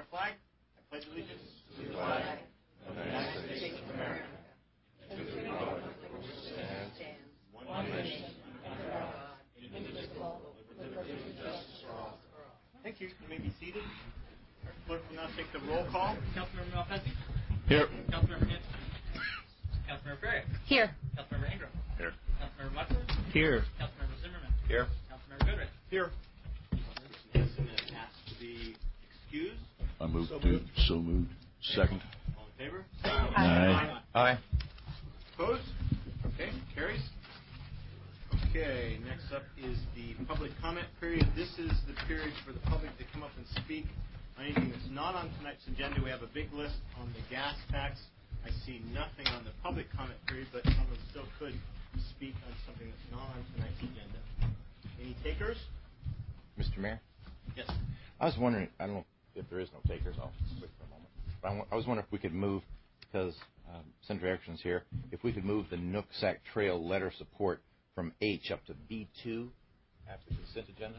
our flag. I pledge allegiance to the flag of the United States of America, and to the republic which stands one nation, under God, indivisible, with liberty and justice for all. Thank you. You may be seated. Our clerk will now take the roll call. Councilmember Malpezzi. Here. Councilmember Hanson. Councilmember Ferrier. Here. Councilmember Ingram. Here. Councilmember Butler. Here. Councilmember Zimmerman. Here. Councilmember Goodrich. Here. Hanson is asked to be excused. I move so moved. Second. All in favor? Aye. Aye. Opposed? Okay, carries. Okay, next up is the public comment period. This is the period for the public to come up and speak on anything that's not on tonight's agenda. We have a big list on the gas tax. I see nothing on the public comment period, but someone still could speak on something that's not on tonight's agenda. Any takers? Mr. Mayor? Yes. I was wondering, I don't know if there is no takers, I'll wait for a moment. But I was wondering if we could move, because Senator Erickson's here, if we could move the Nooksack Trail letter support from H up to B2 after the consent agenda.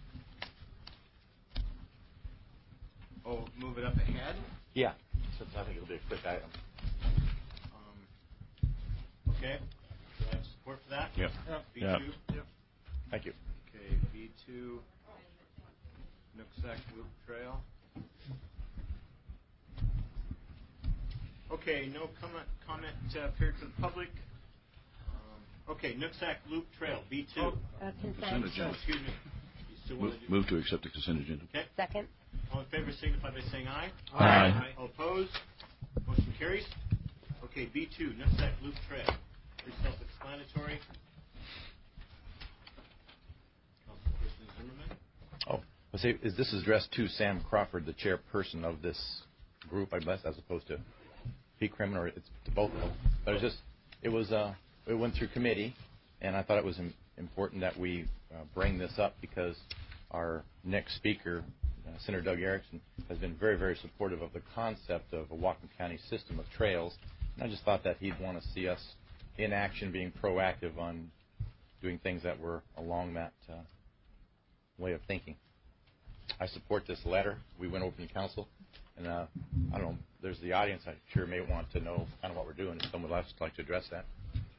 Oh, move it up ahead? Yeah, since I think it'll be a quick item. Okay. Do I have support for that? Yep. B2? Yep. Thank you. Okay, B2, Nooksack Loop Trail. Okay, no comment period for the public. Okay, Nooksack Loop Trail, B2. Consent agenda. Excuse me. You still want to do Move to accept the consent agenda. Okay. Second. All in favor signify by saying aye. Aye. All opposed? Motion carries. Okay, B2, Nooksack Loop Trail. Pretty self-explanatory. Councilperson Zimmerman. Oh, let's see, this is addressed to Sam Crawford, the chairperson of this group, I guess, as opposed to Pete Kremen, or it's to both of them. But it went through committee, and I thought it was important that we bring this up because our next speaker, Senator Doug Erickson, has been very, very supportive of the concept of a Whatcom County system of trails. And I just thought that he'd want to see us in action, being proactive on doing things that were along that way of thinking. I support this letter. We went over to council, and I don't know, there's the audience I'm sure may want to know kind of what we're doing. If someone else would like to address that.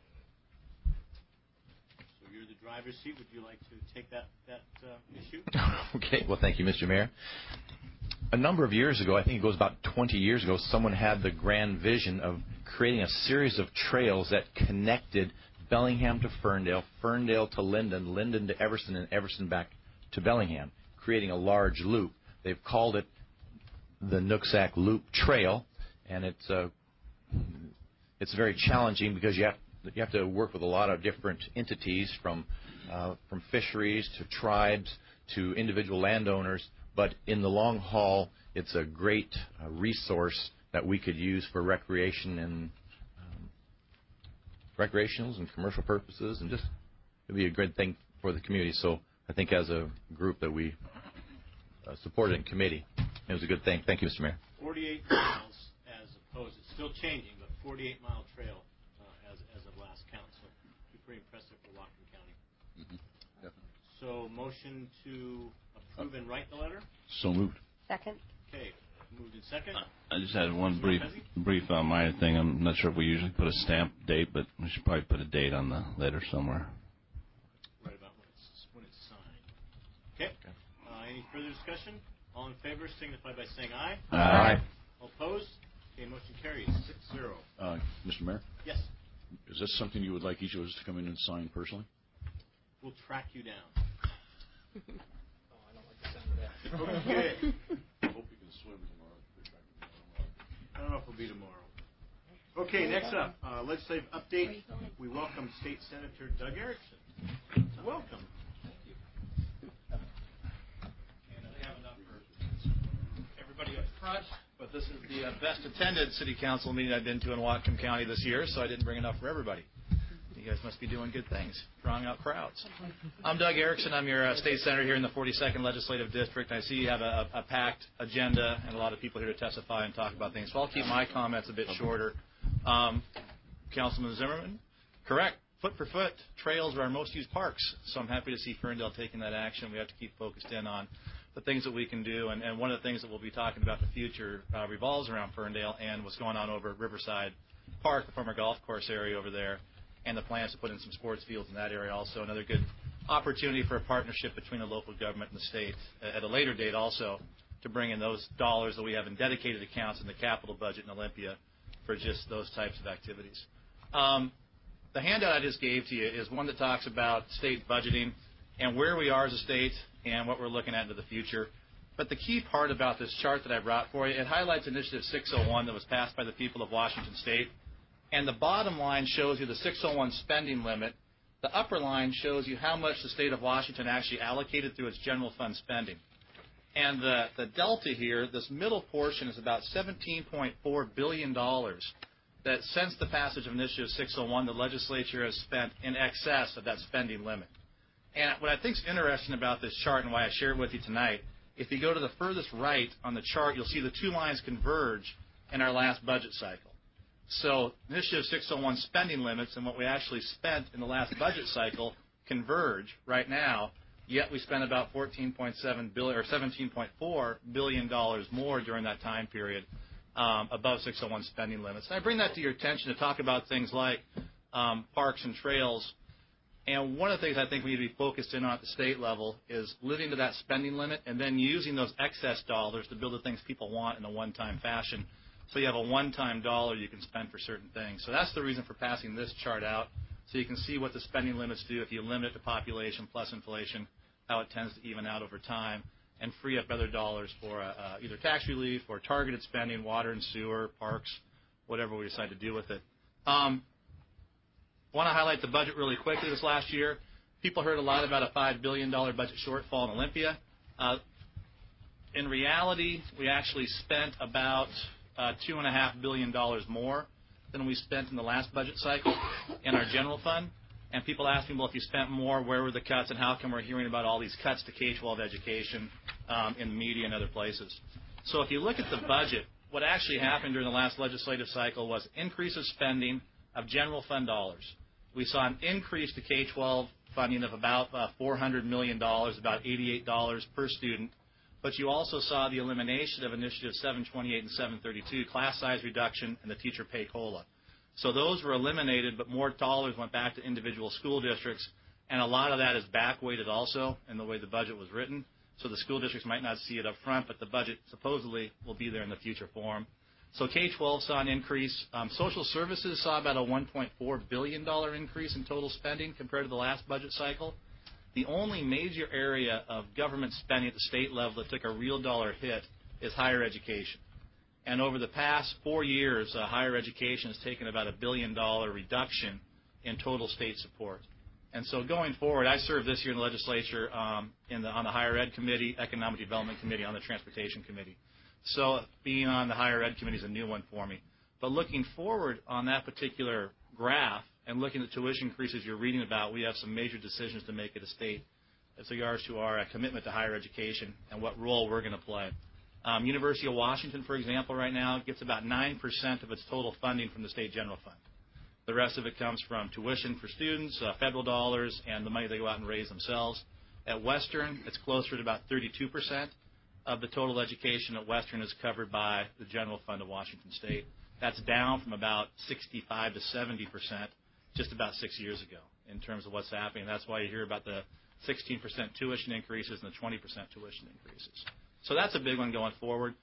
So you're the driver's seat. Would you like to take that issue? Okay. Well, thank you, Mr. Mayor. A number of years ago, I think it goes about 20 years ago, someone had the grand vision of creating a series of trails that connected Bellingham to Ferndale, Ferndale to Linden, Linden to Everson, and Everson back to Bellingham, creating a large loop. They've called it the Nooksack Loop Trail, and it's very challenging because you have to work with a lot of different entities from fisheries to tribes to individual landowners. But in the long haul, it's a great resource that we could use for recreation and recreationals and commercial purposes, and just it'd be a great thing for the community. So I think as a group that we supported in committee, it was a good thing. Thank you, Mr. Mayor. 48 miles as opposed. It's still changing, but 48-mile trail as of last count. So it'd be pretty impressive for Whatcom County. Mm-hmm. Definitely. So motion to approve and write the letter? So moved. Second. Okay. Moved in second. I just had one brief minor thing. I'm not sure if we usually put a stamp date, but we should probably put a date on the letter somewhere. Right about when it's signed. Okay. Any further discussion? All in favor signify by saying aye. Aye. All opposed? Okay, motion carries 6-0. Mr. Mayor? Yes. Is this something you would like each of us to come in and sign personally? We'll track you down. I don't like the sound of that. Okay. I hope you can swim tomorrow. I don't know if it'll be tomorrow. Okay, next up, legislative update. We welcome State Senator Doug Erickson. Welcome. Thank you. And we have enough for everybody up front, but this is the best attended city council meeting I've been to in Whatcom County this year, so I didn't bring enough for everybody. You guys must be doing good things, drawing out crowds. I'm Doug Erickson. I'm your state senator here in the 42nd Legislative District. I see you have a packed agenda and a lot of people here to testify and talk about things. So I'll keep my comments a bit shorter. Councilman Zimmerman, correct. Foot for foot, trails are our most used parks. So I'm happy to see Ferndale taking that action. We have to keep focused in on the things that we can do. And one of the things that we'll be talking about in the future revolves around Ferndale and what's going on over at Riverside Park, the former golf course area over there, and the plans to put in some sports fields in that area also. Another good opportunity for a partnership between the local government and the state at a later date also to bring in those dollars that we have in dedicated accounts in the capital budget in Olympia for just those types of activities. The handout I just gave to you is one that talks about state budgeting and where we are as a state and what we're looking at into the future. But the key part about this chart that I brought for you, it highlights Initiative 601 that was passed by the people of Washington State. And the bottom line shows you the 601 spending limit. The upper line shows you how much the state of Washington actually allocated through its general fund spending. And the delta here, this middle portion, is about $17.4 billion that since the passage of Initiative 601, the legislature has spent in excess of that spending limit. And what I think is interesting about this chart and why I share it with you tonight, if you go to the furthest right on the chart, you'll see the two lines converge in our last budget cycle. So Initiative 601 spending limits and what we actually spent in the last budget cycle converge right now, yet we spent about $14.7 billion or $17.4 billion more during that time period above 601 spending limits. And I bring that to your attention to talk about things like parks and trails. And one of the things I think we need to be focused in on at the state level is living to that spending limit and then using those excess dollars to build the things people want in a one-time fashion. So you have a one-time dollar you can spend for certain things. So that's the reason for passing this chart out, so you can see what the spending limits do if you limit it to population plus inflation, how it tends to even out over time, and free up other dollars for either tax relief or targeted spending, water and sewer, parks, whatever we decide to do with it. I want to highlight the budget really quickly this last year. People heard a lot about a $5 billion budget shortfall in Olympia. In reality, we actually spent about $2.5 billion more than we spent in the last budget cycle in our general fund. And people ask me, well, if you spent more, where were the cuts, and how come we're hearing about all these cuts to K-12 education in the media and other places? So if you look at the budget, what actually happened during the last legislative cycle was increase of spending of general fund dollars. We saw an increase to K-12 funding of about $400 million, about $88 per student. But you also saw the elimination of Initiative 728 and 732, class size reduction, and the teacher pay COLA. So those were eliminated, but more dollars went back to individual school districts, and a lot of that is back-weighted also in the way the budget was written. So the school districts might not see it up front, but the budget supposedly will be there in the future form. So K-12 saw an increase. Social services saw about a $1.4 billion increase in total spending compared to the last budget cycle. The only major area of government spending at the state level that took a real dollar hit is higher education. And over the past 4 years, higher education has taken about a $1 billion reduction in total state support. And so going forward, I served this year in the legislature on the Higher Ed Committee, Economic Development Committee, on the Transportation Committee. So being on the Higher Ed Committee is a new one for me. But looking forward on that particular graph and looking at tuition increases you're reading about, we have some major decisions to make at a state as regards to our commitment to higher education and what role we're going to play. University of Washington, for example, right now gets about 9% of its total funding from the state general fund. The rest of it comes from tuition for students, federal dollars, and the money they go out and raise themselves. At Western, it's closer to about 32% of the total education at Western is covered by the general fund of Washington State. That's down from about 65 to 70% just about 6 years ago in terms of what's happening. That's why you hear about the 16% tuition increases and the 20% tuition increases. So that's a big one going forward.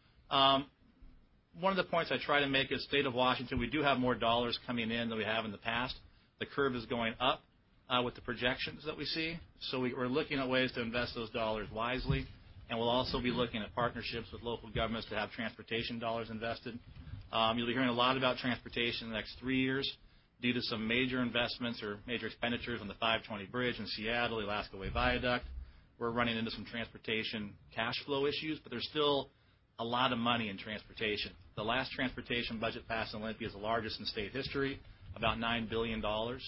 One of the points I try to make is state of Washington, we do have more dollars coming in than we have in the past. The curve is going up with the projections that we see. So we're looking at ways to invest those dollars wisely. And we'll also be looking at partnerships with local governments to have transportation dollars invested. You'll be hearing a lot about transportation in the next 3 years due to some major investments or major expenditures on the 520 bridge in Seattle, the Alaska Way Viaduct. We're running into some transportation cash flow issues, but there's still a lot of money in transportation. The last transportation budget passed in Olympia is the largest in state history, about $9 billion.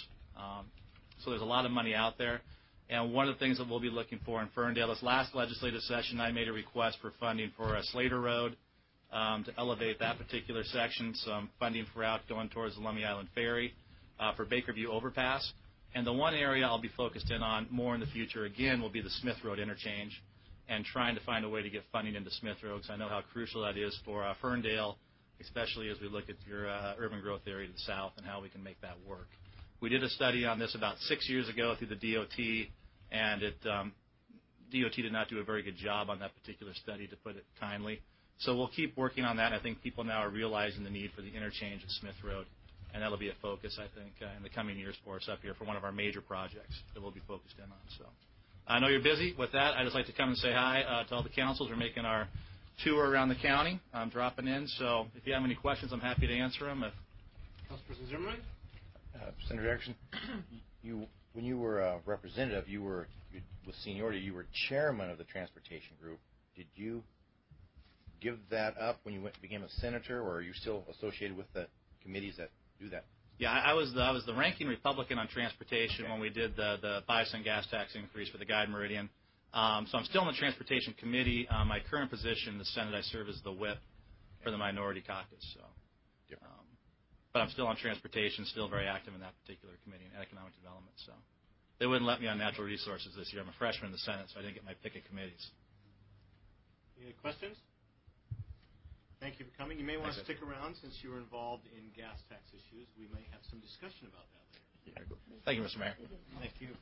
So there's a lot of money out there. And one of the things that we'll be looking for in Ferndale, this last legislative session, I made a request for funding for Slater Road to elevate that particular section, some funding for out going towards the Lummi Island Ferry, for Bakerview Overpass. And the one area I'll be focused in on more in the future, again, will be the Smith Road interchange. and trying to find a way to get funding into Smith Road, because I know how crucial that is for Ferndale, especially as we look at your urban growth area to the south and how we can make that work. We did a study on this about 6 years ago through the DOT, and DOT did not do a very good job on that particular study, to put it kindly. So we'll keep working on that. I think people now are realizing the need for the interchange at Smith Road, and that'll be a focus, I think, in the coming years for us up here for one of our major projects that we'll be focused in on. So I know you're busy. With that, I'd just like to come and say hi to all the councils. We're making our tour around the county. I'm dropping in, so if you have any questions, I'm happy to answer them. Councilperson Zimmerman? Senator Erickson, when you were a representative, with seniority, you were chairman of the transportation group. Did you give that up when you became a senator, or are you still associated with the committees that do that? Yeah, I was the ranking Republican on transportation when we did the 5-cent gas tax increase for the Guide Meridian. So I'm still in the transportation committee. My current position in the Senate, I serve as the whip for the minority caucus. So, but I'm still on transportation, still very active in that particular committee and economic development. So they wouldn't let me on natural resources this year. I'm a freshman in the Senate, so I didn't get my pick of committees. Any questions? Thank you for coming. You may want to stick around since you were involved in gas tax issues. We may have some discussion about that later. Thank you, Mr. Mayor. Thank you.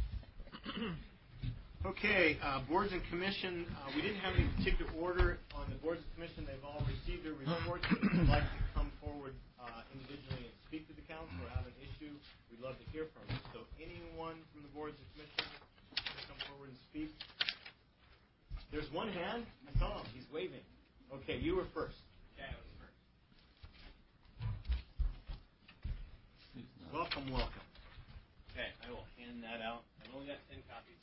Okay, boards and commission. We didn't have any particular order on the boards and commission. They've all received their reports. If you'd like to come forward individually and speak to the council or have an issue, we'd love to hear from you. So anyone from the boards and commission want to come forward and speak? There's one hand. I saw him. He's waving. Okay, you were first. Okay, I was first. Welcome, welcome. Okay, I will hand that out. I've only got 10 copies.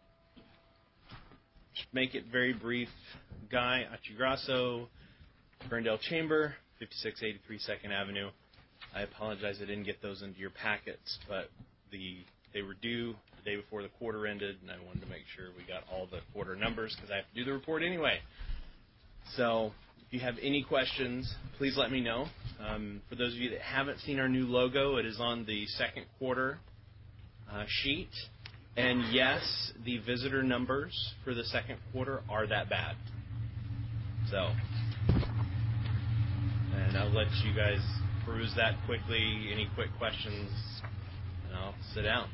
Make it very brief. Guy Achigrasso, Ferndale Chamber, 5683 2nd Avenue. I apologize I didn't get those into your packets, but they were due the day before the quarter ended, and I wanted to make sure we got all the quarter numbers because I have to do the report anyway. So if you have any questions, please let me know. For those of you that haven't seen our new logo, it is on the second quarter sheet. And yes, the visitor numbers for the second quarter are that bad. So, and I'll let you guys peruse that quickly. Any quick questions, and I'll sit down.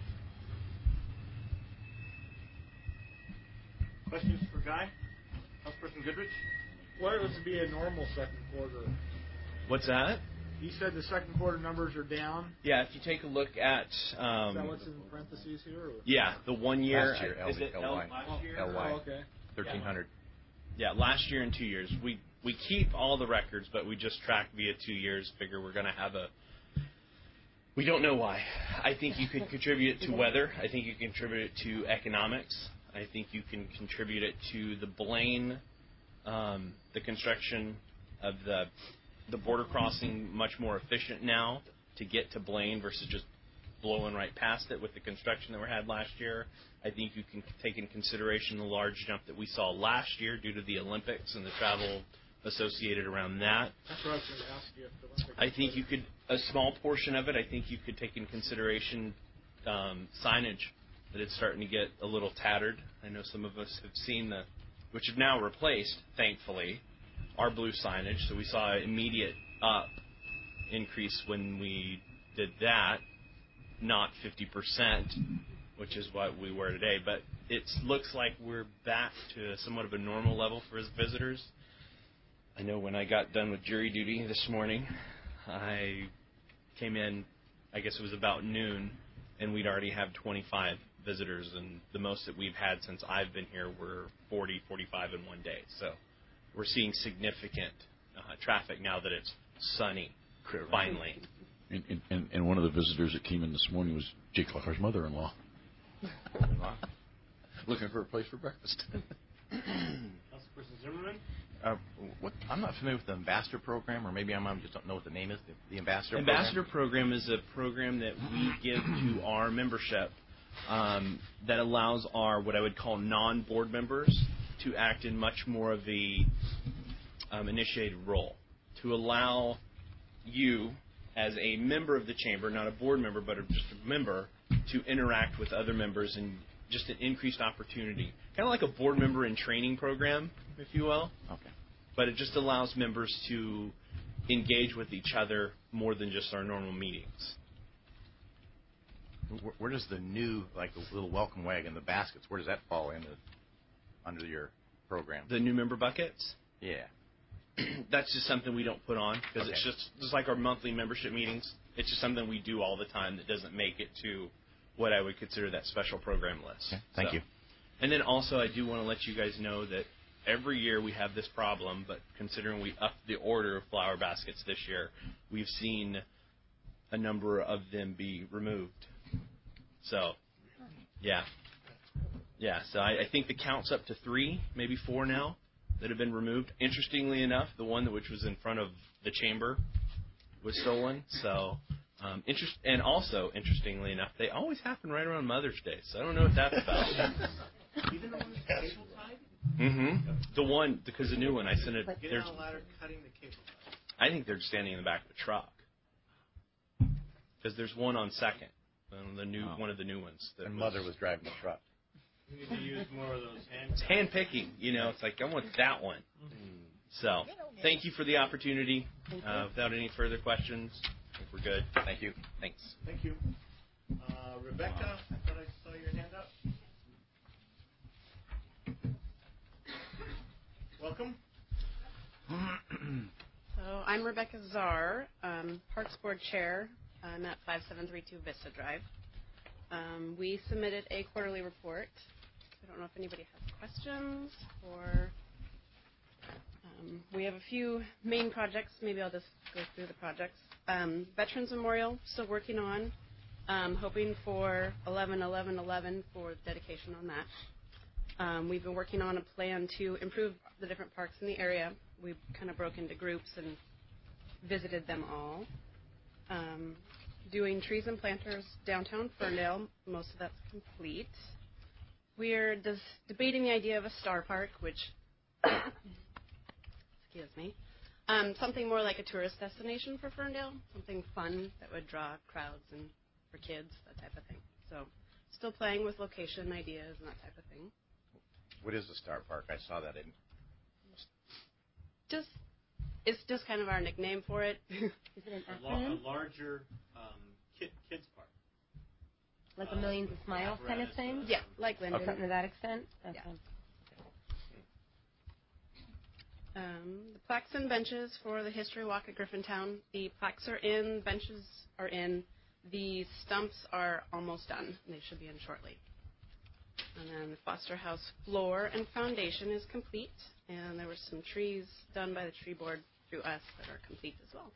Questions for Guy? Councilperson Goodrich? What would be a normal second quarter? What's that? You said the second quarter numbers are down. Yeah, if you take a look at... is that what's in parentheses here? Or? Yeah, the 1 year... Last year, is it LY. last year? LY. Oh, okay. 1,300. Yeah, last year and 2 years. We keep all the records, but we just track via 2 years. Figure we're going to have a... We don't know why. I think you could contribute it to weather. I think you can contribute it to economics. I think you can contribute it to the Blaine, the construction of the border crossing much more efficient now to get to Blaine versus just blowing right past it with the construction that we had last year. I think you can take in consideration the large jump that we saw last year due to the Olympics and the travel associated around that. That's what I was going to ask you. I think you could, a small portion of it, I think you could take in consideration signage, that it's starting to get a little tattered. I know some of us have seen which have now replaced, thankfully, our blue signage. So we saw an immediate increase when we did that, not 50%, which is what we were today. But it looks like we're back to somewhat of a normal level for his visitors. I know when I got done with jury duty this morning, I came in, I guess it was about noon, and we'd already have 25 visitors, and the most that we've had since I've been here were 40, 45 in one day. So we're seeing significant traffic now that it's sunny, finally. And one of the visitors that came in this morning was Jake Locker's mother-in-law. Looking for a place for breakfast. Councilperson Zimmerman? I'm not familiar with the Ambassador Program, or maybe I just don't know what the name is. The Ambassador Program is a program that we give to our membership that allows our, what I would call non-board members, to act in much more of the initiated role, to allow you as a member of the chamber, not a board member, but just a member, to interact with other members and just an increased opportunity, kind of like a board member in training program, if you will. Okay. But it just allows members to engage with each other more than just our normal meetings. Where does the new, like the little welcome wagon, the baskets, where does that fall into under your program? The new member buckets? Yeah. That's just something we don't put on because Okay. it's just like our monthly membership meetings. It's just something we do all the time that doesn't make it to what I would consider that special program list. Okay. Thank you. And then also I do want to let you guys know that every year we have this problem, but considering we upped the order of flower baskets this year, we've seen a number of them be removed. So, yeah. Yeah, so I think the count's up to 3, maybe 4 now that have been removed. Interestingly enough, the one which was in front of the chamber was stolen. So, and also, interestingly enough, they always happen right around Mother's Day. So I don't know what that's about. Even the one with the cable tied? Mm-hmm. The one, because the new one, I sent it. Getting on a ladder, cutting the cable tied. I think they're standing in the back of the truck. Because there's one on 2nd. One of the new ones. And Mother was driving the truck. We need to use more of those It's hand picking. It's like, I want that one. So, thank you for the opportunity. Without any further questions, I think we're good. Thank you. Thanks. Thank you. Rebecca, I thought I saw your hand up. Welcome. So I'm Rebecca Czar, Parks Board Chair. I'm at 5732 Vista Drive. We submitted a quarterly report. I don't know if anybody has questions or we have a few main projects. Maybe I'll just go through the projects. Veterans Memorial, still working on. Hoping for 11/11/11 for dedication on that. We've been working on a plan to improve the different parks in the area. We've kind of broke into groups and visited them all. Doing trees and planters downtown Ferndale. Most of that's complete. We're debating the idea of a star park, which, excuse me, something more like a tourist destination for Ferndale, something fun that would draw crowds and for kids, that type of thing. So still playing with location ideas and that type of thing. What is the Star Park? I saw that in. It's just kind of our nickname for it. Is it an acronym? A larger kids park. Like a Millions of Smiles kind of thing? Yeah, like Linden. Something to that extent? Okay. Yeah. The plaques and benches for the History Walk at Griffintown. The plaques are in, benches are in. The stumps are almost done. They should be in shortly. And then the Foster House floor and foundation is complete. And there were some trees done by the tree board through us that are complete as well.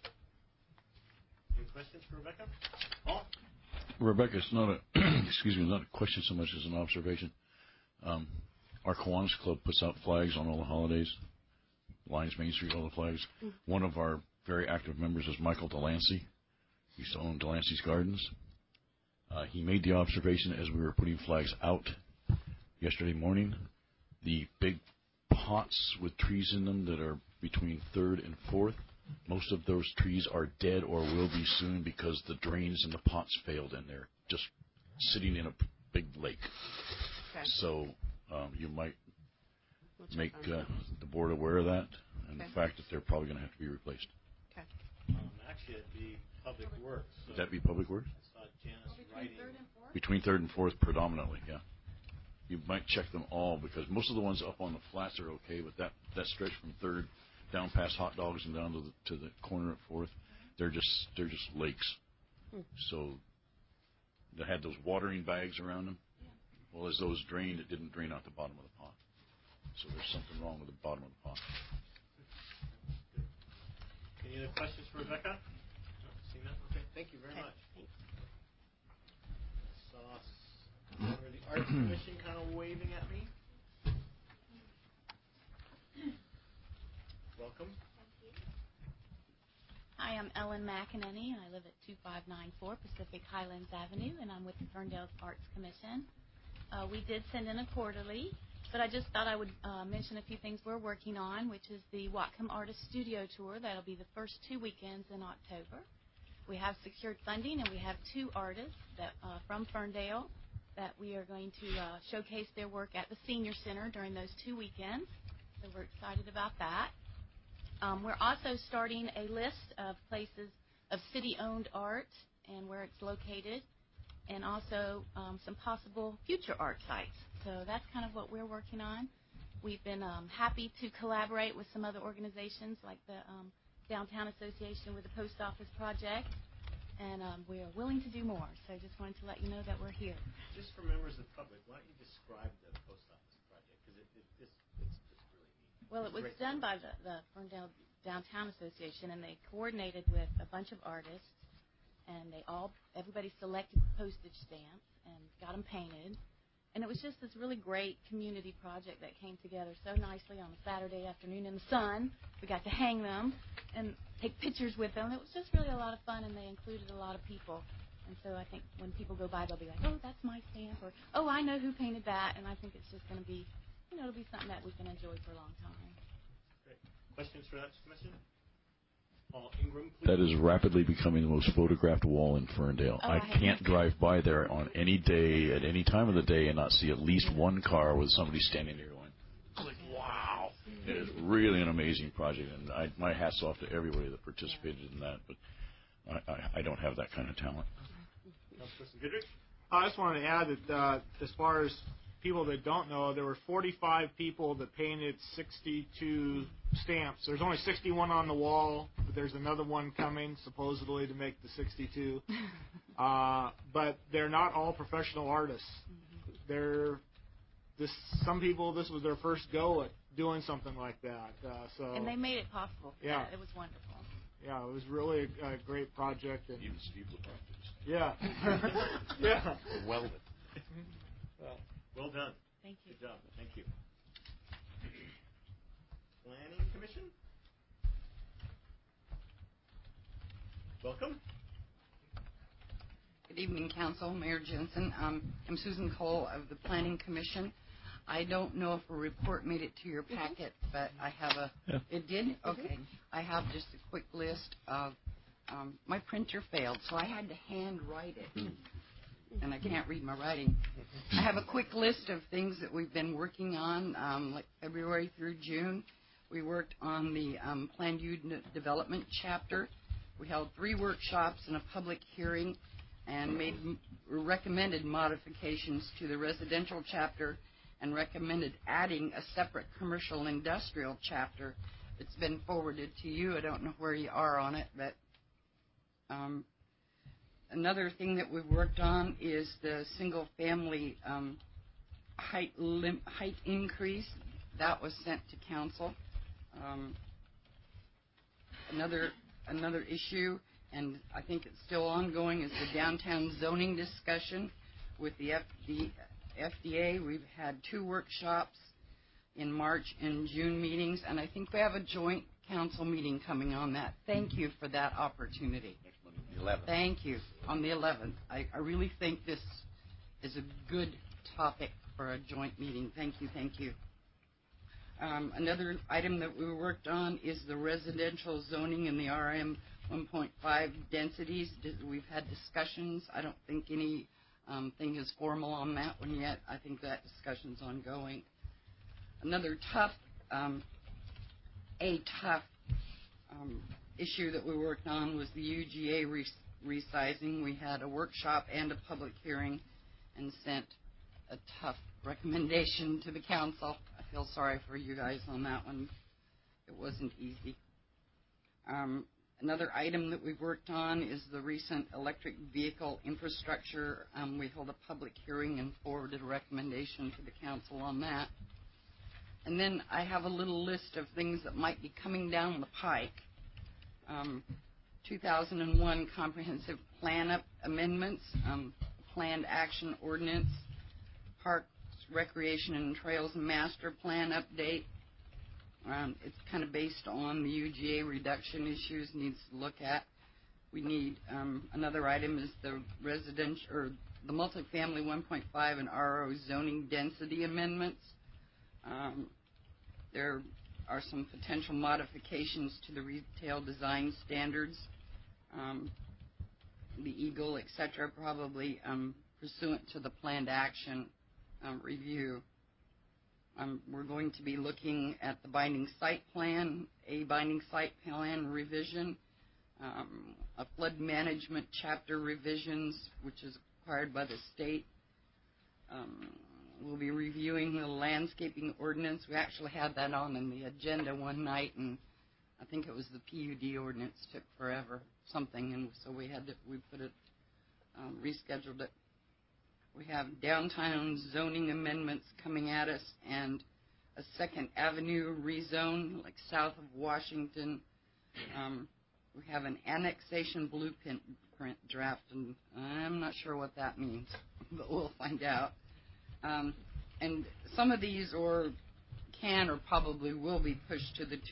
Any questions for Rebecca? Paul? Rebecca, it's not a not a question so much as an observation. Our Kiwanis Club puts out flags on all the holidays. Lions Main Street, all the flags. Mm-hmm. One of our very active members is Michael Delancey. He used to own Delancey's Gardens. He made the observation as we were putting flags out yesterday morning. The big pots with trees in them that are between 3rd and 4th, most of those trees are dead or will be soon because the drains in the pots failed and they're just sitting in a big lake. Okay. So you might make the board aware of that and the fact that they're probably going to have to be replaced. Okay. Actually, it'd be Public Works. So Would that be Public Works? I saw Janice writing. Between 3rd and 4th predominantly, yeah. You might check them all because most of the ones up on the flats are okay, but that stretch from 3rd down past Hot Dogs and down to the corner at 4th, they're just lakes. So they had those watering bags around them. Yeah. Well, as those drained, it didn't drain out the bottom of the pot. So there's something wrong with the bottom of the pot. Any other questions for Rebecca? No, seen that? Okay, thank you very much. Thanks. Saw the Arts Commission kind of waving at me. Welcome. Thank you. Hi, I'm Ellen McEnany, and I live at 2594 Pacific Highlands Avenue, and I'm with the Ferndale Arts Commission. We did send in a quarterly, but I just thought I would mention a few things we're working on, which is the Whatcom Artist Studio Tour. That'll be the first 2 weekends in October. We have secured funding, and we have 2 artists from Ferndale that we are going to showcase their work at the Senior Center during those 2 weekends. So we're excited about that. We're also starting a list of places of city-owned art and where it's located, and also some possible future art sites. So that's kind of what we're working on. We've been happy to collaborate with some other organizations like the Downtown Association with the Post Office Project, and we are willing to do more. So I just wanted to let you know that we're here. Just for members of the public, why don't you describe the Post Office Project? Because it's just really neat. Well, it was done by the Ferndale Downtown Association, and they coordinated with a bunch of artists, and everybody selected postage stamps and got them painted. And it was just this really great community project that came together so nicely on a Saturday afternoon in the sun. We got to hang them and take pictures with them. It was just really a lot of fun, and they included a lot of people. And so I think when people go by, they'll be like, oh, that's my stamp, or, oh, I know who painted that. And I think it's just going to be, it'll be something that we can enjoy for a long time. Great. Questions for that commission? Paul Ingram, please. That is rapidly becoming the most photographed wall in Ferndale. Oh, I can't drive by there on any day, at any time of the day, and not see at least one car with somebody standing there going, it's like, wow. It is really an amazing project, and my hat's off to everybody that participated in that, but I don't have that kind of talent. Councilperson Goodrich? I just wanted to add that as far as people that don't know, there were 45 people that painted 62 stamps. There's only 61 on the wall, but there's another one coming, supposedly, to make the 62. But they're not all professional artists. Some people, this was their first go at doing something like that. And they made it possible. Yeah. It was wonderful. Yeah, it was really a great project. And Even Steve LeBron. yeah. Yeah. Welded. Well done. Thank you. Good job. Thank you. Planning Commission? Welcome. Good evening, Council. Mayor Jensen. I'm Susan Cole of the Planning Commission. I don't know if a report made it to your packet, but I have a... Yeah. It did? Okay. I have just a quick list of... my printer failed, so I had to hand write it. And I can't read my writing. I have a quick list of things that we've been working on, like February through June. We worked on the Planned Unit Development chapter. We held 3 workshops and a public hearing and recommended modifications to the residential chapter and recommended adding a separate commercial industrial chapter. It's been forwarded to you. I don't know where you are on it, but another thing that we've worked on is the single-family height increase. That was sent to council. Another issue, and I think it's still ongoing, is the downtown zoning discussion with the FDA. We've had 2 workshops in March and June meetings, and I think we have a joint council meeting coming on that. Thank you for that opportunity. The 11th. Thank you. On the 11th. I really think this is a good topic for a joint meeting. Thank you. Thank you. Another item that we worked on is the residential zoning in the RM 1.5 densities. We've had discussions. I don't think any thing is formal on that one yet. I think that discussion's ongoing. Another tough issue that we worked on was the UGA resizing. We had a workshop and a public hearing and sent a tough recommendation to the council. I feel sorry for you guys on that one. It wasn't easy. Another item that we've worked on is the recent electric vehicle infrastructure. We held a public hearing and forwarded a recommendation to the council on that. And then I have a little list of things that might be coming down the pike. 2001 Comprehensive Plan Amendments, Planned Action Ordinance, Parks, Recreation and Trails Master Plan Update. It's kind of based on the UGA reduction issues needs to look at. We need another item is the residential or the multifamily 1.5 and RO zoning density amendments. There are some potential modifications to the retail design standards. The Eagle, etc., probably pursuant to the planned action review. We're going to be looking at the binding site plan, a binding site plan revision, a flood management chapter revisions, which is required by the state. We'll be reviewing the landscaping ordinance. We actually had that on in the agenda one night, and I think it was the PUD ordinance took forever, something, and so we put it, rescheduled it. We have downtown zoning amendments coming at us and a 2nd Avenue rezone, like south of Washington. We have an annexation blueprint draft, and I'm not sure what that means, but we'll find out. And some of these can or probably will be pushed to the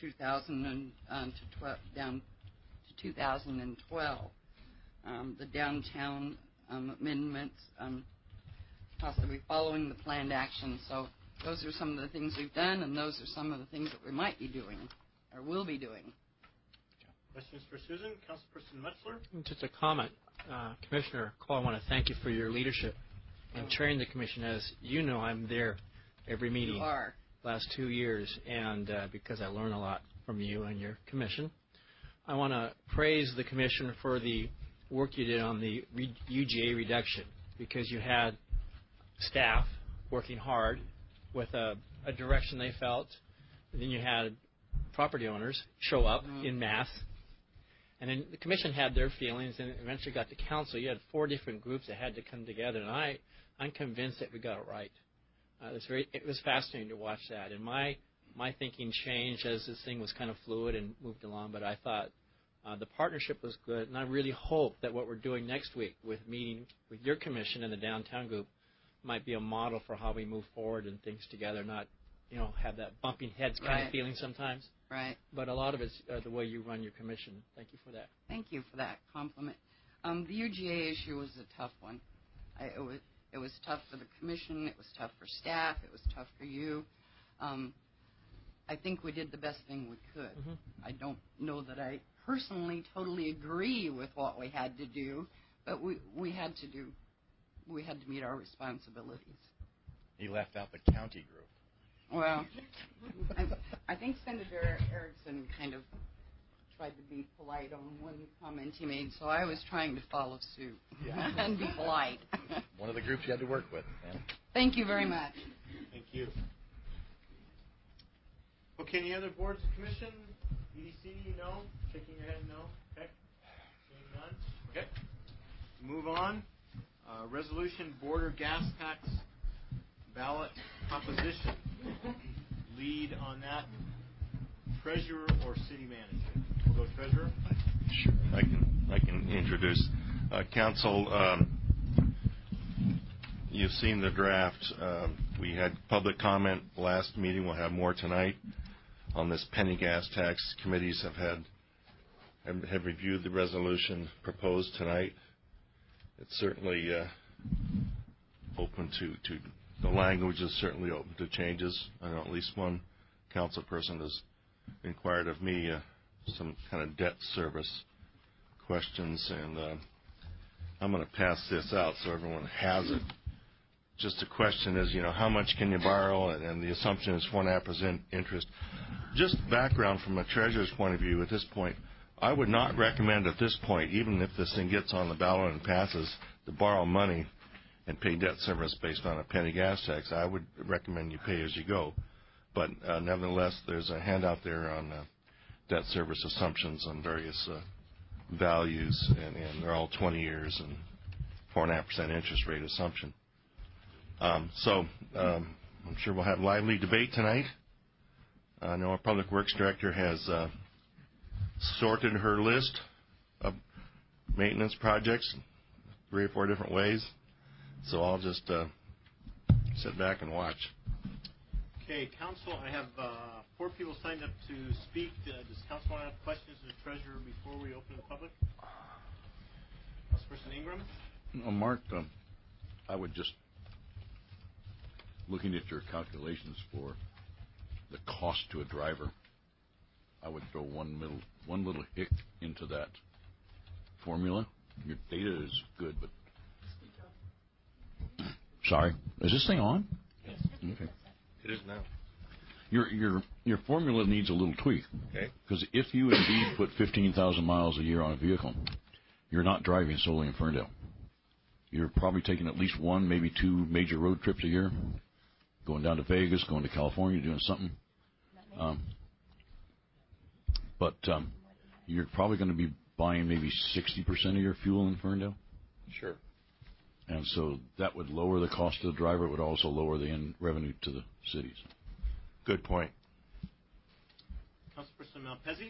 2012. The downtown amendments, possibly following the planned action. So those are some of the things we've done, and those are some of the things that we might be doing or will be doing. Questions for Susan? Councilperson Metzler? Just a comment. Commissioner Cole, I want to thank you for your leadership in chairing the commission. As you know, I'm there every meeting. You are. Last 2 years, and because I learn a lot from you and your commission. I want to praise the commission for the work you did on the UGA reduction, because you had staff working hard with a direction they felt, and then you had property owners show up in mass, and then the commission had their feelings, and eventually got to council. You had 4 different groups that had to come together, and I'm convinced that we got it right. It was fascinating to watch that, and my thinking changed as this thing was kind of fluid and moved along. But I thought the partnership was good, and I really hope that what we're doing next week with meeting with your commission and the downtown group might be a model for how we move forward and things together, not have that bumping heads kind of feeling sometimes. Right. But a lot of it's the way you run your commission. Thank you for that. Thank you for that compliment. The UGA issue was a tough one. It was tough for the commission. It was tough for staff. It was tough for you. I think we did the best thing we could. Mm-hmm. I don't know that I personally totally agree with what we had to do, but we had to meet our responsibilities. You left out the county group. Well, I think Senator Erickson kind of tried to be polite on one comment he made, so I was trying to follow suit and be polite. One of the groups you had to work with. Yeah. Thank you very much. Thank you. Okay, any other boards and commission? EDC, no? Shaking your head, no? Okay. Seeing none? Okay. Move on. Resolution border gas tax ballot proposition. Lead on that, treasurer or city manager? We'll go treasurer. Sure, I can introduce. Council, you've seen the draft. We had public comment last meeting. We'll have more tonight on this penny gas tax. Committees have reviewed the resolution proposed tonight. It's certainly open to the language is certainly open to changes. I know at least one council person has inquired of me some kind of debt service questions, and I'm going to pass this out so everyone has it. Just the question is, how much can you borrow? And the assumption is 4.5% interest. Just background from a treasurer's point of view at this point, I would not recommend at this point, even if this thing gets on the ballot and passes, to borrow money and pay debt service based on a penny gas tax. I would recommend you pay as you go. But nevertheless, there's a handout there on debt service assumptions on various values, and they're all 20 years and 4.5% interest rate assumption. I'm sure we'll have lively debate tonight. I know our Public Works Director has sorted her list of maintenance projects 3 or 4 different ways. So I'll just sit back and watch. Okay, Council, I have 4 people signed up to speak. Does Council want to have questions of the Treasurer before we open to the public? Councilperson Ingram? Mark, I would just, looking at your calculations for the cost to a driver, I would throw one little hick into that formula. Your data is good, but Sorry, is this thing on? Yes. Okay. It is now. Your formula needs a little tweak. Okay. Because if you indeed put 15,000 miles a year on a vehicle, you're not driving solely in Ferndale. You're probably taking at least one, maybe two major road trips a year, going down to Vegas, going to California, doing something. But you're probably going to be buying maybe 60% of your fuel in Ferndale. Sure. And so that would lower the cost to the driver. It would also lower the end revenue to the cities. Good point. Councilperson Malpezzi?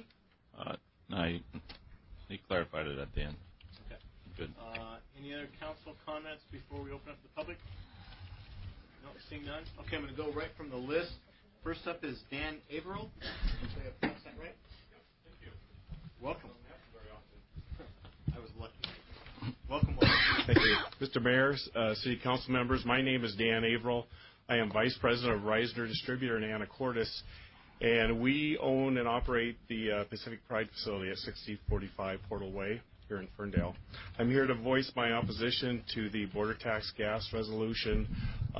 He clarified it at the end. Okay. Good. Any other council comments before we open up to the public? No, seeing none. Okay, I'm going to go right from the list. First up is Dan Averill. Did I pronounce that right? Thank you. Welcome. Very often. I was lucky. Welcome. Thank you. Mr. Mayor, City Council members, my name is Dan Averill. I am Vice President of Reisner Distributor in Anacortes, and we own and operate the Pacific Pride facility at 6045 Portal Way here in Ferndale. I'm here to voice my opposition to the border tax gas resolution.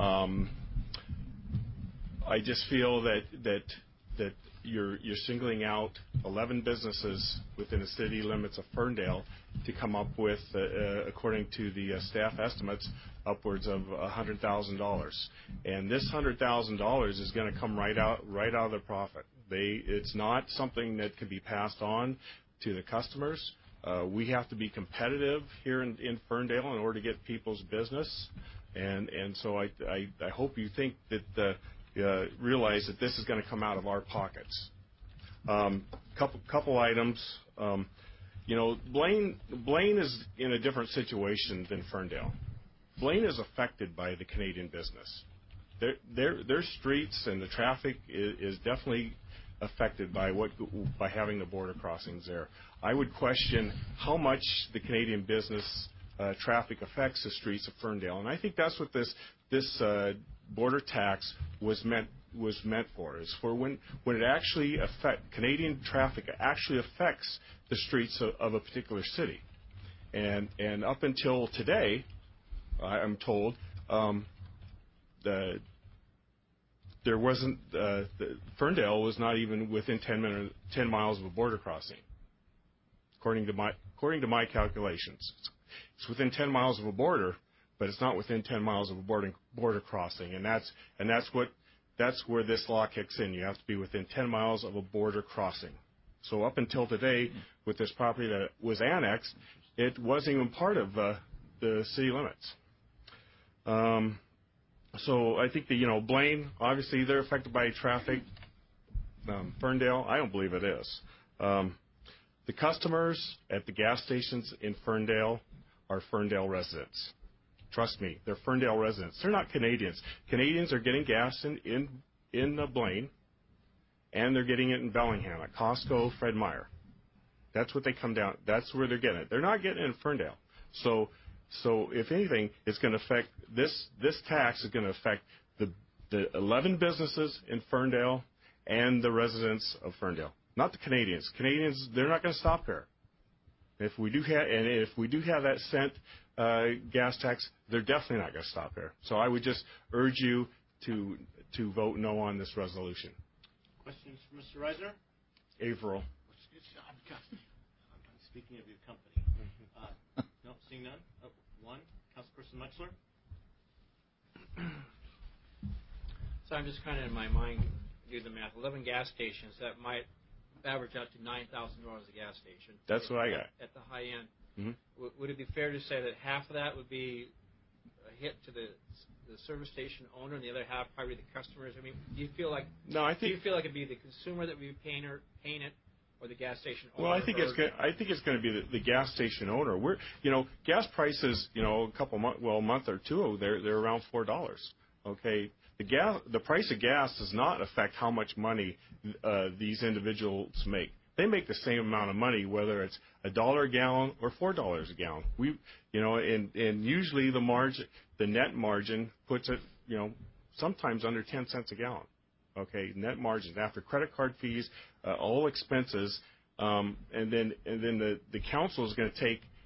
I just feel that you're singling out 11 businesses within the city limits of Ferndale to come up with, according to the staff estimates, upwards of $100,000. And this $100,000 is going to come right out of their profit. It's not something that can be passed on to the customers. We have to be competitive here in Ferndale in order to get people's business. And so I hope you think that realize that this is going to come out of our pockets. Couple items. Blaine is in a different situation than Ferndale. Blaine is affected by the Canadian business. Their streets and the traffic is definitely affected by having the border crossings there. I would question how much the Canadian business traffic affects the streets of Ferndale, and I think that's what this border tax was meant for, is for when it actually Canadian traffic actually affects the streets of a particular city. And up until today, I'm told, Ferndale was not even within 10 miles of a border crossing, according to my calculations. It's within 10 miles of a border, but it's not within 10 miles of a border crossing, and that's where this law kicks in. You have to be within 10 miles of a border crossing. So up until today, with this property that was annexed, it wasn't even part of the city limits. So I think that Blaine, obviously they're affected by traffic. Ferndale, I don't believe it is. The customers at the gas stations in Ferndale are Ferndale residents. Trust me, they're Ferndale residents. They're not Canadians. Canadians are getting gas in Blaine, and they're getting it in Bellingham at Costco, Fred Meyer. That's what they come down. That's where they're getting it. They're not getting it in Ferndale. So if anything, it's going to affect this tax is going to affect the 11 businesses in Ferndale and the residents of Ferndale, not the Canadians. Canadians, they're not going to stop here. If we do have that cent gas tax, they're definitely not going to stop here. So I would just urge you to vote no on this resolution. Questions for Mr. Reisner? Averill. Speaking of your company. No, seeing none? Oh, one. Councilperson Mutchler? So I'm just kind of in my mind do the math. 11 gas stations, that might average out to $9,000 a gas station. That's what I got. At the high end. Mm-hmm. Would it be fair to say that half of that would be a hit to the service station owner, and the other half probably the customers? I mean, do you feel like it'd be the consumer that would be paying it, or the gas station owner? Well, I think it's going to be the gas station owner. Gas prices, a month or two, they're around $4. Okay, the price of gas does not affect how much money these individuals make. They make the same amount of money whether it's $1 a gallon or $4 a gallon. And usually the net margin puts it, sometimes under 10 cents a gallon. Okay, net margin after credit card fees, all expenses, and then the council is going to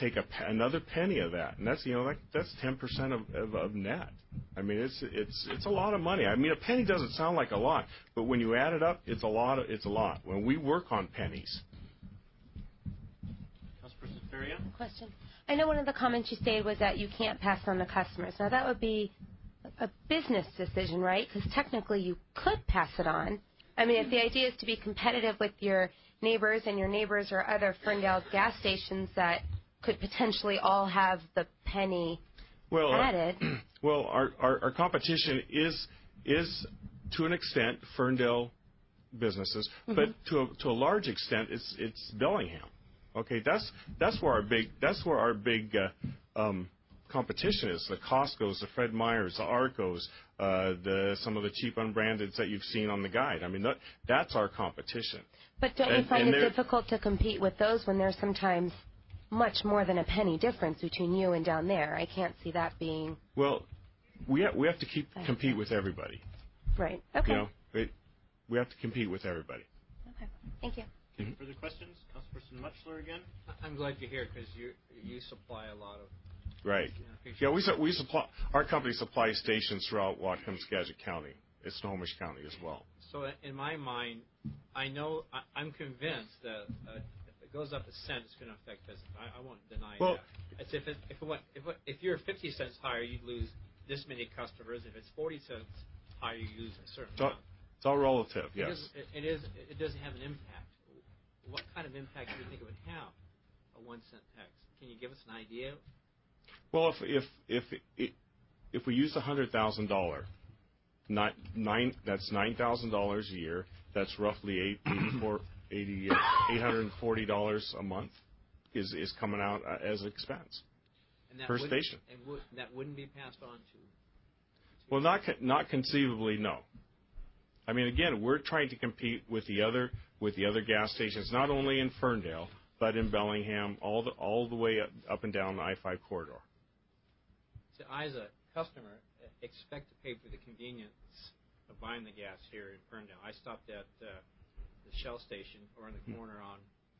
take another penny of that, and that's that's 10% of net. I mean, it's a lot of money. I mean, a penny doesn't sound like a lot, but when you add it up, it's a lot. It's a lot. When we work on pennies. Councilperson Feria? Question. I know one of the comments you stated was that you can't pass on the customers. Now, that would be a business decision, right? Because technically you could pass it on. I mean, if the idea is to be competitive with your neighbors, and your neighbors are other Ferndale gas stations that could potentially all have the penny added. Well, our competition is to an extent Ferndale businesses, but to a large extent it's Bellingham. Okay, that's where our big competition is. The Costco's, the Fred Meyers, the Arcos, some of the cheap unbrandeds that you've seen on the guide. I mean, that's our competition. But don't you find it difficult to compete with those when there's sometimes much more than a penny difference between you and down there? I can't see that being. Well, we have to compete with everybody. Right. Okay. You know, we have to compete with everybody. Okay. Thank you. Any further questions? Councilperson Mutchler again. I'm glad to hear it because you supply a lot of. Right. Yeah, we supply. Our company supplies stations throughout Whatcom-Skagit County. It's Snohomish County as well. So in my mind, I'm convinced that if it goes up a cent, it's going to affect business. I won't deny that. It's if you're 50 cents higher, you'd lose this many customers. If it's 40 cents higher, you lose a certain amount. It's all relative. Yes. It doesn't have an impact. What kind of impact do you think it would have? A 1 cent tax? Can you give us an idea? Well, if we use $100,000, that's $9,000 a year. That's roughly $840 a month is coming out as expense per station. And that wouldn't be passed on to. Well, not conceivably, no. I mean, again, we're trying to compete with the other gas stations, not only in Ferndale but in Bellingham, all the way up and down the I-5 corridor. So I, as a customer, expect to pay for the convenience of buying the gas here in Ferndale. I stopped at the Shell station or in the corner on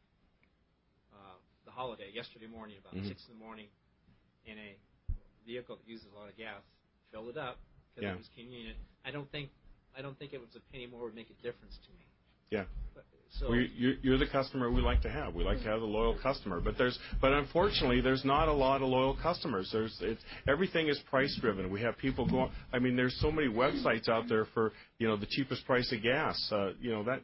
the Holiday yesterday morning about 6 in the morning in a vehicle that uses a lot of gas. Filled it up because it was convenient. I don't think it was a penny more would make a difference to me. Yeah. You're the customer we like to have. We like to have the loyal customer, but unfortunately there's not a lot of loyal customers. Everything is price driven. We have people going. I mean, there's so many websites out there for the cheapest price of gas. Like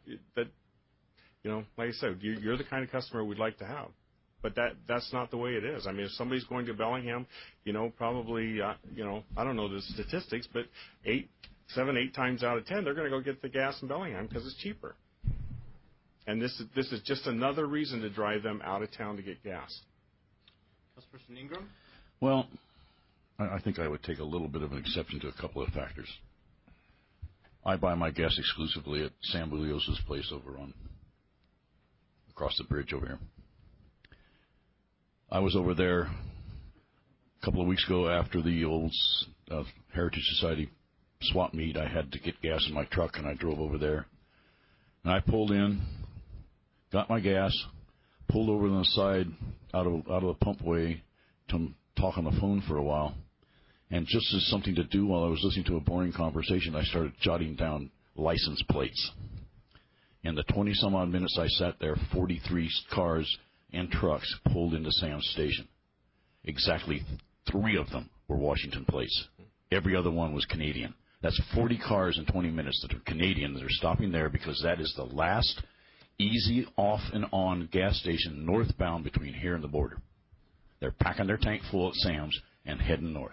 I said, you're the kind of customer we'd like to have, but that's not the way it is. I mean, if somebody's going to Bellingham, probably I don't know the statistics, but 7, 8 times out of 10 they're going to go get the gas in Bellingham because it's cheaper. And this is just another reason to drive them out of town to get gas. Councilperson Ingram? Well, I think I would take a little bit of an exception to a couple of factors. I buy my gas exclusively at Sam Bulios' place over across the bridge over here. I was over there a couple of weeks ago after the old Heritage Society swap meet. I had to get gas in my truck, and I drove over there. And I pulled in, got my gas, pulled over on the side out of the pumpway to talk on the phone for a while. And just as something to do while I was listening to a boring conversation, I started jotting down license plates. In the 20-some-odd minutes I sat there, 43 cars and trucks pulled into Sam's station. Exactly 3 of them were Washington plates. Every other one was Canadian. That's 40 cars in 20 minutes that are Canadian that are stopping there because that is the last easy off and on gas station northbound between here and the border. They're packing their tank full at Sam's and heading north.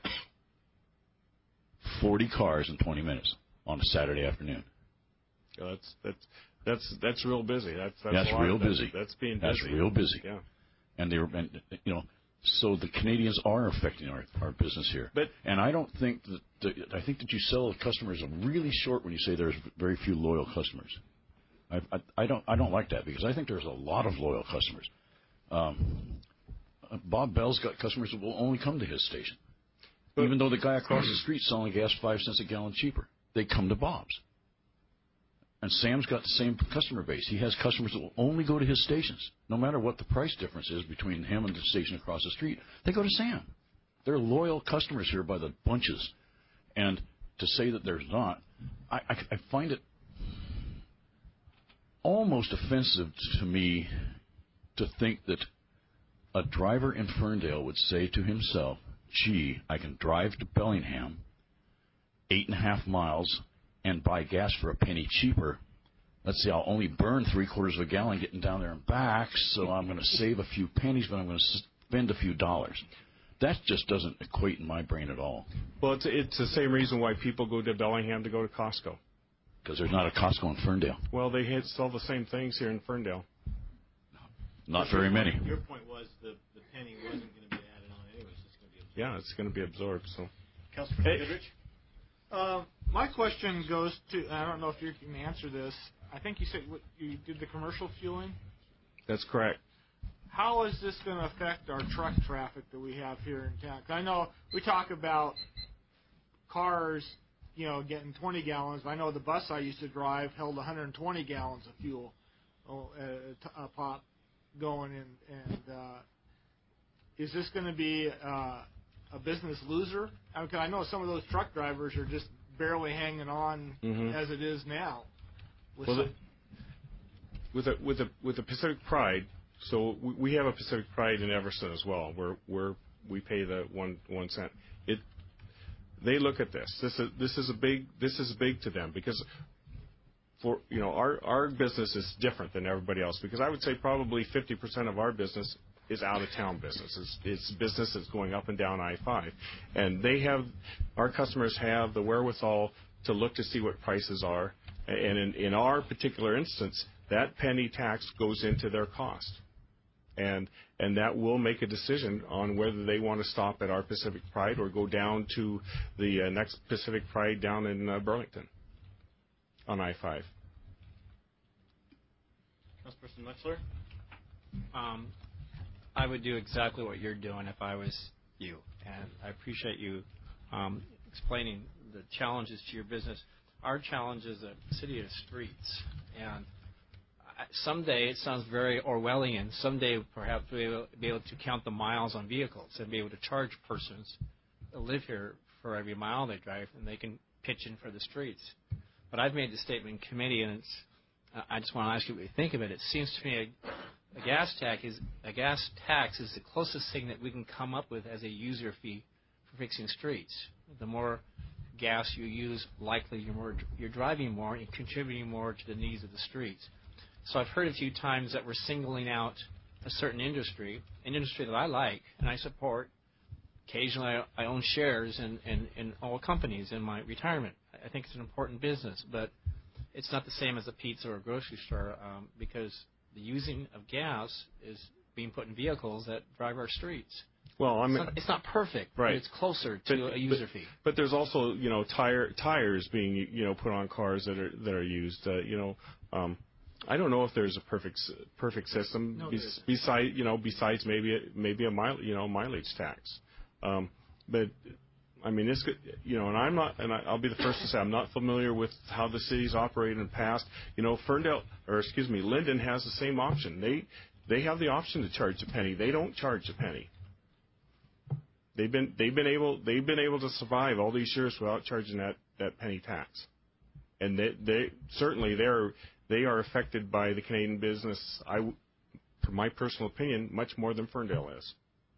40 cars in 20 minutes on a Saturday afternoon. Yeah, that's real busy. That's real busy. That's being busy. That's real busy. Yeah. And so the Canadians are affecting our business here. And I don't think I think that you sell customers really short when you say there's very few loyal customers. I don't like that because I think there's a lot of loyal customers. Bob Bell's got customers that will only come to his station, even though the guy across the street selling gas 5 cents a gallon cheaper. They come to Bob's. And Sam's got the same customer base. He has customers that will only go to his stations, no matter what the price difference is between him and the station across the street. They go to Sam. They're loyal customers here by the bunches. And to say that there's not, I find it almost offensive to me to think that a driver in Ferndale would say to himself, gee, I can drive to Bellingham 8.5 miles and buy gas for a penny cheaper. Let's say I'll only burn 3/4 of a gallon getting down there and back, so I'm going to save a few pennies, but I'm going to spend a few dollars. That just doesn't equate in my brain at all. Well, it's the same reason why people go to Bellingham to go to Costco. Because there's not a Costco in Ferndale. Well, they sell the same things here in Ferndale. Not very many. Your point was the penny wasn't going to be added on anyways. It's going to be absorbed. Yeah, it's going to be absorbed. So, Councilor Goodrich? My question goes to, I don't know if you can answer this. I think you said you did the commercial fueling. That's correct. How is this going to affect our truck traffic that we have here in town? 'Cause I know we talk about cars, getting 20 gallons. I know the bus I used to drive held 120 gallons of fuel a pop going in. And is this going to be a business loser? I know some of those truck drivers are just barely hanging on as it is now. With the Pacific Pride, so we have a Pacific Pride in Everson as well, where we pay the 1 cent. They look at this. This is big to them because for our business is different than everybody else, because I would say probably 50% of our business is out of town business. It's business that's going up and down I-5, and our customers have the wherewithal to look to see what prices are, and in our particular instance, that penny tax goes into their cost, and that will make a decision on whether they want to stop at our Pacific Pride or go down to the next Pacific Pride down in Burlington on I-5. Councilperson Muchler? I would do exactly what you're doing if I was you, and I appreciate you explaining the challenges to your business. Our challenge is a city of streets, and someday, it sounds very Orwellian, someday perhaps we'll be able to count the miles on vehicles and be able to charge persons that live here for every mile they drive, and they can pitch in for the streets. But I've made the statement in committee, and I just want to ask you what you think of it. It seems to me a gas tax is the closest thing that we can come up with as a user fee for fixing streets. The more gas you use, likely you're driving more and contributing more to the needs of the streets. So I've heard a few times that we're singling out a certain industry, an industry that I like and I support. Occasionally I own shares in all companies in my retirement. I think it's an important business, but it's not the same as a pizza or a grocery store because the using of gas is being put in vehicles that drive our streets. Well, it's not perfect, right? But it's closer to a user fee. But there's also tires being put on cars that are used. I don't know if there's a perfect system besides maybe a mileage tax. But I mean, this could, and I'm not, and I'll be the first to say I'm not familiar with how the city's operated in the past. Linden has the same option. They have the option to charge a penny. They don't charge a penny. They've been able to survive all these years without charging that penny tax, and they are affected by the Canadian business. For my personal opinion, much more than Ferndale is.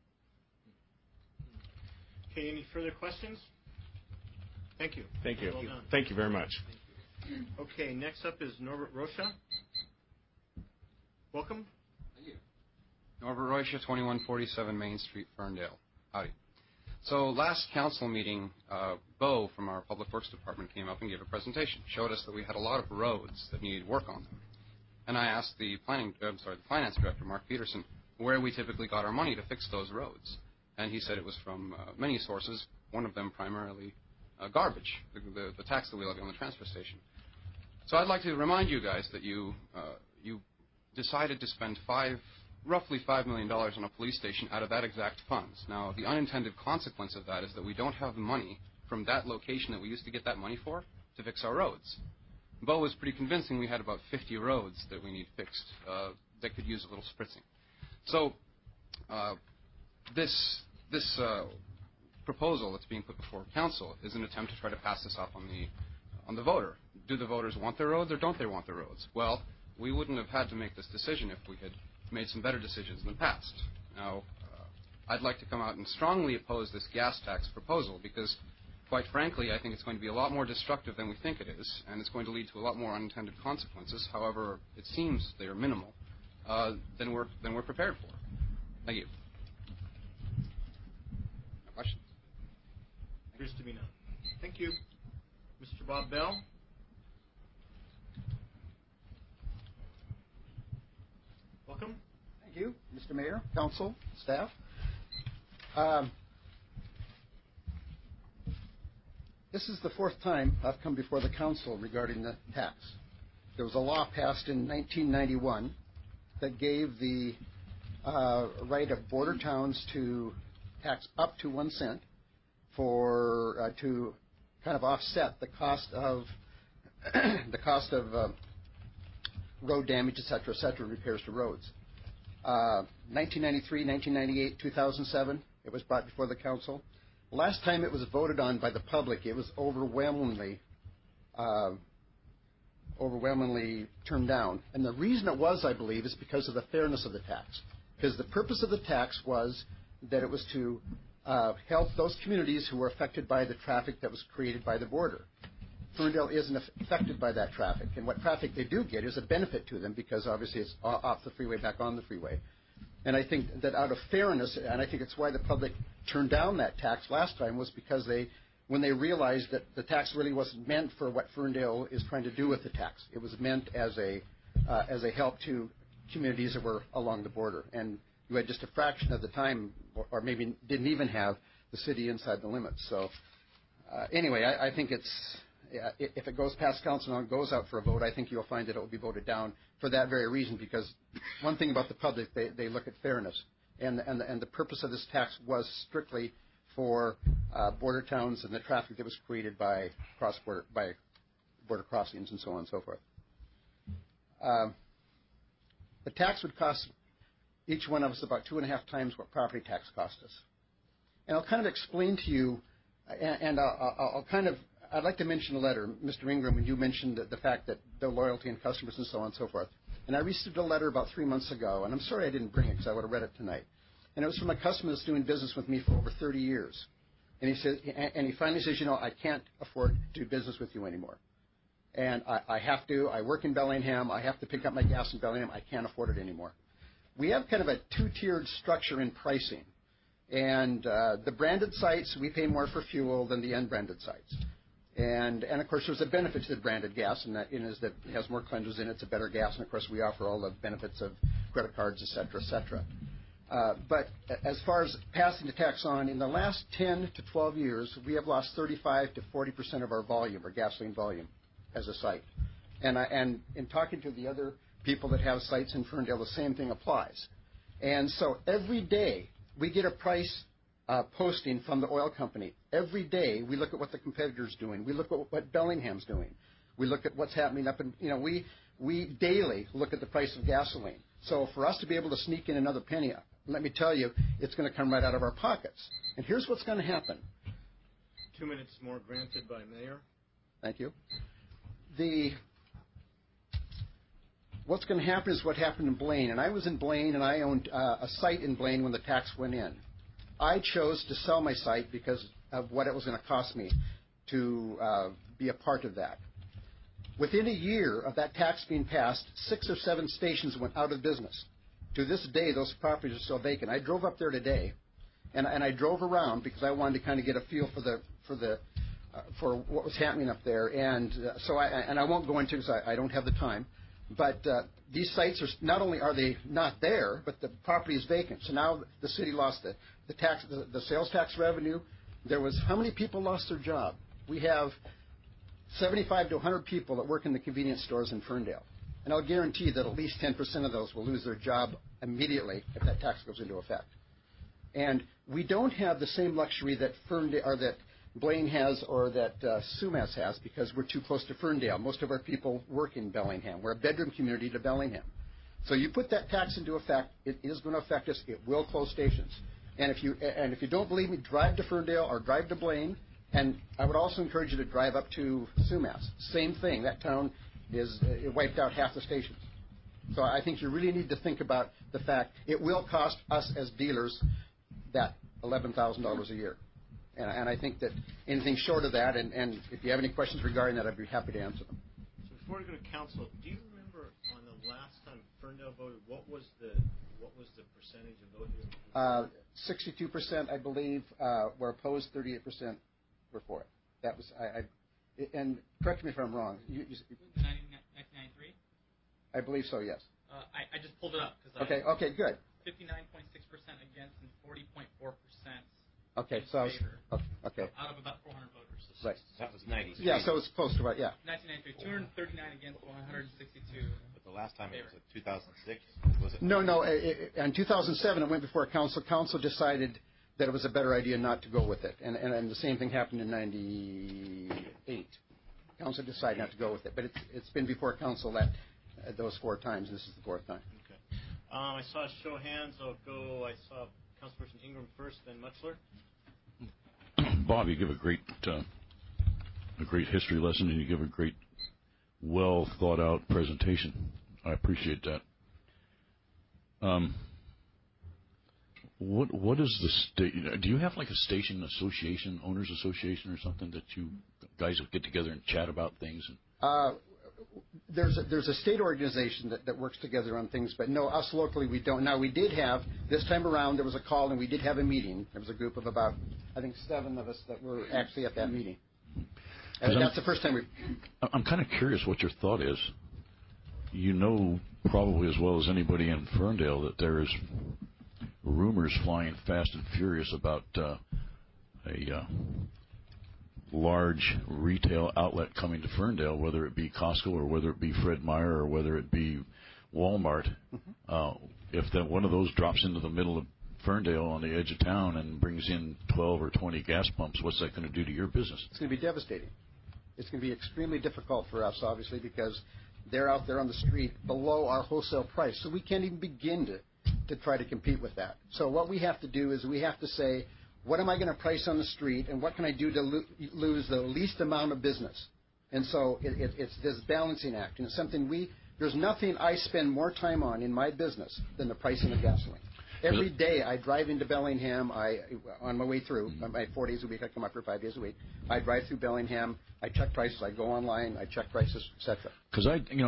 Okay, any further questions? Thank you. Thank you. Well done. Thank you very much. Okay, next up is Norbert Rocha. Welcome. Thank you. Norbert Rocha, 2147 Main Street, Ferndale. Howdy. So last council meeting, Bo from our Public Works Department came up and gave a presentation, showed us that we had a lot of roads that needed work on them. And I asked the finance director, Mark Peterson, where we typically got our money to fix those roads. And he said it was from many sources, one of them primarily garbage, the tax that we levy on the transfer station. So I'd like to remind you guys that you decided to spend roughly $5 million on a police station out of that exact funds. Now, the unintended consequence of that is that we don't have the money from that location that we used to get that money for to fix our roads. Bo was pretty convincing. We had about 50 roads that we need fixed that could use a little spritzing. So this proposal that's being put before council is an attempt to try to pass this off on the voter. Do the voters want their roads or don't they want their roads? Well, we wouldn't have had to make this decision if we had made some better decisions in the past. Now, I'd like to come out and strongly oppose this gas tax proposal because, quite frankly, I think it's going to be a lot more destructive than we think it is, and it's going to lead to a lot more unintended consequences. However, it seems they are minimal than we're prepared for. Thank you. No questions? Appears to be none. Thank you. Mr. Bob Bell. Welcome. Thank you, Mr. Mayor, council, staff. This is the fourth time I've come before the council regarding the tax. There was a law passed in 1991 that gave the right of border towns to tax up to 1 cent for to kind of offset the cost of road damage, et cetera, repairs to roads. 1993, 1998, 2007, it was brought before the council. Last time it was voted on by the public, it was overwhelmingly turned down. And the reason it was, I believe, is because of the fairness of the tax. Because the purpose of the tax was that it was to help those communities who were affected by the traffic that was created by the border. Ferndale isn't affected by that traffic. And what traffic they do get is a benefit to them because obviously it's off the freeway, back on the freeway. And I think that out of fairness, and I think it's why the public turned down that tax last time, was because when they realized that the tax really wasn't meant for what Ferndale is trying to do with the tax. It was meant as a help to communities that were along the border. And you had just a fraction of the time, or maybe didn't even have the city inside the limits. So anyway, I think if it goes past council and goes out for a vote, I think you'll find that it will be voted down for that very reason, because one thing about the public, they look at fairness. And the purpose of this tax was strictly for border towns and the traffic that was created by border crossings and so on and so forth. The tax would cost each one of us about 2.5 times what property tax cost us. And I'll kind of explain to you, and I'd like to mention a letter, Mr. Ingram, when you mentioned the fact that the loyalty and customers and so on and so forth. And I received a letter about 3 months ago, and I'm sorry I didn't bring it because I would have read it tonight. And it was from a customer that's doing business with me for over 30 years. And he finally says, I can't afford to do business with you anymore. And I have to. I work in Bellingham. I have to pick up my gas in Bellingham. I can't afford it anymore. We have kind of a two-tiered structure in pricing. And the branded sites, we pay more for fuel than the unbranded sites. And of course, there's a benefit to the branded gas, and that is that it has more cleansers in it. It's a better gas. And of course, we offer all the benefits of credit cards, et cetera, et cetera. But as far as passing the tax on, in the last 10 to 12 years, we have lost 35 to 40% of our volume, our gasoline volume, as a site. And in talking to the other people that have sites in Ferndale, the same thing applies. And so every day we get a price posting from the oil company. Every day we look at what the competitor's doing. We look at what Bellingham's doing. We look at what's happening up in, we daily look at the price of gasoline. So for us to be able to sneak in another penny, let me tell you, it's going to come right out of our pockets. And here's what's going to happen. 2 minutes more granted by Mayor. Thank you. What's going to happen is what happened in Blaine. And I was in Blaine, and I owned a site in Blaine when the tax went in. I chose to sell my site because of what it was going to cost me to be a part of that. Within a year of that tax being passed, 6 or 7 stations went out of business. To this day, those properties are still vacant. I drove up there today, and I drove around because I wanted to kind of get a feel for what was happening up there. And so I won't go into it because I don't have the time. But these sites are not only are they not there, but the property is vacant. So now the city lost the sales tax revenue. There was how many people lost their job? We have 75 to 100 people that work in the convenience stores in Ferndale. And I'll guarantee that at least 10% of those will lose their job immediately if that tax goes into effect. And we don't have the same luxury that Blaine has or that Sumas has because we're too close to Ferndale. Most of our people work in Bellingham. We're a bedroom community to Bellingham. So you put that tax into effect, it is going to affect us. It will close stations. And if you don't believe me, drive to Ferndale or drive to Blaine. And I would also encourage you to drive up to Sumas. Same thing. That town it wiped out half the stations. So I think you really need to think about the fact it will cost us as dealers that $11,000 a year. And I think that anything short of that, and if you have any questions regarding that, I'd be happy to answer them. So before we go to council, do you remember on the last time Ferndale voted, what was the percentage of vote? 62%, I believe, were opposed. 38% were for it. That was and correct me if I'm wrong. 1993. I believe so. Yes. I just pulled it up. Okay, good. 59.6% against and 40.4%. Okay, so okay. Out of about 400 voters. Right. That was 93. Yeah, so it's close to right. Yeah. 1993, 239 against 162. But the last time it was 2006. Was it? No. In 2007, it went before council. Council decided that it was a better idea not to go with it, and the same thing happened in '98. Council decided not to go with it, but it's been before council those 4 times. This is the 4th time. Okay. I saw a show of hands. I saw Councilperson Ingram first, then Mutchler. Bob, you give a great history lesson, and you give a great, well thought out presentation. I appreciate that. What is the state? Do you have like a station association, owners association, or something that you guys will get together and chat about things? There's a state organization that works together on things, but no, us locally we don't. Now we did have this time around. There was a call, and we did have a meeting. There was a group of about, I think, 7 of us that were actually at that meeting. And that's the first time I'm kind of curious what your thought is. You know, probably as well as anybody in Ferndale, that there is rumors flying fast and furious about a large retail outlet coming to Ferndale, whether it be Costco or whether it be Fred Meyer or whether it be Walmart. If one of those drops into the middle of Ferndale on the edge of town and brings in 12 or 20 gas pumps, what's that going to do to your business? It's going to be devastating. It's going to be extremely difficult for us, obviously, because they're out there on the street below our wholesale price. So we can't even begin to try to compete with that. So what we have to do is we have to say, what am I going to price on the street, and what can I do to lose the least amount of business? And so it's this balancing act. And it's something there's nothing I spend more time on in my business than the pricing of gasoline. Every day I drive into Bellingham. On my way through, my 4 days a week, I come up for 5 days a week. I drive through Bellingham. I check prices. I go online. I check prices, etc. Because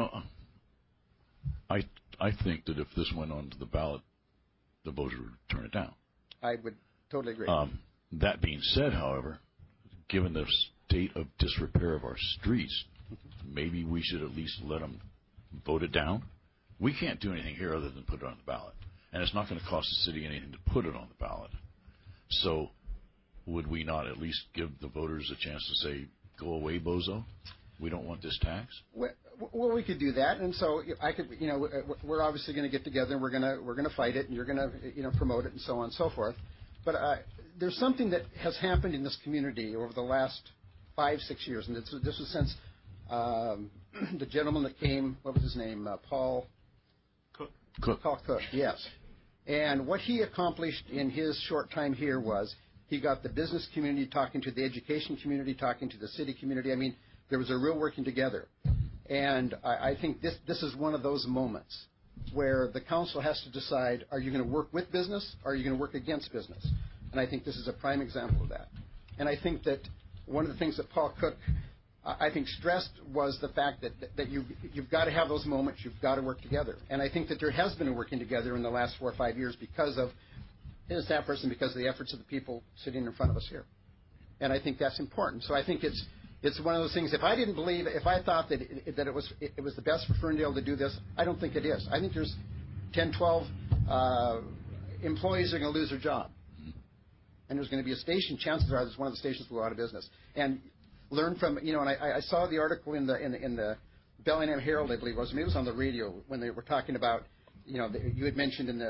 I think that if this went onto the ballot, the voters would turn it down. I would totally agree. That being said, however, given the state of disrepair of our streets, maybe we should at least let them vote it down. We can't do anything here other than put it on the ballot. And it's not going to cost the city anything to put it on the ballot. So would we not at least give the voters a chance to say, go away, bozo? We don't want this tax? Well, we could do that, and so I could. We're obviously going to get together, and we're going to fight it, and you're going to promote it, and so on and so forth. But there's something that has happened in this community over the last 5-6 years, and this was since the gentleman that came. What was his name? Paul Cook. Paul Cook. Yes. And what he accomplished in his short time here was he got the business community talking to the education community, talking to the city community. I mean, there was a real working together. And I think this is one of those moments where the council has to decide, are you going to work with business or are you going to work against business? And I think this is a prime example of that. And I think that one of the things that Paul Cook, I think, stressed was the fact that you've got to have those moments, you've got to work together. And I think that there has been a working together in the last 4 or 5 years because of his staff person, because of the efforts of the people sitting in front of us here. And I think that's important. So I think it's one of those things. If I didn't believe, if I thought that it was the best for Ferndale to do this, I don't think it is. I think there's 10, 12 employees are going to lose their job, and there's going to be a station. Chances are, one of the stations will go out of business. And learn from and I saw the article in the Bellingham Herald, I believe it was. Maybe it was on the radio when they were talking about you had mentioned in the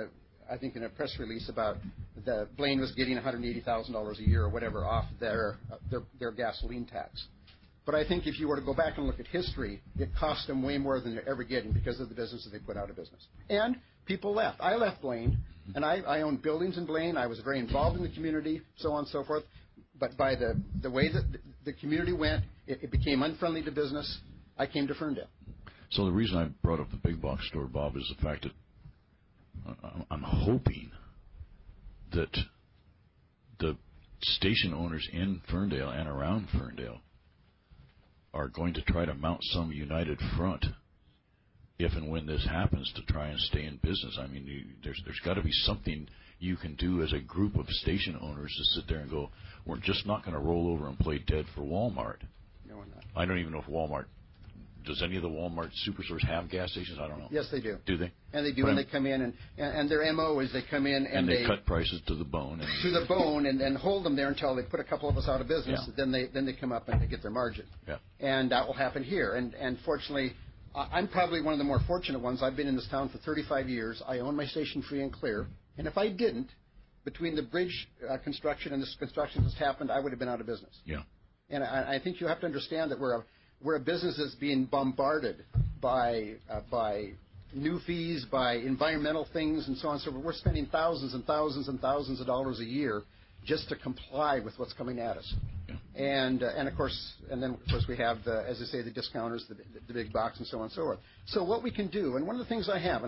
I think, in a press release about the Blaine was getting $180,000 a year or whatever off their gasoline tax. But I think if you were to go back and look at history, it cost them way more than they're ever getting because of the businesses they put out of business. And people left. I left Blaine, and I owned buildings in Blaine. I was very involved in the community, so on and so forth. But by the way that the community went, it became unfriendly to business. I came to Ferndale. So the reason I brought up the big box store, Bob, is the fact that I'm hoping that the station owners in Ferndale and around Ferndale are going to try to mount some united front if and when this happens to try and stay in business. I mean, there's got to be something you can do as a group of station owners to sit there and go, we're just not going to roll over and play dead for Walmart. No, we're not. I don't even know if Walmart, does any of the Walmart superstores have gas stations? I don't know. Yes, they do. Do they? And they do, and they come in, and their MO is they come in and they cut prices to the bone. And hold them there until they put a couple of us out of business. Yeah. Then they come up and they get their margin. Yeah. And that will happen here. And fortunately, I'm probably one of the more fortunate ones. I've been in this town for 35 years. I own my station free and clear. And if I didn't, between the bridge construction and this construction that's happened, I would have been out of business. Yeah. And I think you have to understand that we're a business that's being bombarded by new fees, by environmental things, and so on. So we're spending thousands and thousands and thousands of dollars a year just to comply with what's coming at us. Yeah. And of course we have as I say, the discounters, the big box, and so on and so forth. So what we can do, and one of the things I have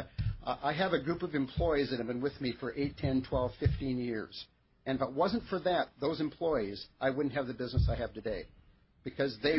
a group of employees that have been with me for 8, 10, 12, 15 years. And if it wasn't for those employees, I wouldn't have the business I have today, because they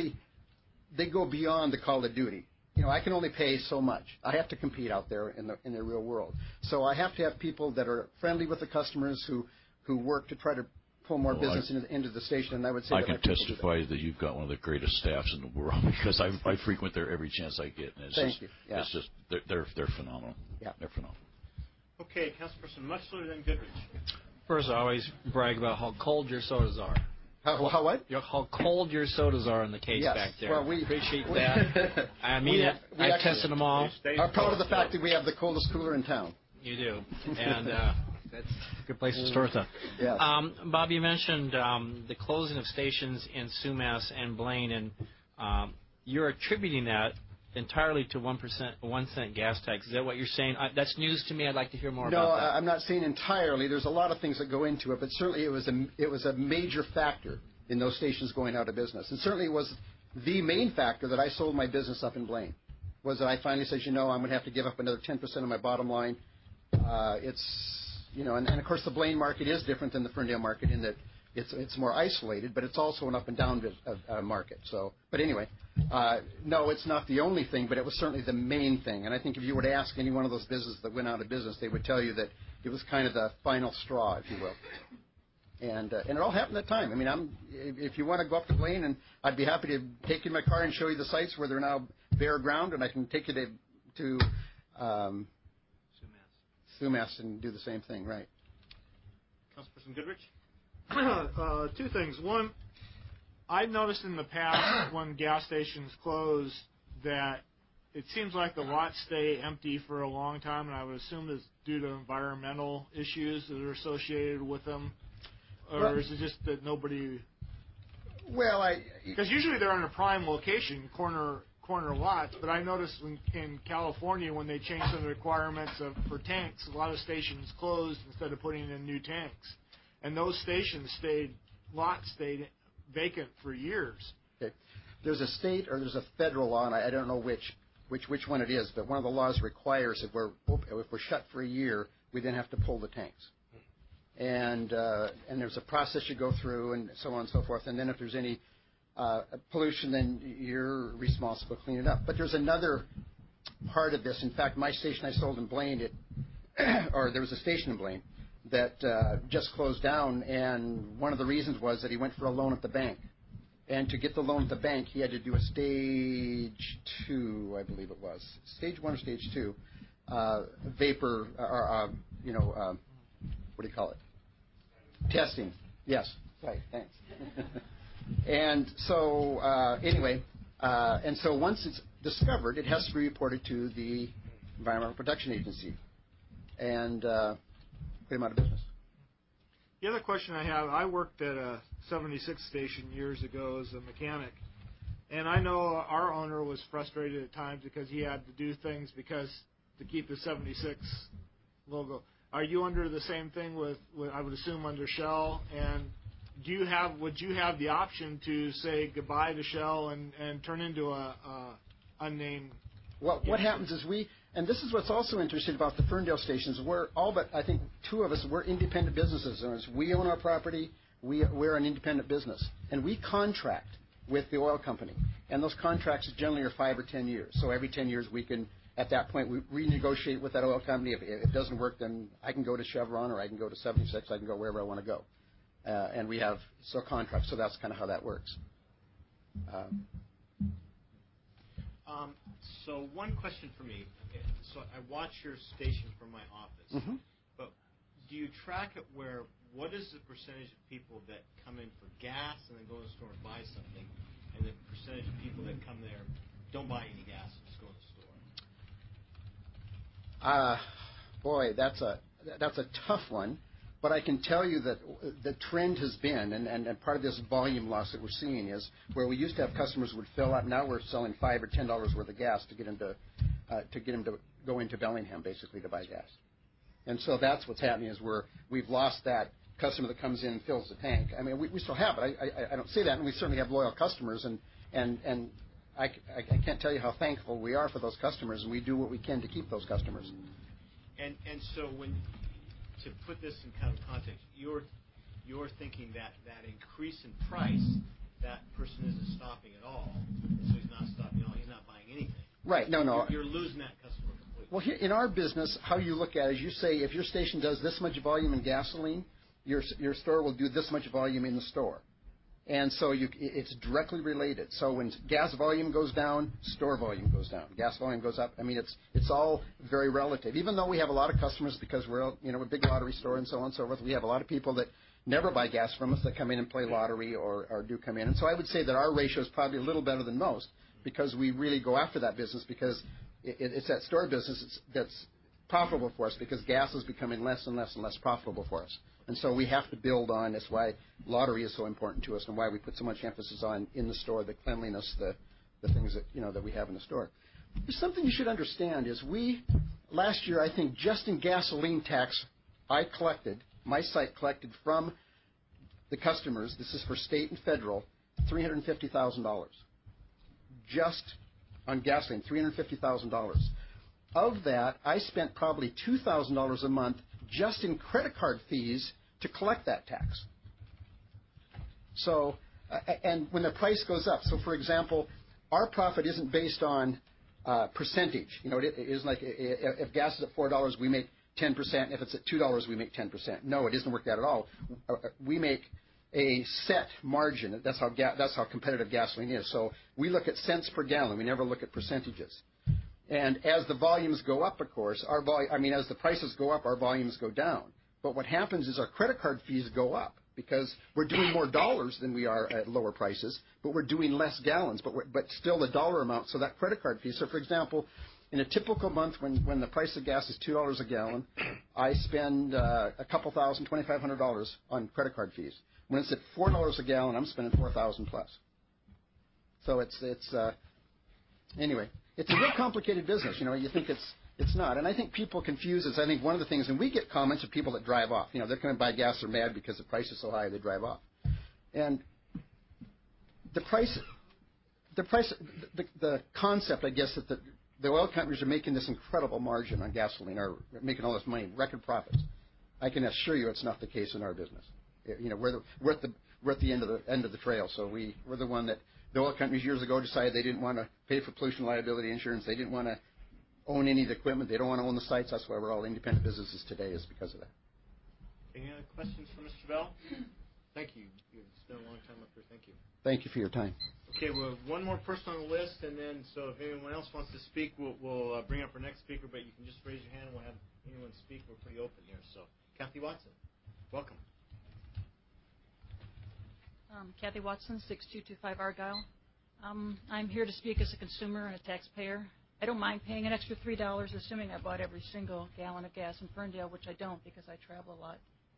go beyond the call of duty. You know, I can only pay so much. I have to compete out there in the real world. So I have to have people that are friendly with the customers who work to try to pull more business into the station. And I would say I can testify that you've got one of the greatest staffs in the world, because I frequent there every chance I get. And Thank you. Yeah. It's just they're phenomenal. Yeah. They're phenomenal. Okay, Councilperson Muchler, then Goodrich. First, I always brag about how cold your sodas are. How what? How cold your sodas are in the case back there. Well, we appreciate that. I mean, I've tested them all. I'm proud of the fact that we have the coldest cooler in town. You do, and that's a good place to store stuff. Yes. Bob, you mentioned the closing of stations in Sumas and Blaine, and you're attributing that entirely to 1 cent gas tax. Is that what you're saying? That's news to me. I'd like to hear more about that. No, I'm not saying entirely. There's a lot of things that go into it, but certainly it was a major factor in those stations going out of business. And certainly it was the main factor that I sold my business up in Blaine, was that I finally said, I'm going to have to give up another 10% of my bottom line. And of course the Blaine market is different than the Ferndale market in that it's more isolated, but it's also an up and down market. So, but anyway, no, it's not the only thing, but it was certainly the main thing. And I think if you were to ask any one of those businesses that went out of business, they would tell you that it was kind of the final straw, if you will. And it all happened at that time. I mean, if you want to go up to Blaine, and I'd be happy to take you in my car and show you the sites where they're now bare ground, and I can take you to Sumas and do the same thing, right? Councilperson Goodrich. 2 things. One, I've noticed in the past when gas stations close that it seems like the lots stay empty for a long time, and I would assume it's due to environmental issues that are associated with them. Or is it just that nobody... Well, because usually they're in a prime location, corner lots, but I noticed in California when they changed some of the requirements for tanks, a lot of stations closed instead of putting in new tanks. And those stations stayed vacant for years. Okay. There's a state or there's a federal law, and I don't know which one it is, but one of the laws requires if we're shut for a year, we then have to pull the tanks. And there's a process you go through, and so on and so forth. And then if there's any pollution, then you're responsible to clean it up. But there's another part of this. In fact, my station I sold in Blaine, there was a station in Blaine that just closed down, and one of the reasons was that he went for a loan at the bank. And to get the loan at the bank, he had to do a stage 2, I believe it was. Stage 1 or stage 2, vapor, what do you call it? Testing. Yes. Right. Thanks. And so, once it's discovered, it has to be reported to the Environmental Protection Agency. and put him out of business. The other question I have, I worked at a 76 station years ago as a mechanic, and I know our owner was frustrated at times because he had to do things to keep the 76 logo. Are you under the same thing with I would assume under Shell? And would you have the option to say goodbye to Shell and turn into a unnamed? Well, what happens is and this is what's also interesting about the Ferndale stations. We're all but I think two of us, we're independent businesses owners. We own our property. We're an independent business, and we contract with the oil company. And those contracts generally are 5 or 10 years. So every 10 years we can, at that point, we renegotiate with that oil company. If it doesn't work, then I can go to Chevron or I can go to 76. I can go wherever I want to go. And we have contracts. So that's kind of how that works. So one question for me. Okay, so I watch your station from my office. Mm-hmm. But do you track it what is the percentage of people that come in for gas and then go to the store and buy something, and the percentage of people that come there don't buy any gas and just go to the store? Boy, that's a tough one. But I can tell you that the trend has been, and part of this volume loss that we're seeing is where we used to have customers who would fill up. Now we're selling $5 or $10 worth of gas to get them to go into Bellingham basically to buy gas. And so that's what's happening is we've lost that customer that comes in and fills the tank. I mean, we still have it. I don't say that, and we certainly have loyal customers, and I can't tell you how thankful we are for those customers, and we do what we can to keep those customers. And so to put this in kind of context, you're thinking that increase in price, that person isn't stopping at all, so he's not stopping at all. He's not buying anything. Right. No. You're losing that customer completely. Well, here, in our business, how you look at it is you say if your station does this much volume in gasoline, your store will do this much volume in the store. And so it's directly related. So when gas volume goes down, store volume goes down. Gas volume goes up. I mean, it's all very relative. Even though we have a lot of customers because we're a big lottery store and so on and so forth, we have a lot of people that never buy gas from us that come in and play lottery or do come in. And so I would say that our ratio is probably a little better than most because we really go after that business because it's that store business that's profitable for us because gas is becoming less and less and less profitable for us. And so we have to build on. That's why lottery is so important to us and why we put so much emphasis on in the store, the cleanliness, the things that we have in the store. There's something you should understand is last year, I think just in gasoline tax, my site collected from the customers, this is for state and federal, $350,000. Just on gasoline, $350,000. Of that, I spent probably $2,000 a month just in credit card fees to collect that tax. So, and when the price goes up, so for example, our profit isn't based on percentage. It isn't like if gas is at $4, we make 10%. If it's at $2, we make 10%. No, it doesn't work that at all. We make a set margin. That's how competitive gasoline is. So we look at cents per gallon. We never look at percentages. And as the volumes go up, of course, as the prices go up, our volumes go down. But what happens is our credit card fees go up because we're doing more dollars than we are at lower prices, but we're doing less gallons, but still the dollar amount. So that credit card fee. So, for example, in a typical month when the price of gas is $2 a gallon, I spend a couple thousand, $2,500 on credit card fees. When it's at $4 a gallon, I'm spending $4,000 plus. So anyway. It's a real complicated business. You think it's not. And I think people confuse this. I think one of the things, and we get comments of people that drive off. They're going to buy gas, they're mad because the price is so high, they drive off. And the concept, I guess, that the oil companies are making this incredible margin on gasoline, or making all this money, record profits. I can assure you it's not the case in our business. We're at the end of the trail. So we're the one that the oil companies years ago decided they didn't want to pay for pollution liability insurance. They didn't want to own any of the equipment. They don't want to own the sites. That's why we're all independent businesses today, is because of that. Any other questions for Mr. Bell? Thank you. You've spent a long time up here. Thank you. Thank you for your time. Okay, we have one more person on the list, and then so if anyone else wants to speak, we'll bring up our next speaker, but you can just raise your hand and we'll have anyone speak. We're pretty open here. So, Kathy Watson, welcome. Kathy Watson, 6225 Argyle. I'm here to speak as a consumer and a taxpayer, I don't mind paying an extra $3, assuming I bought every single gallon of gas in Ferndale, which I don't because I travel a lot.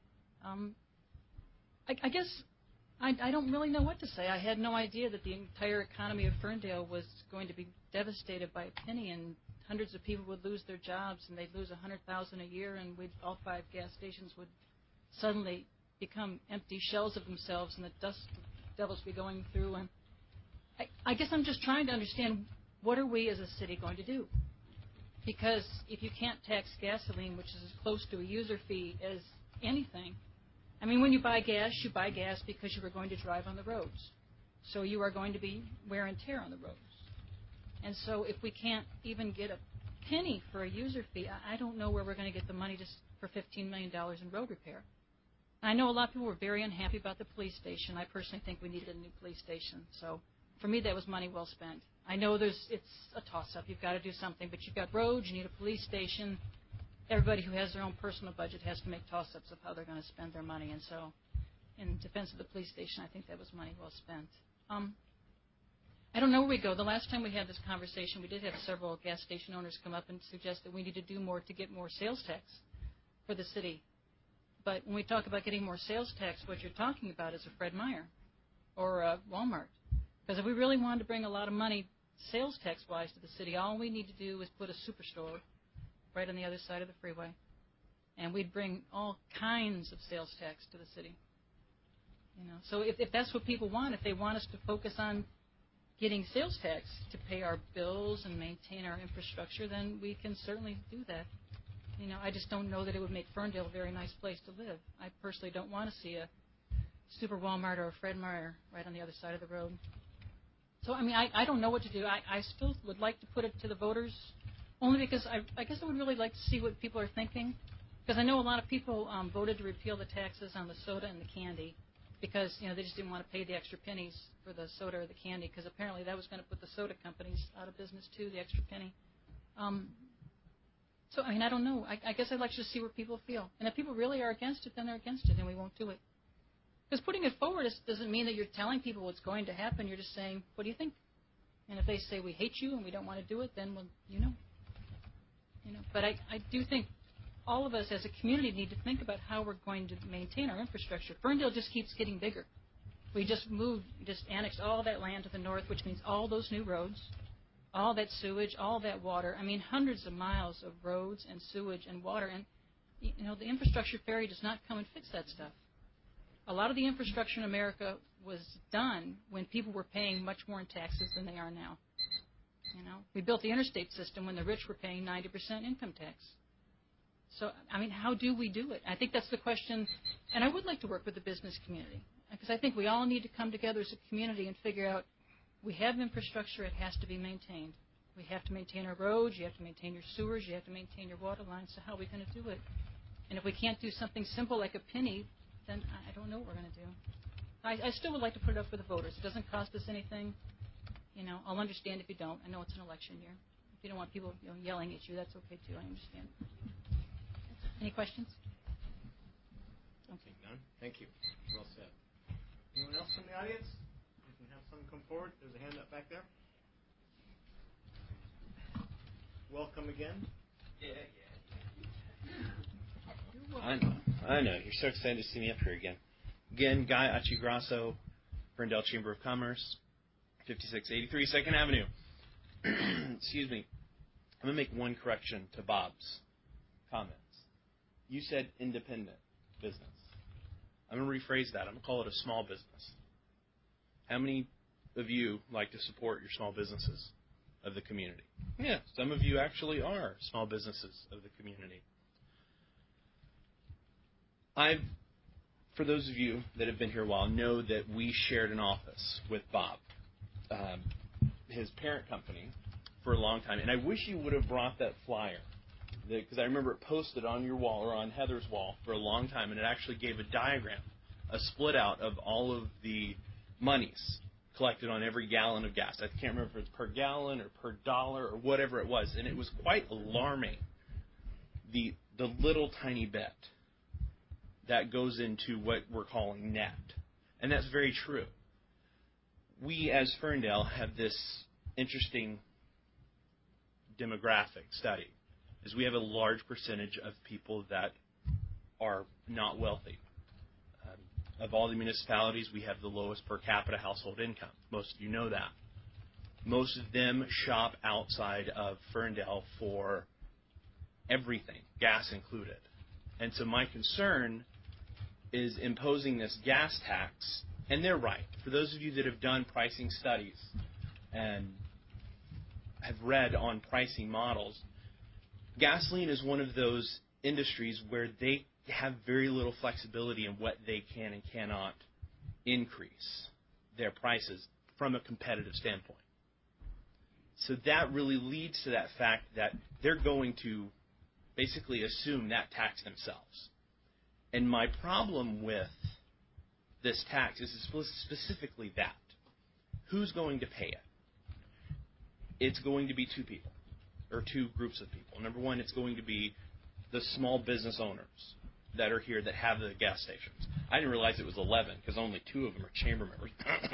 I guess I don't really know what to say. I had no idea that the entire economy of Ferndale was going to be devastated by a penny, and hundreds of people would lose their jobs, and they'd lose $100,000 a year, and all 5 gas stations would suddenly become empty shells of themselves, and the dust devils be going through. And I guess I'm just trying to understand, what are we as a city going to do? Because if you can't tax gasoline, which is as close to a user fee as anything, I mean, when you buy gas because you are going to drive on the roads. So you are going to be wear and tear on the roads. And so if we can't even get a penny for a user fee, I don't know where we're going to get the money for $15 million in road repair. I know a lot of people were very unhappy about the police station. I personally think we needed a new police station. So for me, that was money well spent. I know it's a toss-up. You've got to do something, but you've got roads, you need a police station. Everybody who has their own personal budget has to make toss-ups of how they're going to spend their money. And so in defense of the police station, I think that was money well spent. I don't know where we go. The last time we had this conversation, we did have several gas station owners come up and suggest that we need to do more to get more sales tax for the city. But when we talk about getting more sales tax, what you're talking about is a Fred Meyer or a Walmart. Because if we really wanted to bring a lot of money sales tax-wise to the city, all we need to do is put a superstore right on the other side of the freeway. And we'd bring all kinds of sales tax to the city. You know, so if that's what people want, if they want us to focus on getting sales tax to pay our bills and maintain our infrastructure, then we can certainly do that. You know, I just don't know that it would make Ferndale a very nice place to live. I personally don't want to see a Super Walmart or a Fred Meyer right on the other side of the road. So, I mean, I don't know what to do. I still would like to put it to the voters, only because I guess I would really like to see what people are thinking. Because I know a lot of people voted to repeal the taxes on the soda and the candy because, you know, they just didn't want to pay the extra pennies for the soda or the candy, because apparently that was going to put the soda companies out of business too, the extra penny. So, I mean, I don't know. I guess I'd like to see where people feel. And if people really are against it, then they're against it, and we won't do it. Because putting it forward doesn't mean that you're telling people what's going to happen. You're just saying, what do you think? And if they say we hate you and we don't want to do it, then, well, you know. But I do think all of us as a community need to think about how we're going to maintain our infrastructure. Ferndale just keeps getting bigger. We just annexed all that land to the north, which means all those new roads, all that sewage, all that water. I mean, hundreds of miles of roads and sewage and water. And, you know, the infrastructure ferry does not come and fix that stuff. A lot of the infrastructure in America was done when people were paying much more in taxes than they are now. You know, we built the interstate system when the rich were paying 90% income tax. So, I mean, how do we do it? I think that's the question. And I would like to work with the business community, because I think we all need to come together as a community and figure out, we have infrastructure, it has to be maintained. We have to maintain our roads, you have to maintain your sewers, you have to maintain your water lines, so how are we going to do it? And if we can't do something simple like a penny, then I don't know what we're going to do. I still would like to put it up for the voters. It doesn't cost us anything. You know, I'll understand if you don't. I know it's an election year. If you don't want people yelling at you, that's okay, too. I understand. Any questions? Okay, none. Thank you. Well said. Anyone else from the audience? You can have someone come forward. There's a hand up back there. Welcome again. Yeah. I know. You're so excited to see me up here again. Again, Guy Achigrasso, Ferndale Chamber of Commerce, 5683 2nd Avenue. Excuse me. I'm going to make one correction to Bob's comments. You said independent business. I'm going to rephrase that. I'm going to call it a small business. How many of you like to support your small businesses of the community? Yeah, some of you actually are small businesses of the community. For those of you that have been here a while, know that we shared an office with Bob, his parent company, for a long time. And I wish you would have brought that flyer, because I remember it posted on your wall or on Heather's wall for a long time, and it actually gave a diagram, a split out of all of the monies collected on every gallon of gas. I can't remember if it's per gallon or per dollar or whatever it was, and it was quite alarming, the little tiny bit that goes into what we're calling net. And that's very true. We, as Ferndale, have this interesting demographic study is we have a large percentage of people that are not wealthy. Of all the municipalities, we have the lowest per capita household income. Most of you know that. Most of them shop outside of Ferndale for everything, gas included. And so my concern is imposing this gas tax, and they're right. For those of you that have done pricing studies and have read on pricing models, gasoline is one of those industries where they have very little flexibility in what they can and cannot increase their prices from a competitive standpoint. So that really leads to that fact that they're going to basically assume that tax themselves. And my problem with this tax is specifically that. Who's going to pay it? It's going to be two people, or two groups of people. Number one, it's going to be the small business owners that are here that have the gas stations. I didn't realize it was 11 because only 2 of them are chamber members.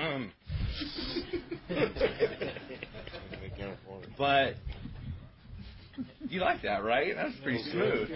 But you like that, right? That's pretty smooth.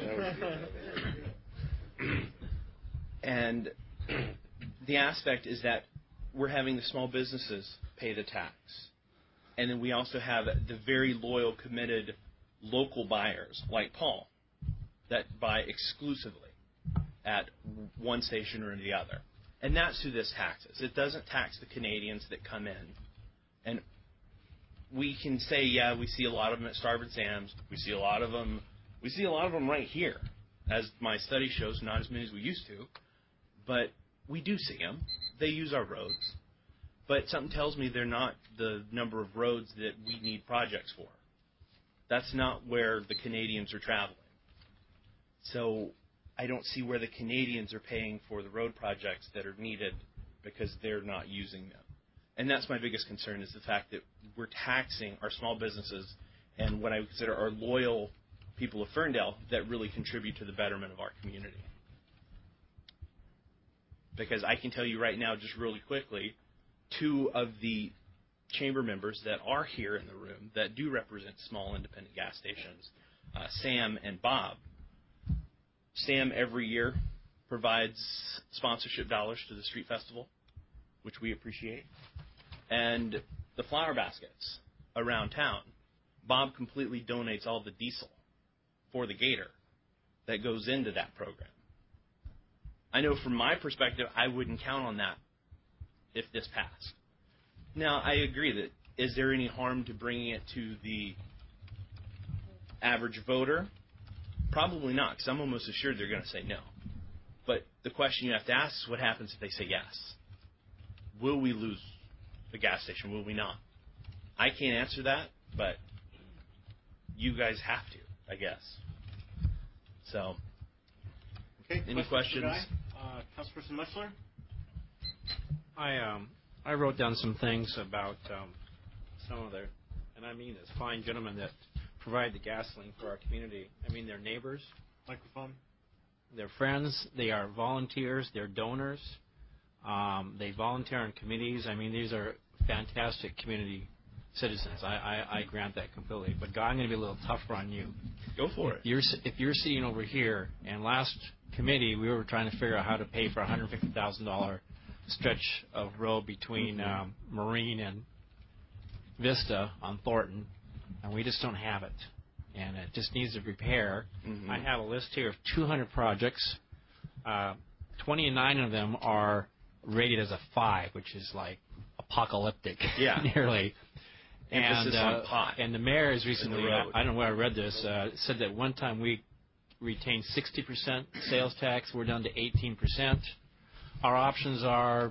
And the aspect is that we're having the small businesses pay the tax. And then we also have the very loyal, committed local buyers like Paul that buy exclusively at one station or the other. And that's who this taxes. It doesn't tax the Canadians that come in. And we can say, yeah, we see a lot of them at Starboard Sam's. We see a lot of them right here. As my study shows, not as many as we used to. But we do see them. They use our roads. But something tells me they're not the number of roads that we need projects for. That's not where the Canadians are traveling. So I don't see where the Canadians are paying for the road projects that are needed because they're not using them. And that's my biggest concern, is the fact that we're taxing our small businesses and what I would consider our loyal people of Ferndale that really contribute to the betterment of our community. Because I can tell you right now, just really quickly, 2 of the chamber members that are here in the room that do represent small independent gas stations, Sam and Bob. Sam every year provides sponsorship dollars to the street festival, which we appreciate. And the flower baskets around town, Bob completely donates all the diesel for the Gator that goes into that program. I know from my perspective, I wouldn't count on that if this passed. Now, I agree that is there any harm to bringing it to the average voter? Probably not, because I'm almost assured they're going to say no. But the question you have to ask is what happens if they say yes? Will we lose the gas station? Will we not? I can't answer that, but you guys have to, I guess. So, okay, any questions? Councilperson Muchler? I wrote down some things about some of their, and I mean this, fine gentlemen that provide the gasoline for our community. I mean, they're neighbors. Microphone. They're friends. They are volunteers. They're donors. They volunteer on committees. I mean, these are fantastic community citizens. I grant that completely. But, God, I'm going to be a little tougher on you. Go for it. If you're sitting over here, and last committee we were trying to figure out how to pay for a $150,000 stretch of road between Marine and Vista on Thornton, and we just don't have it. And it just needs to repair. Mm-hmm. I have a list here of 200 projects. 29 of them are rated as a 5, which is like apocalyptic, nearly. Emphasis on pot. And the mayor has recently, I don't know where I read this, said that one time we retained 60% sales tax. We're down to 18%. Our options are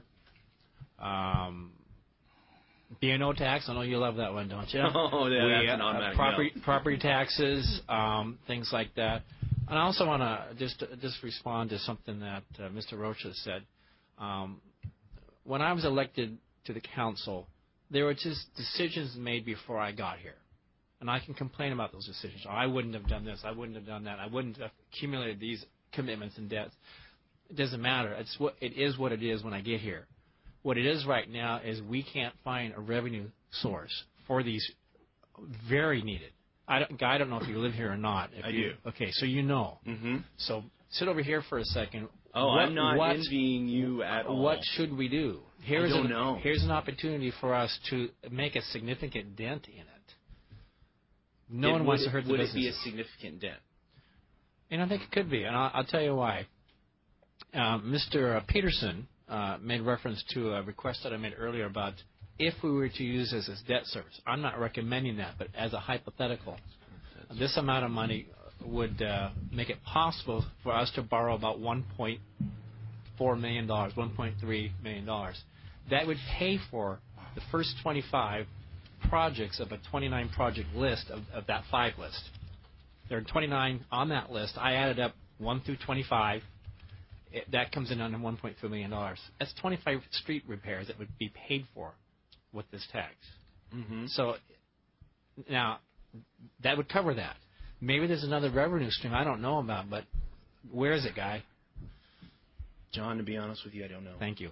B&O tax. I know you love that one, don't you? Oh, yeah, that's an automatic property taxes, things like that. And I also want to just respond to something that Mr. Rocha said. When I was elected to the council, there were just decisions made before I got here. And I can complain about those decisions. I wouldn't have done this. I wouldn't have done that. I wouldn't have accumulated these commitments and debts. It doesn't matter. It is what it is when I get here. What it is right now is we can't find a revenue source for these very needed I don't know if you live here or not. I do. Okay, so you know. Mm-hmm. So sit over here for a second. I'm not envying you at all. What should we do? I don't know. Here's an opportunity for us to make a significant dent in it. No one wants to hurt the business. Would it be a significant dent? And I think it could be, and I'll tell you why. Mr. Peterson made reference to a request that I made earlier about if we were to use this as debt service. I'm not recommending that, but as a hypothetical, this amount of money would make it possible for us to borrow about $1.4 million, $1.3 million. That would pay for the first 25 projects of a 29 project list of that 5 list. There are 29 on that list. I added up 1 through 25. That comes in under $1.2 million. That's 25 street repairs that would be paid for with this tax. Mm-hmm. So now that would cover that. Maybe there's another revenue stream I don't know about, but where is it, Guy? John, to be honest with you, I don't know. Thank you.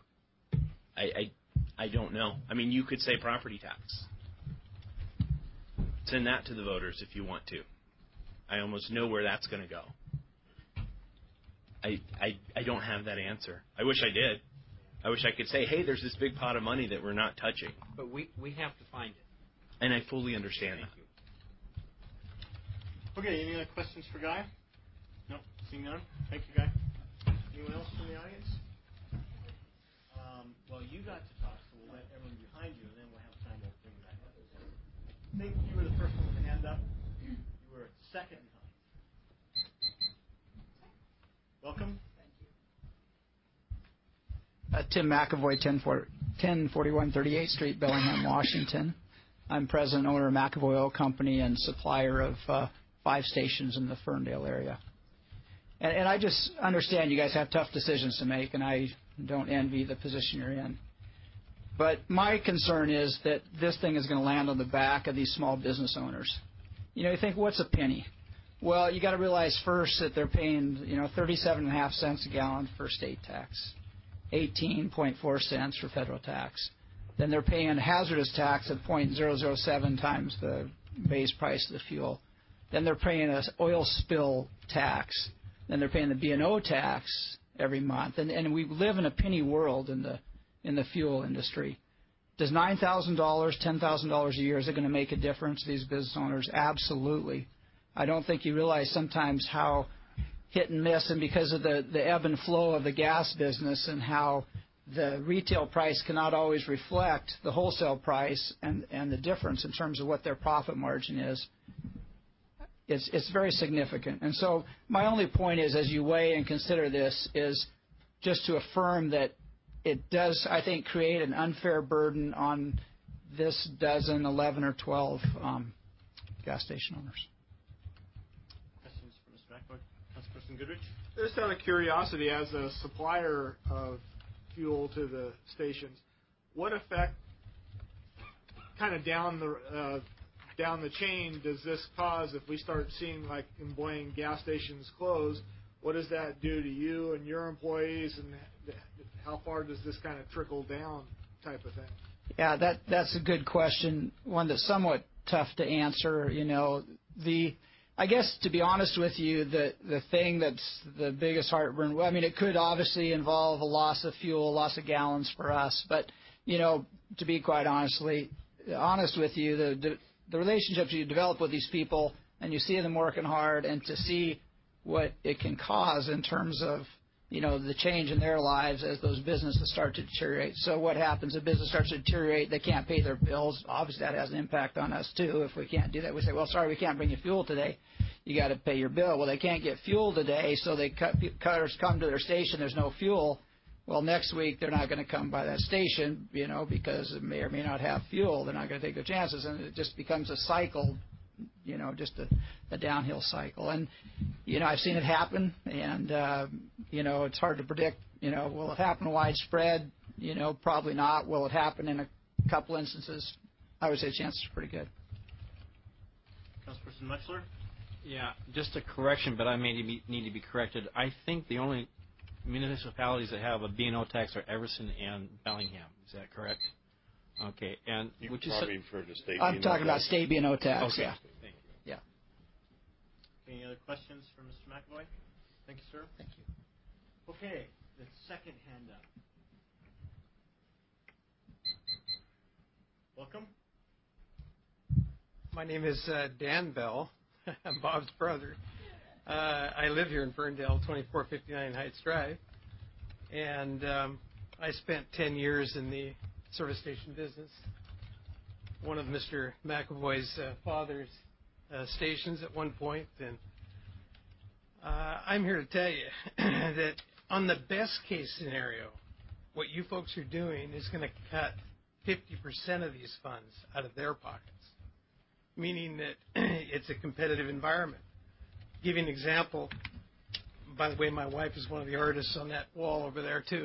I don't know. I mean, you could say property tax. Send that to the voters if you want to. I almost know where that's going to go. I don't have that answer. I wish I did. I wish I could say, hey, there's this big pot of money that we're not touching. But we have to find it. And I fully understand that. Okay, any other questions for Guy? No, seeing none. Thank you, Guy. Anyone else from the audience? Well, you got to talk, so we'll let everyone behind you, and then we'll have time to bring you back up. I think you were the first one with the hand up. You were second behind. Welcome. Tim McAvoy, 1041 38th Street, Bellingham, Washington. I'm president and owner of McAvoy Oil Company and supplier of 5 stations in the Ferndale area. And I just understand you guys have tough decisions to make, and I don't envy the position you're in. But my concern is that this thing is going to land on the back of these small business owners. You know, you think, what's a penny? Well, you got to realize first that they're paying, 37.5 cents a gallon for state tax, 18.4 cents for federal tax. Then they're paying hazardous tax at 0.007 times the base price of the fuel. Then they're paying an oil spill tax. Then they're paying the B&O tax every month. And we live in a penny world in the fuel industry. Does $9,000, $10,000 a year, is it going to make a difference to these business owners? Absolutely. I don't think you realize sometimes how hit and miss, and because of the ebb and flow of the gas business and how the retail price cannot always reflect the wholesale price and the difference in terms of what their profit margin is, it's very significant. And so my only point is, as you weigh and consider this, is just to affirm that it does, I think, create an unfair burden on this dozen, 11 or 12 gas station owners. Questions for Mr. McAvoy? Councilperson Goodrich? Just out of curiosity, as a supplier of fuel to the stations, what effect, kind of down the chain, does this cause if we start seeing, like in Blaine, gas stations close? What does that do to you and your employees, and how far does this kind of trickle down type of thing? Yeah, that's a good question, one that's somewhat tough to answer. I guess, to be honest with you, the thing that's the biggest heartburn, I mean, it could obviously involve a loss of fuel, loss of gallons for us. But, to be quite honest with you, the relationships you develop with these people, and you see them working hard, and to see what it can cause in terms of, the change in their lives as those businesses start to deteriorate. So what happens? A business starts to deteriorate. They can't pay their bills. Obviously, that has an impact on us, too. If we can't do that, we say, well, sorry, we can't bring you fuel today. You got to pay your bill. Well, they can't get fuel today, so cutters come to their station. There's no fuel. Well, next week, they're not going to come by that station, because it may or may not have fuel. They're not going to take their chances, and it just becomes a cycle, just a downhill cycle. And, I've seen it happen, and, it's hard to predict, will it happen widespread? Probably not. Will it happen in a couple instances? I would say the chances are pretty good. Councilperson Mutchler? Yeah, just a correction, but I may need to be corrected. I think the only municipalities that have a B&O tax are Everson and Bellingham. Is that correct? Okay. And you probably refer to state I'm talking about state B&O tax. Okay. Yeah. Thank you. Yeah. Any other questions for Mr. McAvoy? Thank you, sir. Thank you. Okay, the second hand up. Welcome. My name is Dan Bell. I'm Bob's brother. I live here in Ferndale, 2459 Heights Drive. And I spent 10 years in the service station business. One of Mr. McAvoy's father's stations at one point. And I'm here to tell you that on the best case scenario, what you folks are doing is going to cut 50% of these funds out of their pockets, meaning that it's a competitive environment. Give you an example. By the way, my wife is one of the artists on that wall over there, too.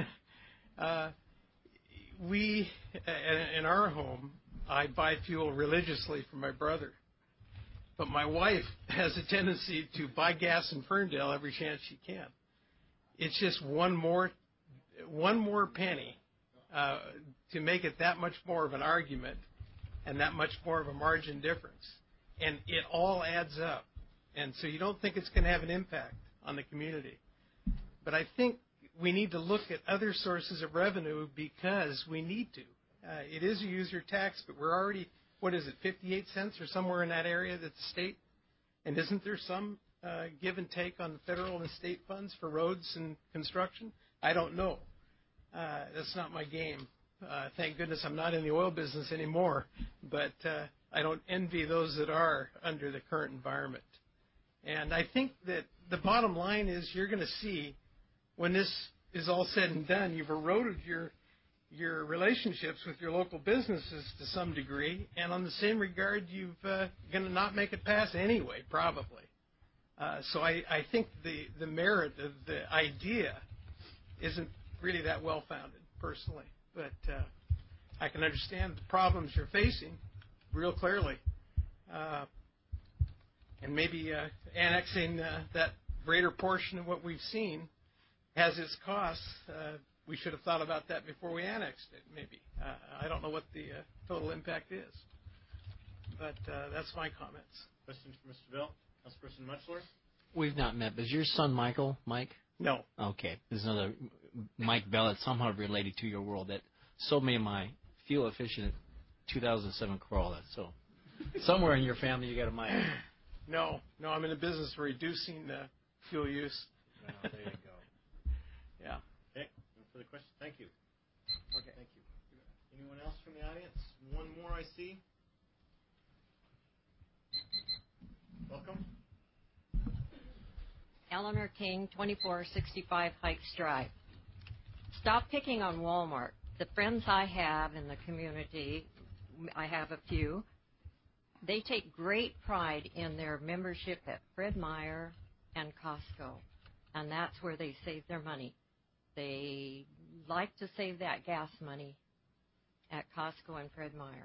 We, in our home, I buy fuel religiously from my brother. But my wife has a tendency to buy gas in Ferndale every chance she can. It's just one more penny to make it that much more of an argument and that much more of a margin difference. And it all adds up. And so you don't think it's going to have an impact on the community. But I think we need to look at other sources of revenue because we need to. It is a user tax, but we're already, 58 cents or somewhere in that area that's the state? And isn't there some give and take on the federal and state funds for roads and construction? I don't know. That's not my game. Thank goodness I'm not in the oil business anymore, but I don't envy those that are under the current environment. And I think that the bottom line is you're going to see when this is all said and done, you've eroded your relationships with your local businesses to some degree, and on the same regard, you've going to not make it pass anyway, probably. So I think the merit of the idea isn't really that well-founded, personally. But I can understand the problems you're facing real clearly. And maybe annexing that greater portion of what we've seen has its costs. We should have thought about that before we annexed it, maybe. I don't know what the total impact is. But that's my comments. Questions for Mr. Bell? Councilperson Mutchler? We've not met, but is your son Michael, Mike? No. Okay. There's another Mike Bell that's somehow related to your world that sold me my fuel-efficient 2007 Corolla. So somewhere in your family you got a Mike. No, I'm in the business for reducing fuel use. Well, there you go. Yeah. Okay. No further questions? Thank you. Okay. Thank you. Anyone else from the audience? One more I see. Welcome. Eleanor King, 2465 Heights Drive. Stop picking on Walmart. The friends I have in the community, I have a few, they take great pride in their membership at Fred Meyer and Costco, and that's where they save their money. They like to save that gas money at Costco and Fred Meyer.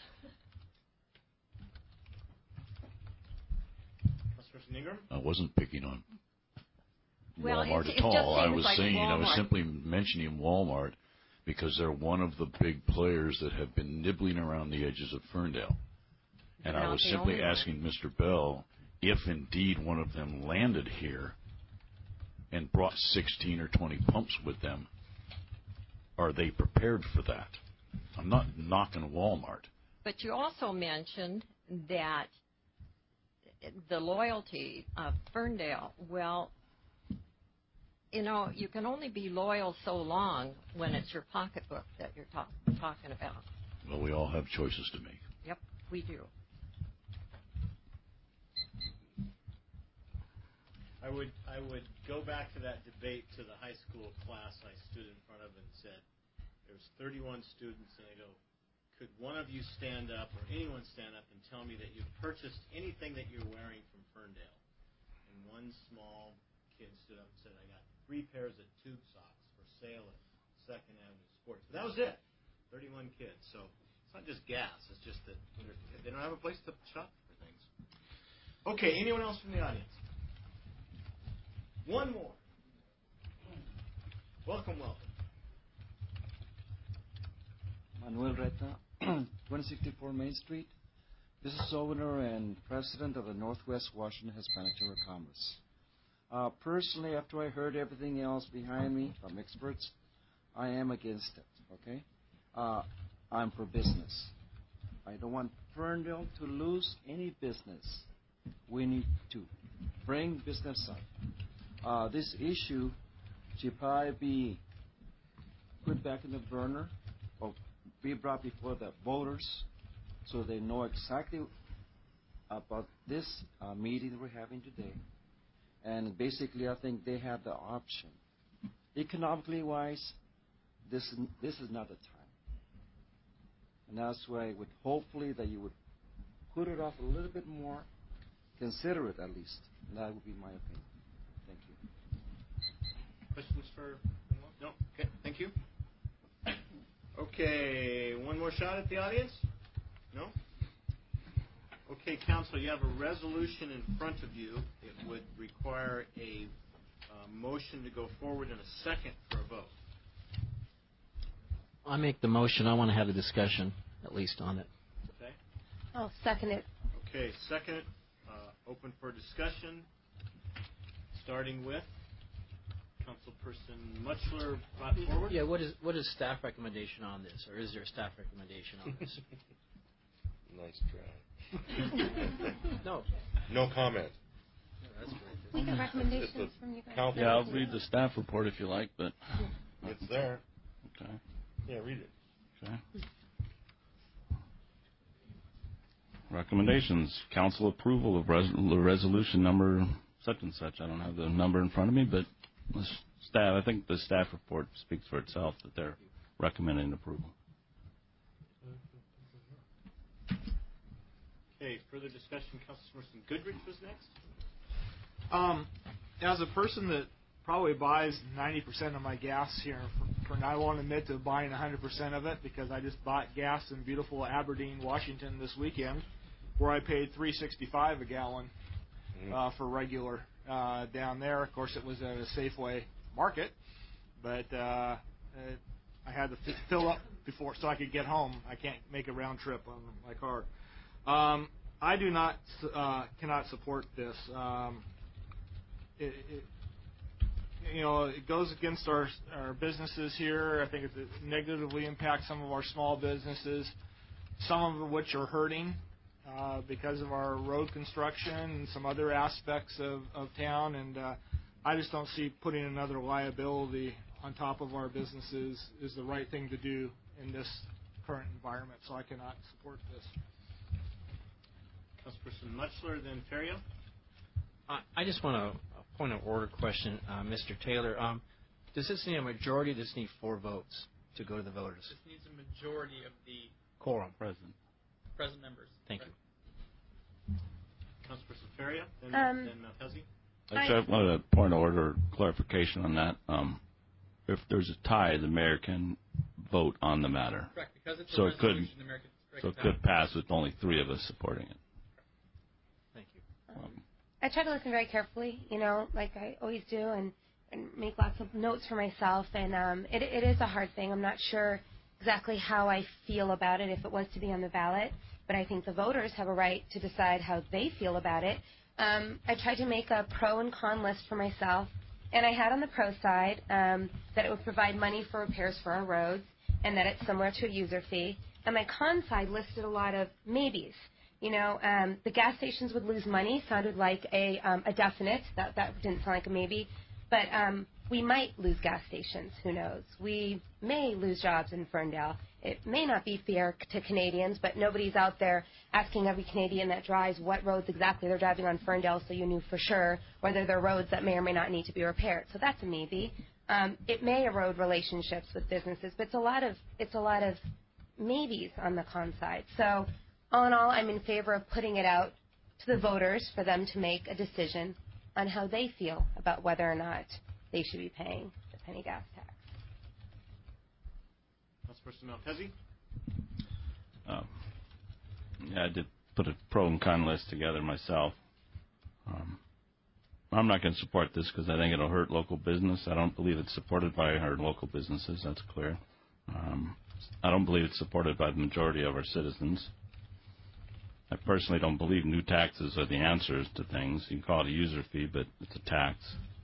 I wasn't picking on Well, Walmart it at all. just I seems was like saying, I was Walmart. simply mentioning Walmart because they're one of the big players that have been nibbling around the edges of Ferndale. And I Not was the simply only one. asking Mr. Bell if indeed one of them landed here and brought 16 or 20 pumps with them, are they prepared for that? I'm not knocking Walmart. But you also mentioned that the loyalty of Ferndale, well, you know, you can only be loyal so long when it's your pocketbook that you're talking about. Well, we all have choices to make. Yep, we do. I would go back to that debate to the high school class I stood in front of and said, there's 31 students, and I go, could one of you stand up or anyone stand up and tell me that you've purchased anything that you're wearing from Ferndale? And one small kid stood up and said, I got 3 pairs of tube socks for sale at 2nd Avenue Sports. But that was it. 31 kids. So it's not just gas. It's just that they don't have a place to shop for things. Okay, anyone else from the audience? One more. Welcome. Manuel Reta, 164 Main Street. business owner and president of the Northwest Washington Hispanic Chamber of Commerce. Personally, after I heard everything else behind me from experts, I am against it, okay? I'm for business. I don't want Ferndale to lose any business. We need to bring business up. This issue should probably be put back in the burner or be brought before the voters so they know exactly about this meeting that we're having today. And basically, I think they have the option. Economically wise, this is not the time. And that's why I would hopefully that you would put it off a little bit more, consider it at least. And that would be my opinion. Thank you. Questions for anyone? No? Okay, thank you. Okay, one more shot at the audience? No? Okay, Council, you have a resolution in front of you. It would require a motion to go forward and a second for a vote. I make the motion. I want to have a discussion, at least, on it. Okay. I'll second it. Okay, second, open for discussion, starting with Councilperson Mutchler brought forward. Yeah, what is staff recommendation on this, or is there a staff recommendation on this? Nice try. No. No comment. Yeah, that's great. We have recommendations from you guys. Yeah, I'll read the staff report if you like, but it's there. Okay. Yeah, read it. Okay. Recommendations. Council approval of resolution number such and such. I don't have the number in front of me, but the staff. I think the staff report speaks for itself that they're recommending approval. Okay, further discussion. Councilperson Goodrich was next. As a person that probably buys 90% of my gas here, and I won't admit to buying 100% of it because I just bought gas in beautiful Aberdeen, Washington this weekend, where I paid $3.65 a gallon for regular down there. Of course, it was at a Safeway market, but I had to fill up before so I could get home. I can't make a round trip on my car. I do not cannot support this. It goes against our businesses here. I think it negatively impacts some of our small businesses, some of which are hurting because of our road construction and some other aspects of town. And I just don't see putting another liability on top of our businesses is the right thing to do in this current environment. So I cannot support this. Councilperson Mutchler, then Ferrier. I just want a point of order question, Mr. Taylor. Does this need a majority? Does this need 4 votes to go to the voters? This needs a majority of the quorum. present members. Thank you. Councilperson Ferrier, then Maltese. Actually, I wanted a point of order clarification on that. If there's a tie, the mayor can vote on the matter. Correct, because it's so a it could, resolution, the mayor can so it could pass with only 3 of us supporting it. Thank you. I try to listen very carefully, like I always do, and make lots of notes for myself. And it is a hard thing. I'm not sure exactly how I feel about it if it was to be on the ballot, but I think the voters have a right to decide how they feel about it. I tried to make a pro and con list for myself, and I had on the pro side that it would provide money for repairs for our roads and that it's similar to a user fee. And my con side listed a lot of maybes. The gas stations would lose money sounded like a definite. That didn't sound like a maybe. But we might lose gas stations. Who knows? We may lose jobs in Ferndale. It may not be fair to Canadians, but nobody's out there asking every Canadian that drives what roads exactly they're driving on Ferndale so you knew for sure whether they're roads that may or may not need to be repaired. So that's a maybe. It may erode relationships with businesses, but it's a lot of maybes on the con side. So all in all, I'm in favor of putting it out to the voters for them to make a decision on how they feel about whether or not they should be paying the penny gas tax. Councilperson Maltese. Yeah, I did put a pro and con list together myself. I'm not going to support this because I think it'll hurt local business. I don't believe it's supported by our local businesses. That's clear. I don't believe it's supported by the majority of our citizens. personally don't believe new taxes are the answers to things. You can call it a user fee, but it's a tax.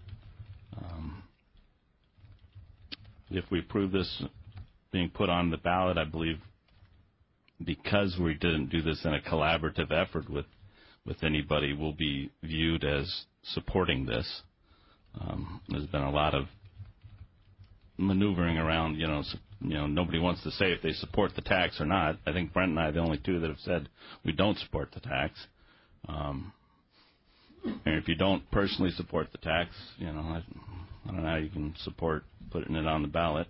If we approve this being put on the ballot, I believe because we didn't do this in a collaborative effort with anybody, we'll be viewed as supporting this. There's been a lot of maneuvering around, nobody wants to say if they support the tax or not. I think Brent and I are the only two that have said we don't support the tax. And if you don't personally support the tax, I don't know how you can support putting it on the ballot.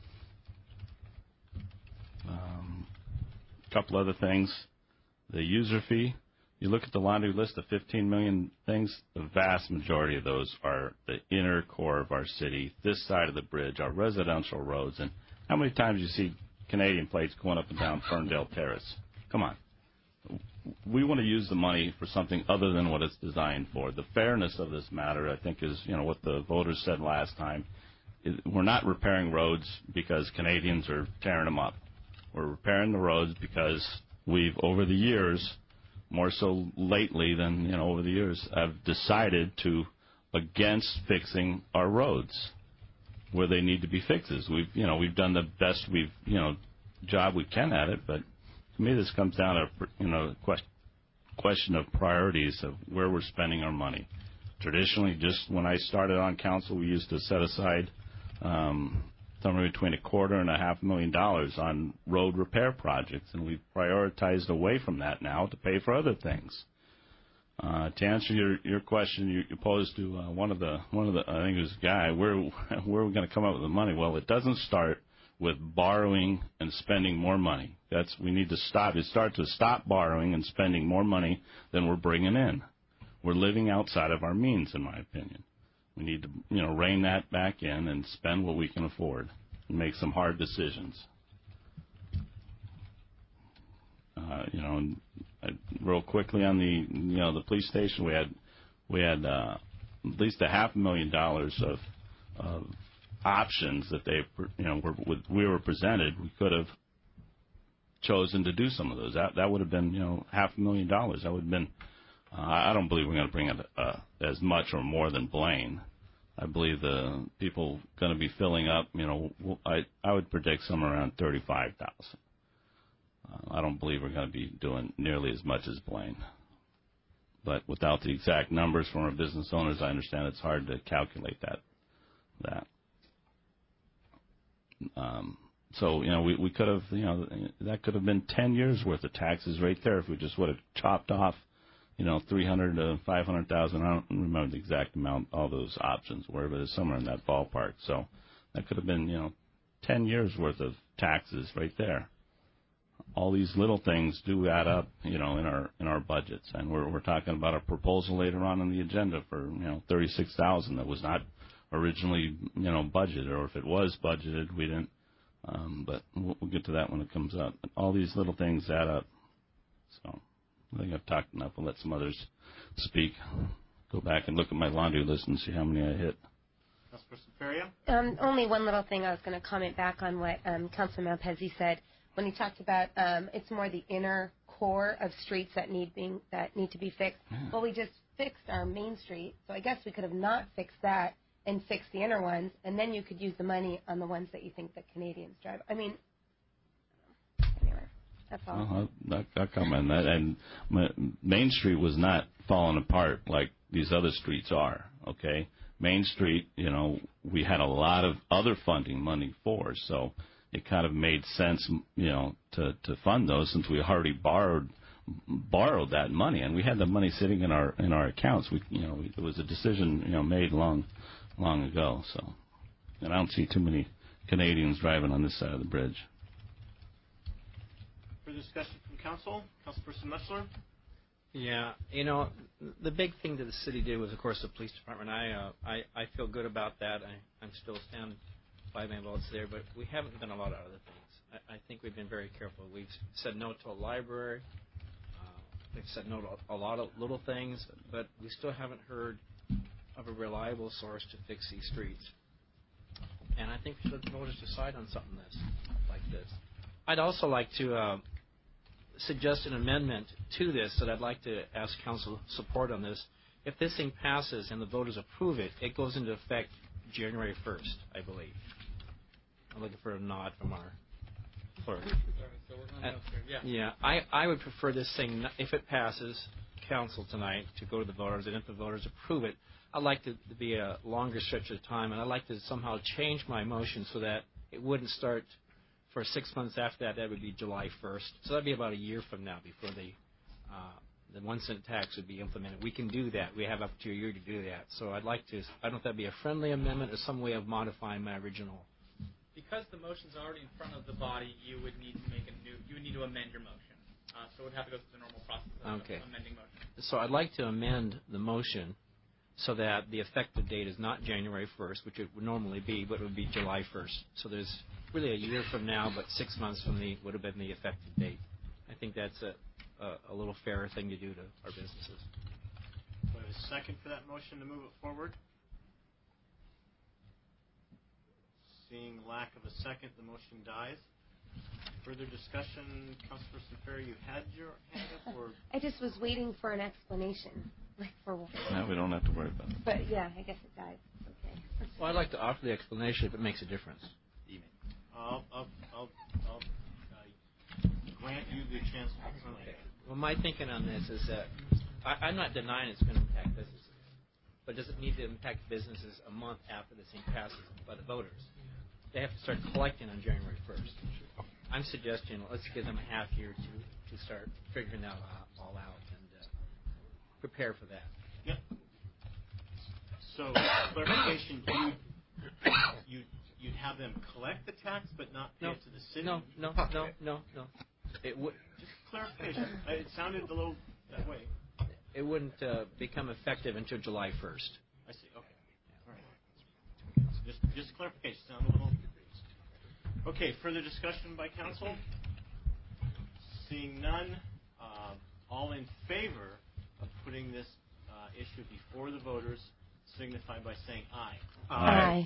A couple other things. The user fee. You look at the laundry list of 15 million things, the vast majority of those are the inner core of our city, this side of the bridge, our residential roads. And how many times you see Canadian plates going up and down Ferndale Terrace? Come on. We want to use the money for something other than what it's designed for. The fairness of this matter, I think, is what the voters said last time. We're not repairing roads because Canadians are tearing them up. We're repairing the roads because we've, over the years, more so lately than over the years, have decided to against fixing our roads where they need to be fixes. We've done the best job we can at it, but to me this comes down to question of priorities of where we're spending our money. Traditionally, just when I started on council, we used to set aside somewhere between $250,000 and $500,000 on road repair projects, and we've prioritized away from that now to pay for other things. To answer your question you posed to one of the I think it was Guy, where are we going to come up with the money? Well, it doesn't start with borrowing and spending more money. We need to stop. It starts with stop borrowing and spending more money than we're bringing in. We're living outside of our means, in my opinion. We need to, rein that back in and spend what we can afford and make some hard decisions. And real quickly on the police station, we had at least $500,000 of options that we were presented. We could have chosen to do some of those. That would have been $500,000. That would have been. I don't believe we're going to bring it as much or more than Blaine. I believe the people going to be filling up. I would predict somewhere around 35,000. I don't believe we're going to be doing nearly as much as Blaine. But without the exact numbers from our business owners, I understand it's hard to calculate that. So we could have that could have been 10 years worth of taxes right there if we just would have chopped off. 300 to 500,000. I don't remember the exact amount. All those options were, but it's somewhere in that ballpark. So that could have been 10 years worth of taxes right there. All these little things do add up, in our budgets, and we're talking about a proposal later on in the agenda for $36,000 that was not originally budgeted, or if it was budgeted, we didn't. But we'll get to that when it comes up. All these little things add up. So. I think I've talked enough. I'll let some others speak. Go back and look at my laundry list and see how many I hit. Councilperson Faria? Only one little thing I was going to comment back on what Councilman Malpezzi said when he talked about it's more the inner core of streets that need to be fixed. Yeah. Well, we just fixed our main street, so I guess we could have not fixed that and fixed the inner ones, and then you could use the money on the ones that you think that Canadians drive. I mean, anyway. That's all. I'll comment on that. And Main Street was not falling apart like these other streets are, okay? Main Street, we had a lot of other funding money for, so it kind of made sense, to fund those since we already borrowed that money, and we had the money sitting in our accounts. It was a decision, made long ago. So, and I don't see too many Canadians driving on this side of the bridge. Further discussion from council? Councilperson Messler? Yeah, the big thing that the city did was, of course, the police department. I feel good about that. I'm still stand by my votes there, but we haven't done a lot of other things. I think we've been very careful. We've said no to a library. We've said no to a lot of little things, but we still haven't heard of a reliable source to fix these streets. And I think we should let the voters decide on something like this. I'd also like to suggest an amendment to this that I'd like to ask council support on this. If this thing passes and the voters approve it, it goes into effect January 1st, I believe. I'm looking for a nod from our clerk. So we're going to Yeah, I would prefer this thing, if it passes council tonight, to go to the voters, and if the voters approve it, I'd like to be a longer stretch of time, and I'd like to somehow change my motion so that it wouldn't start for 6 months after that. That would be July 1st. So that'd be about a year from now before the 1 cent tax would be implemented. We can do that. We have up to a year to do that. So I'd like to, I don't know if that'd be a friendly amendment or some way of modifying my original. Because the motion's already in front of the body, you would need to amend your motion. So it would have to go through the normal process of amending motion. So I'd like to amend the motion so that the effective date is not January 1st, which it would normally be, but it would be July 1st. So there's really a year from now, but 6 months from would have been the effective date. I think that's a little fairer thing to do to our businesses. Do I have a second for that motion to move it forward? Seeing lack of a second, the motion dies. Further discussion, Councilperson Ferry, you had your hand up, or? I just was waiting for an explanation, for. No, we don't have to worry about it. But yeah, I guess it died. Okay. Well, I'd like to offer the explanation if it makes a difference. I'll grant you the chance to explain. Okay. Well, my thinking on this is that I'm not denying it's going to impact businesses, but does it need to impact businesses a month after this thing passes by the voters? They have to start collecting on January 1st. I'm suggesting let's give them a half year to start figuring that all out and prepare for that. Yep. So, clarification, you'd have them collect the tax but not pay it to the city? No. It would. Just clarification. It sounded a little that way. It wouldn't become effective until July 1st. I see. Okay. All right. Just clarification. Sound a little. Okay. Further discussion by council. Seeing none, all in favor of putting this issue before the voters signify by saying aye. Aye.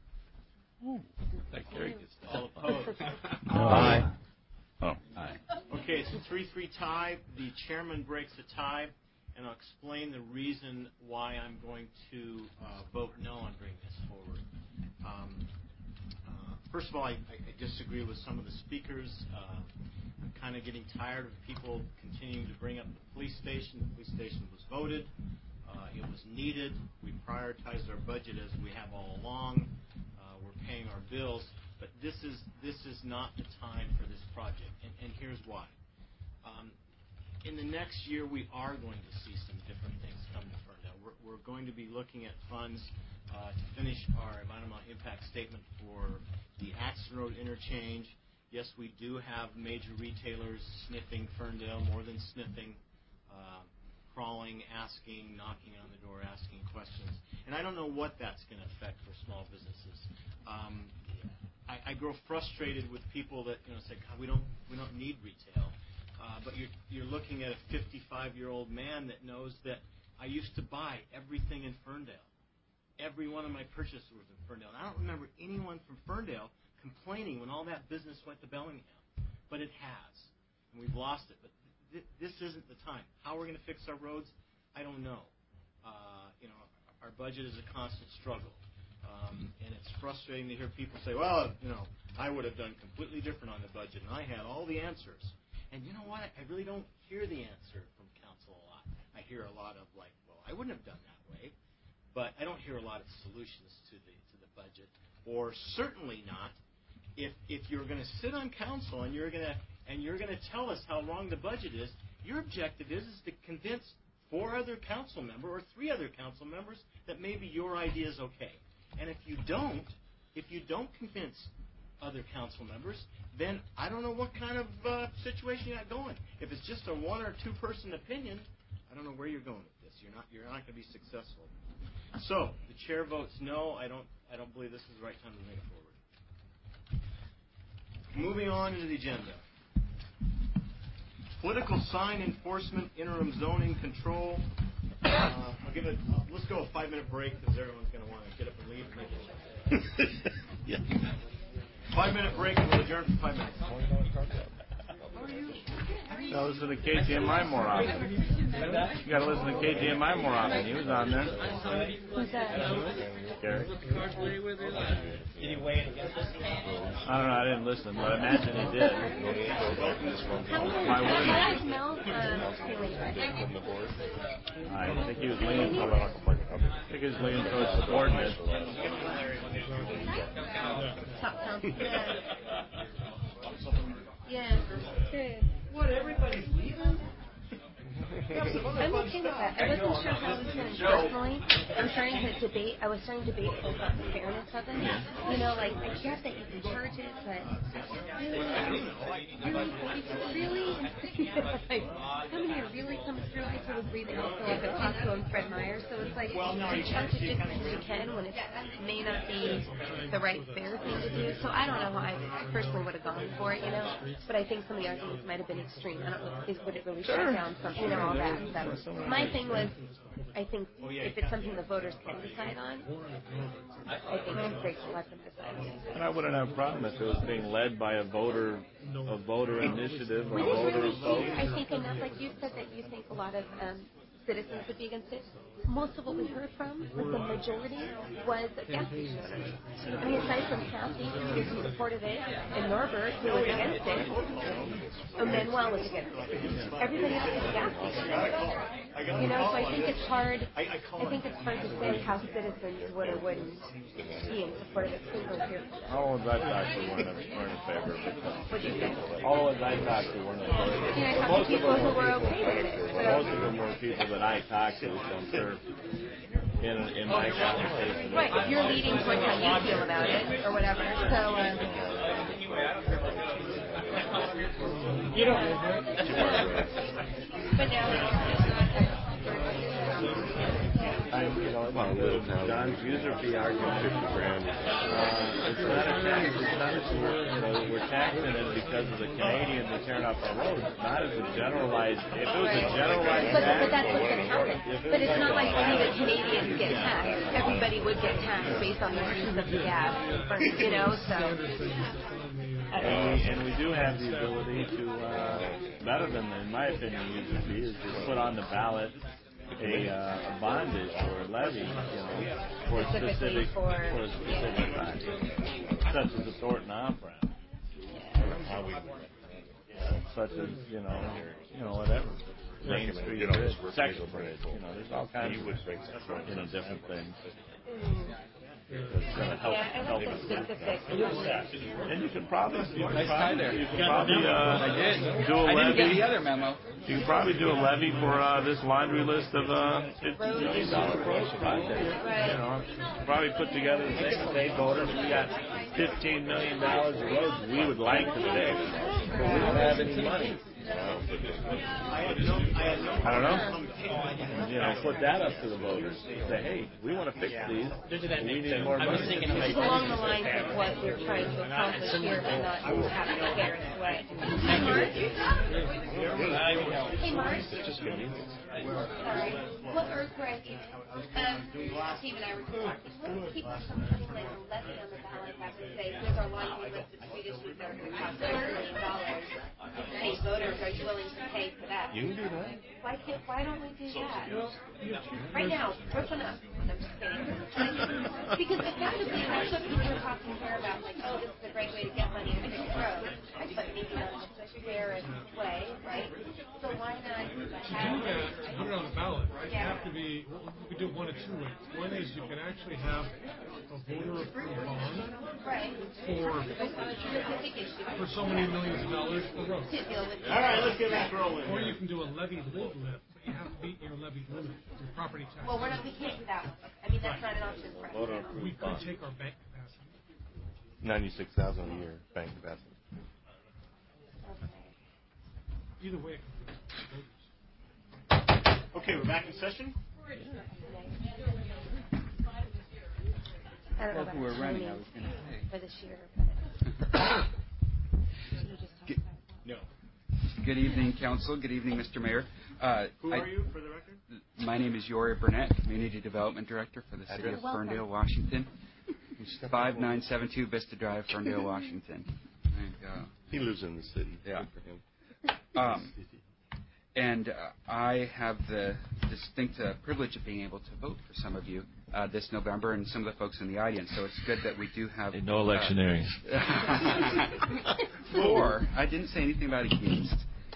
That carried. All opposed? Aye. Oh. Aye. Okay, it's a 3-3 tie. The chairman breaks the tie, and I'll explain the reason why I'm going to vote no on bringing this forward. First of all, I disagree with some of the speakers. I'm kind of getting tired of people continuing to bring up the police station. The police station was voted. It was needed. We prioritized our budget as we have all along. We're paying our bills. But this is not the time for this project, and here's why. In the next year, we are going to see some different things come to Ferndale. We're going to be looking at funds to finish our environmental impact statement for the Axton Road interchange. Yes, we do have major retailers sniffing Ferndale, more than sniffing, crawling, asking, knocking on the door, asking questions. And I don't know what that's going to affect for small businesses. I grow frustrated with people that say, God, we don't need retail, but you're looking at a 55-year-old man that knows that I used to buy everything in Ferndale. Every one of my purchases was in Ferndale. And I don't remember anyone from Ferndale complaining when all that business went to Bellingham, but it has, and we've lost it. But this isn't the time. How we're going to fix our roads, I don't know. Our budget is a constant struggle. And it's frustrating to hear people say, well, I would have done completely different on the budget, and I had all the answers. And you know what? I really don't hear the answer from council a lot. I hear a lot of well, I wouldn't have done that way. But I don't hear a lot of solutions to the budget, or certainly not if you're going to sit on council and you're going to tell us how wrong the budget is. Your objective is to convince 4 other council members or 3 other council members that maybe your idea is okay. And if you don't convince other council members, then I don't know what kind of situation you got going. If it's just a 1 or 2 person opinion, I don't know where you're going with this. You're not going to be successful. So the chair votes no. I don't believe this is the right time to bring it forward. Moving on to the agenda. Political sign enforcement, interim zoning control. Let's go a 5-minute break because everyone's going to want to get up and leave. 5-minute break and we'll adjourn for 5 minutes. You gotta listen to KGMI more often. You gotta listen to KGMI more often. He was on there. Who's that? Gary. Did he weigh in against us? I don't know. I didn't listen, but I imagine he did. Why wouldn't he? I think he was leaning towards subordinate. Yeah. Good. What, everybody's leaving? I'm okay with that. I wasn't sure how I was feeling personally. I was starting to debate the fairness of it. You know, like, I get that you can charge it, but really? Like, somebody really comes through. I sort of breathing also like a Costco and Fred Meyer, so it's like, you charge it just because you can when it may not be the right fair thing to do. So I don't know how I personally would have gone for it, you know, but I think some of the arguments might have been extreme. I don't know, would it really shut down something, you know, all that. So my thing was, I think if it's something the voters can decide on, I think it's great to let them decide on it. And I wouldn't have a problem if it was being led by a voter initiative or voter vote. I think enough, like you said, that you think a lot of citizens would be against it. Most of what we heard from, with the majority, was gas station owners. I mean, aside from Kathy, who supported it, and Norbert, who was against it, and Manuel was against it. Everybody else was a gas station owner. You know, so I think it's hard. I think it's hard to say how citizens would or wouldn't be in support of it. All the ones I talked to weren't in favor of it. What do you think? All the ones I talked to weren't in favor of it. Yeah, I talked to people who were okay with it. Most of them were people that I talked to, so I'm sure in my conversation. Right, if you're leading towards how you feel about it, or whatever. So, you don't. But now, John's user fee argument, $50,000. It's not a tax. It's not a, we're taxing it because of the Canadians who tearing up our roads. Not as a generalized. If it was a generalized tax, but that's what's going to happen. But it's not like only the Canadians get taxed. Everybody would get taxed based on the use of the gas, you know. So. And we do have the ability to, better than, in my opinion, user fee is to put on the ballot a bondage or a levy, you know, for a specific time, such as the Thornton off-ramp, such as you know whatever Main Street Bridge, Second Bridge, you know, there's all kinds of different things. That's going to help specific. And you can probably do a levy. I didn't get the other memo. You can probably do a levy for this laundry list of $50 million road projects. You know, probably put together a thing and say, voters, we got $15 million of roads we would like to fix, but we don't have any money. I don't know. You know, put that up to the voters. Say, hey, we want to fix these. We need more money. It's along the lines of what we're trying to accomplish here, and not have a fairest way. Hey, Mark. Hey, Mark. Sorry. What earth right? Steve and I were talking. What keep us from putting like a levy on the ballot that would say, here's our laundry list of street issues that are going to cost $1 million. Hey, voters, are you willing to pay for that? You can do that. Why don't we do that? Right now, open up. I'm just kidding. Because effectively, that's what people are talking here about, like, oh, this is a great way to get money and fix roads, but maybe not in a fair way, right? So why not have put it on the ballot, right? You have to be, we do one of two ways. One is you can actually have a voter-approved bond for so many millions of dollars for roads. All right, let's get back rolling. Or you can do a levy live lift, but you have to beat your levy limit, your property tax. Well, we can't do that one. I mean, that's not an option for us. We could take our bank capacity. 96,000 a year bank capacity. Either way. Okay, we're back in session. I don't know If we were running, I was going to say. For this year. No. Good evening, Council. Good evening, Mr. Mayor. Who are you, for the record? My name is Yori Burnett, Community Development Director for the City of Ferndale, Washington. 5972 Vista Drive, Ferndale, Washington. He lives in the city. Yeah. And I have the distinct privilege of being able to vote for some of you this November and some of the folks in the audience. So it's good that we do have... No electioneering. I didn't say anything about against.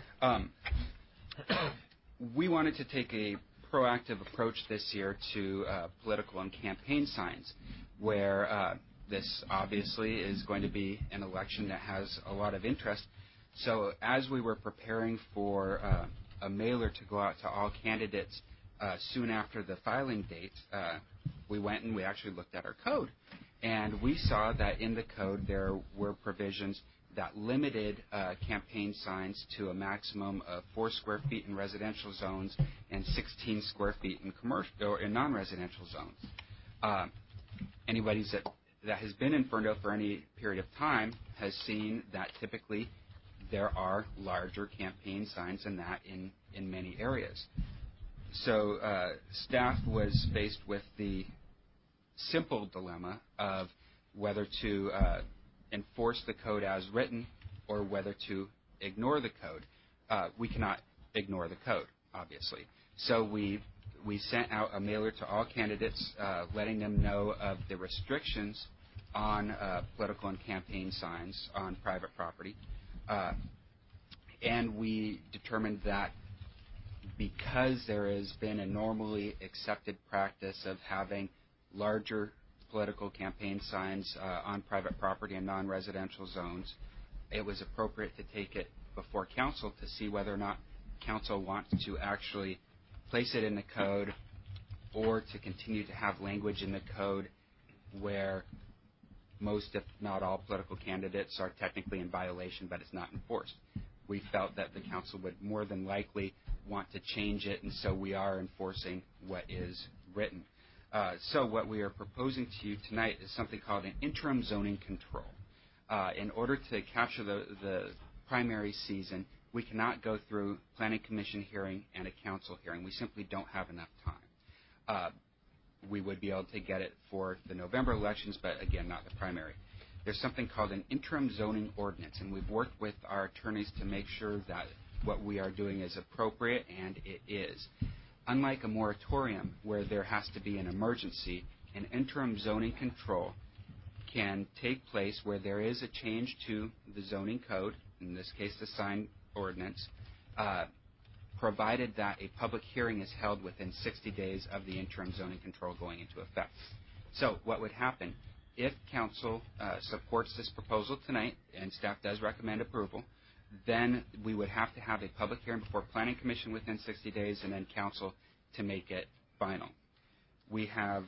We wanted to take a proactive approach this year to political and campaign signs, where this obviously is going to be an election that has a lot of interest. So as we were preparing for a mailer to go out to all candidates soon after the filing date, we went and we actually looked at our code. And we saw that in the code there were provisions that limited campaign signs to a maximum of 4 square feet in residential zones and 16 square feet in commercial or in non-residential zones. Anybody that has been in Ferndale for any period of time has seen that typically there are larger campaign signs than that in many areas. So staff was faced with the simple dilemma of whether to enforce the code as written or whether to ignore the code. We cannot ignore the code, obviously. So we sent out a mailer to all candidates letting them know of the restrictions on political and campaign signs on private property. And we determined that because there has been a normally accepted practice of having larger political campaign signs on private property and non-residential zones, it was appropriate to take it before council to see whether or not council wants to actually place it in the code or to continue to have language in the code where most, if not all, political candidates are technically in violation, but it's not enforced. We felt that the council would more than likely want to change it, and so we are enforcing what is written. So what we are proposing to you tonight is something called an interim zoning control. In order to capture the primary season, we cannot go through planning commission hearing and a council hearing. We simply don't have enough time. We would be able to get it for the November elections, but again, not the primary. There's something called an interim zoning ordinance, and we've worked with our attorneys to make sure that what we are doing is appropriate, and it is. Unlike a moratorium where there has to be an emergency, an interim zoning control can take place where there is a change to the zoning code, in this case the sign ordinance, provided that a public hearing is held within 60 days of the interim zoning control going into effect. So what would happen if council supports this proposal tonight, and staff does recommend approval, then we would have to have a public hearing before planning commission within 60 days and then council to make it final. We have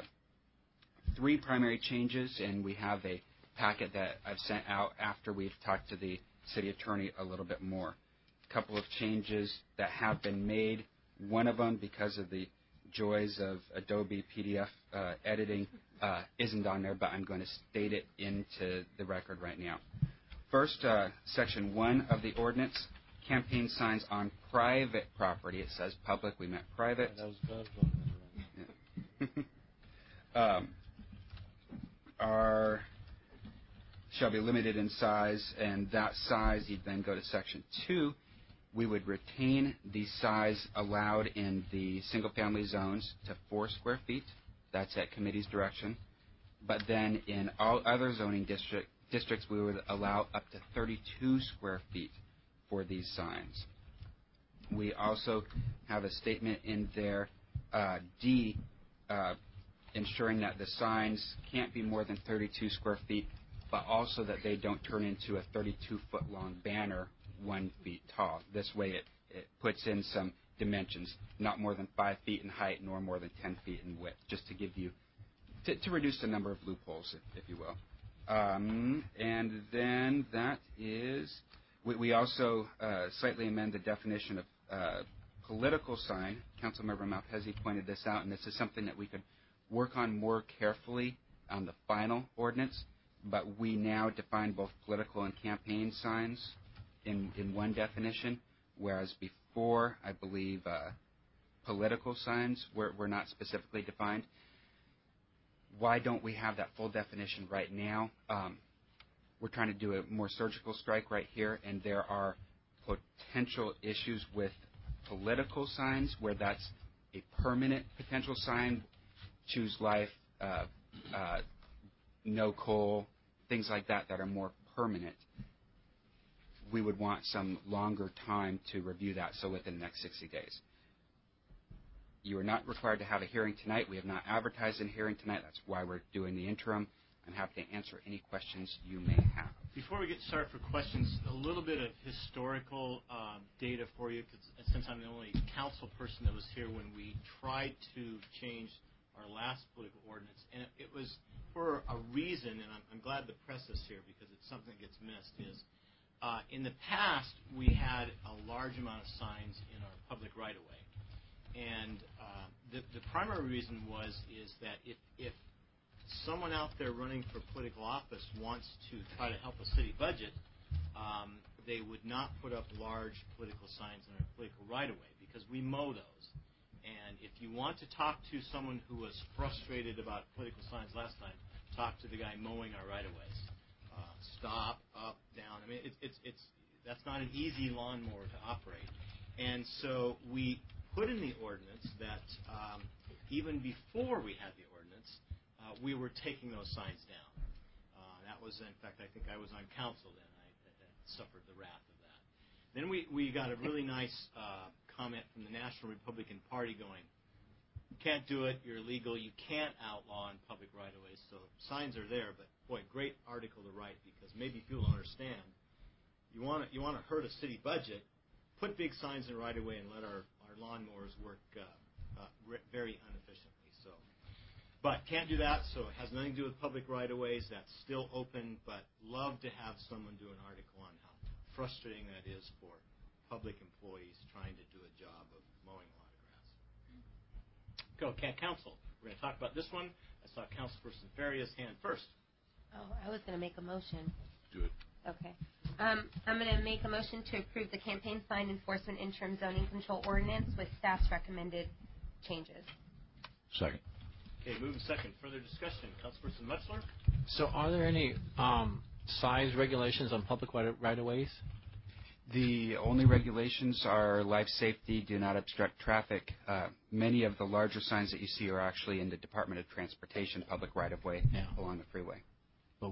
3 primary changes, and we have a packet that I've sent out after we've talked to the city attorney a little bit more. A couple of changes that have been made. One of them, because of the joys of Adobe PDF editing, isn't on there, but I'm going to state it into the record right now. First, Section 1 of the ordinance, campaign signs on private property. It says public, we meant private. Shall be limited in size, and that size, you'd then go to Section 2. We would retain the size allowed in the single-family zones to 4 square feet. That's at committee's direction. But then in all other zoning districts, we would allow up to 32 square feet for these signs. We also have a statement in there, D, ensuring that the signs can't be more than 32 square feet, but also that they don't turn into a 32-foot-long banner 1 feet tall. This way it puts in some dimensions, not more than 5 feet in height nor more than 10 feet in width, just to give you, to reduce the number of loopholes, if you will. And then that is, we also slightly amend the definition of political sign. Councilmember Malpezzi pointed this out, and this is something that we could work on more carefully on the final ordinance, but we now define both political and campaign signs in one definition, whereas before, I believe, political signs were not specifically defined. Why don't we have that full definition right now? We're trying to do a more surgical strike right here, and there are potential issues with political signs, where that's a permanent potential sign, choose life, no coal, things like that that are more permanent. We would want some longer time to review that, so within the next 60 days. You are not required to have a hearing tonight. We have not advertised a hearing tonight. That's why we're doing the interim. I'm happy to answer any questions you may have. Before we get started for questions, a little bit of historical data for you, because since I'm the only council person that was here when we tried to change our last political ordinance, and it was for a reason, and I'm glad the press is here because it's something that gets missed, is in the past we had a large amount of signs in our public right-of-way. And the primary reason is that if someone out there running for political office wants to try to help a city budget, they would not put up large political signs in our political right-of-way because we mow those. And if you want to talk to someone who was frustrated about political signs last time, talk to the guy mowing our right-of-ways. Stop, up, down. I mean, that's not an easy lawnmower to operate. And so we put in the ordinance that even before we had the ordinance, we were taking those signs down. That was, in fact, I think I was on council then. I suffered the wrath of that. Then we got a really nice comment from the National Republican Party going, you can't do it, you're illegal, you can't outlaw in public right-of-ways. So signs are there, but boy, great article to write because maybe people don't understand. You want to hurt a city budget, put big signs in right-of-way and let our lawnmowers work very inefficiently. So, but can't do that, so it has nothing to do with public right-of-ways. That's still open, but love to have someone do an article on how frustrating that is for public employees trying to do a job of mowing a lot of grass. Go, council. We're going to talk about this one. I saw Councilperson Faria's hand first. Oh, I was going to make a motion. Do it. Okay. I'm going to make a motion to approve the campaign sign enforcement interim zoning control ordinance with staff's recommended changes. Second. Okay, moving second. Further discussion. Councilperson Mutzler? So are there any size regulations on public right-of-ways? The only regulations are life safety, do not obstruct traffic. Many of the larger signs that you see are actually in the Department of Transportation public right-of-way along the freeway. But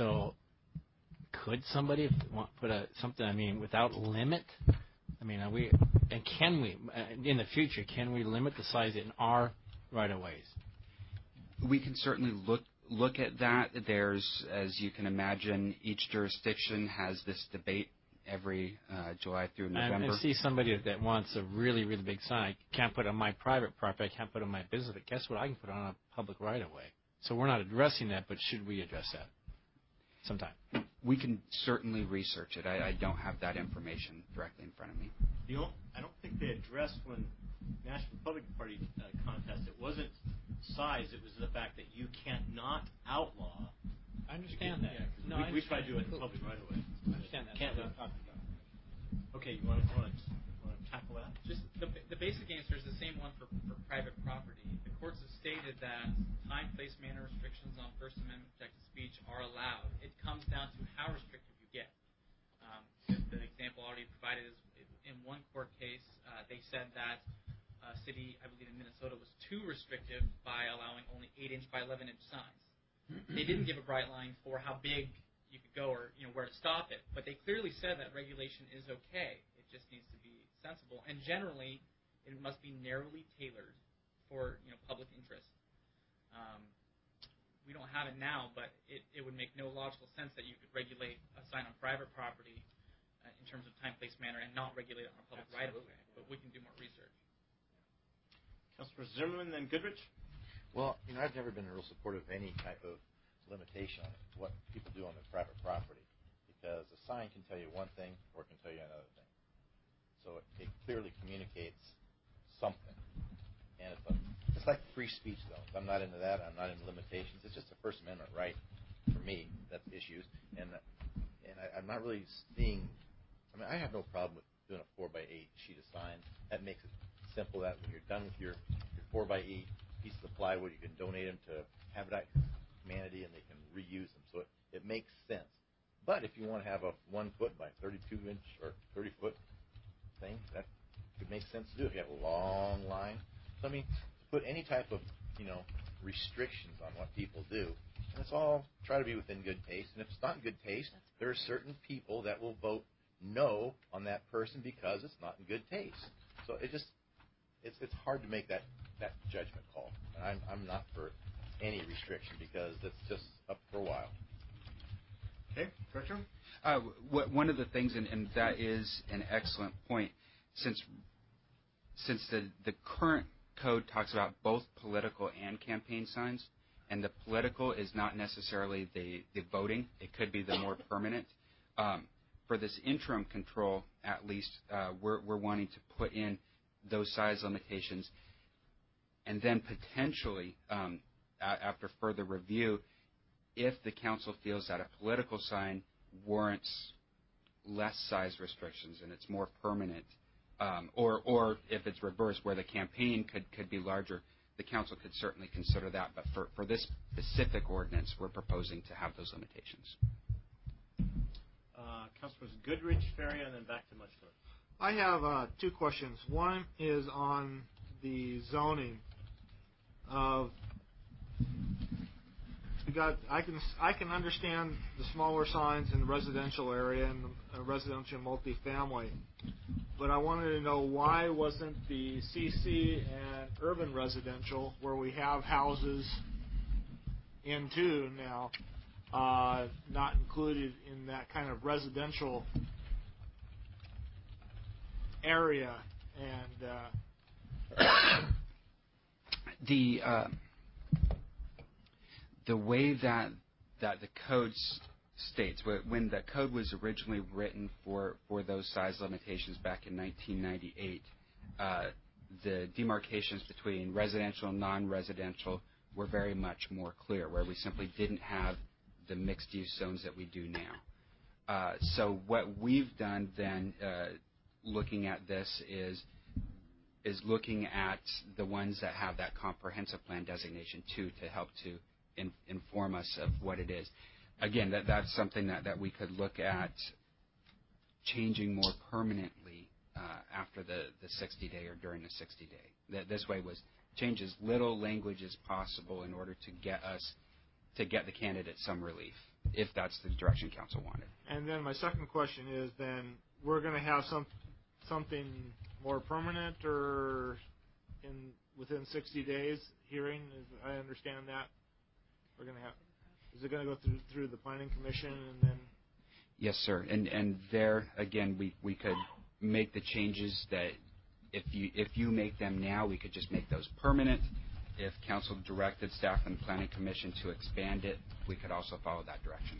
could somebody put something? I mean, without limit. I mean, can we in the future? Can we limit the size in our right-of-ways? We can certainly look at that. There's, as you can imagine, each jurisdiction has this debate every July through November. I see somebody that wants a really, really big sign. I can't put it on my private property. I can't put it on my business. But guess what? I can put it on a public right-of-way. So we're not addressing that, but should we address that sometime? We can certainly research it. I don't have that information directly in front of me. I don't think they addressed when National Republican Party contest. It wasn't size. It was the fact that you cannot outlaw. I understand that. Yeah, we try to do it in public right away. I understand that. Can't do it. Okay, you want to tackle that? Just the basic answer is the same one for private property. The courts have stated that time, place, manner restrictions on First Amendment protected speech are allowed. It comes down to how restrictive you get. The example already provided is in one court case, they said that a city, I believe in Minnesota, was too restrictive by allowing only 8-inch by 11-inch signs. They didn't give a bright line for how big you could go or where to stop it, but they clearly said that regulation is okay. It just needs to be sensible, and generally, it must be narrowly tailored for public interest. We don't have it now, but it would make no logical sense that you could regulate a sign on private property in terms of time, place, manner, and not regulate it on a public right-of-way. But we can do more research. Councilor Zimmerman, then Goodrich. Well, I've never been real supportive of any type of limitation on what people do on their private property, because a sign can tell you one thing or it can tell you another thing. So it clearly communicates something. And it's like free speech, though. I'm not into that. I'm not into limitations. It's just a First Amendment right for me. That's issues. And I'm not really seeing. I have no problem with doing a 4x8 sheet of sign. That makes it simple. That when you're done with your 4x8 pieces of plywood, you can donate them to Habitat for Humanity, and they can reuse them. So it makes sense. But if you want to have a 1 foot by 32 inch or 30 foot thing, that could make sense to do if you have a long line. So, I mean, to put any type of, restrictions on what people do, and it's all try to be within good taste. And if it's not in good taste, there are certain people that will vote no on that person because it's not in good taste. So it's hard to make that judgment call. And I'm not for any restriction because it's just up for a while. Okay, Gretchen? One of the things, and that is an excellent point, since the current code talks about both political and campaign signs, and the political is not necessarily the voting, it could be the more permanent. For this interim control, at least, we're wanting to put in those size limitations, and then potentially, after further review, if the council feels that a political sign warrants less size restrictions and it's more permanent, or if it's reversed where the campaign could be larger, the council could certainly consider that. But for this specific ordinance, we're proposing to have those limitations. Councilors Goodrich, Faria, and then back to Muchler. I have 2 questions. One is on the zoning of. I can understand the smaller signs in the residential area and the residential multifamily, but I wanted to know why wasn't the CC and urban residential, where we have houses in too now, not included in that kind of residential area, and the way that the code states, when the code was originally written for those size limitations back in 1998, the demarcations between residential and non-residential were very much more clear, where we simply didn't have the mixed-use zones that we do now. So what we've done then, looking at this, is looking at the ones that have that comprehensive plan designation too, to help to inform us of what it is. Again, that's something that we could look at changing more permanently after the 60-day or during the 60-day. This way was change as little language as possible in order to get the candidate some relief, if that's the direction council wanted. And then my second question is, then we're going to have something more permanent or within 60 days hearing, as I understand that. We're going to have. Is it going to go through the planning commission and then? Yes, sir. And there again, we could make the changes that if you make them now, we could just make those permanent. If council directed staff and planning commission to expand it, we could also follow that direction.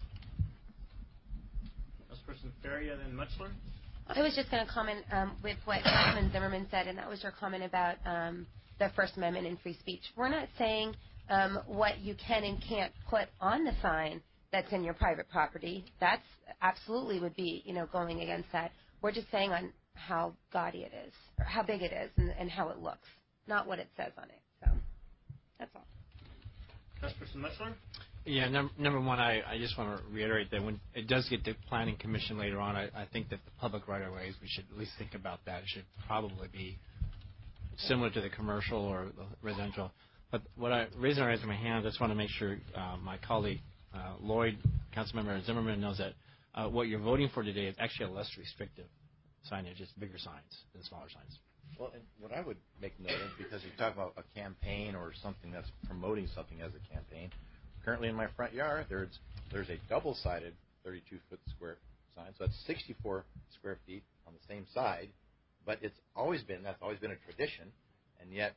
Councilperson Faria, then Muchler. I was just going to comment with what Councilman Zimmerman said, and that was your comment about the First Amendment and free speech. We're not saying what you can and can't put on the sign that's in your private property. That's absolutely would be, going against that. We're just saying on how gaudy it is, or how big it is, and how it looks, not what it says on it. So that's all. Councilperson Muchler? Yeah, number one, I just want to reiterate that when it does get to planning commission later on, I think that the public right-of-ways, we should at least think about that. It should probably be similar to the commercial or the residential. But reason I raised my hand, I just want to make sure my colleague Lloyd, Councilmember Zimmerman, knows that what you're voting for today is actually a less restrictive signage. It's bigger signs than smaller signs. Well, and what I would make note of, because you talk about a campaign or something that's promoting something as a campaign, currently in my front yard, there's a double-sided 32-foot square sign, so that's 64 square feet on the same side, but that's always been a tradition, and yet,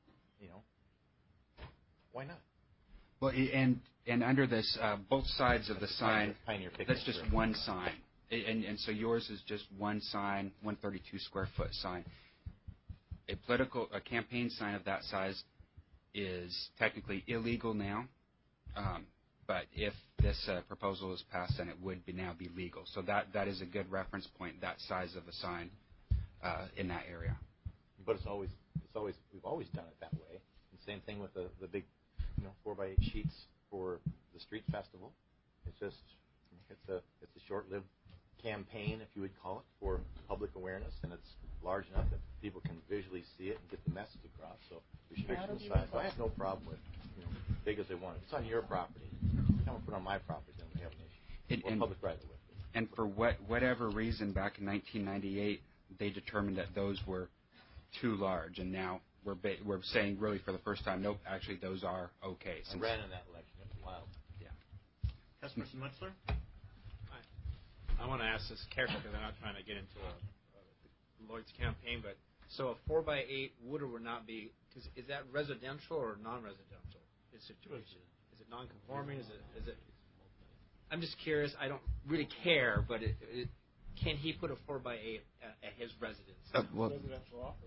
why not? Well, and under this, both sides of the sign, that's just one sign. And so yours is just one sign, 132 square foot sign. A campaign sign of that size is technically illegal now, but if this proposal is passed, then it would now be legal. So that is a good reference point, that size of a sign in that area. But we've always done it that way. And same thing with the big 4x8 sheets for the street festival. It's just It's a short-lived campaign, if you would call it, for public awareness, and it's large enough that people can visually see it and get the message across. So restriction size, I have no problem with big as they want. If it's on your property, come and put it on my property, then we have an issue. Or public right of way. And for whatever reason, back in 1998, they determined that those were too large, and now we're saying really for the first time, nope, actually those are okay. I ran in that election. It was wild. Yeah. Councilperson Mutzler? I want to ask this carefully because I'm not trying to get into Lloyd's campaign, but so a 4x8 would or would not be, is that residential or non-residential? Is it non-conforming? Is it? I'm just curious. I don't really care, but can he put a 4x8 at his residence? Residential office.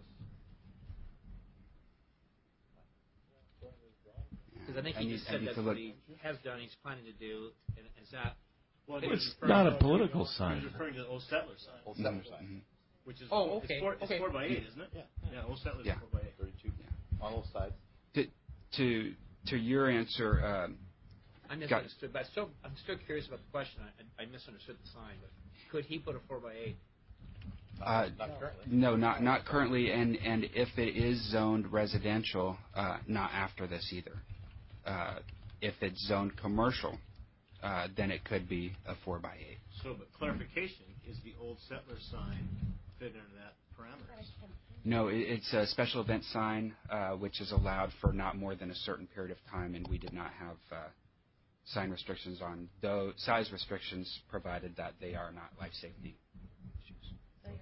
Because I think he just said that's what he has done. He's planning to do. And is that? Well, it's not a political sign. He's referring to the Old Settler sign. Old Settler sign. Which is okay. It's 4x8, isn't it? Yeah. Old Settler's 4x8. 32. Yeah. On both sides. To your answer. I misunderstood, but I'm still curious about the question. I misunderstood the sign, but could he put a 4x8? Not currently. No, not currently, and if it is zoned residential, not after this either. If it's zoned commercial, then it could be a 4x8. So, but clarification, is the Old Settler sign fit under that parameter? No, it's a special event sign, which is allowed for not more than a certain period of time, and we did not have sign restrictions on those size restrictions, provided that they are not life safety issues.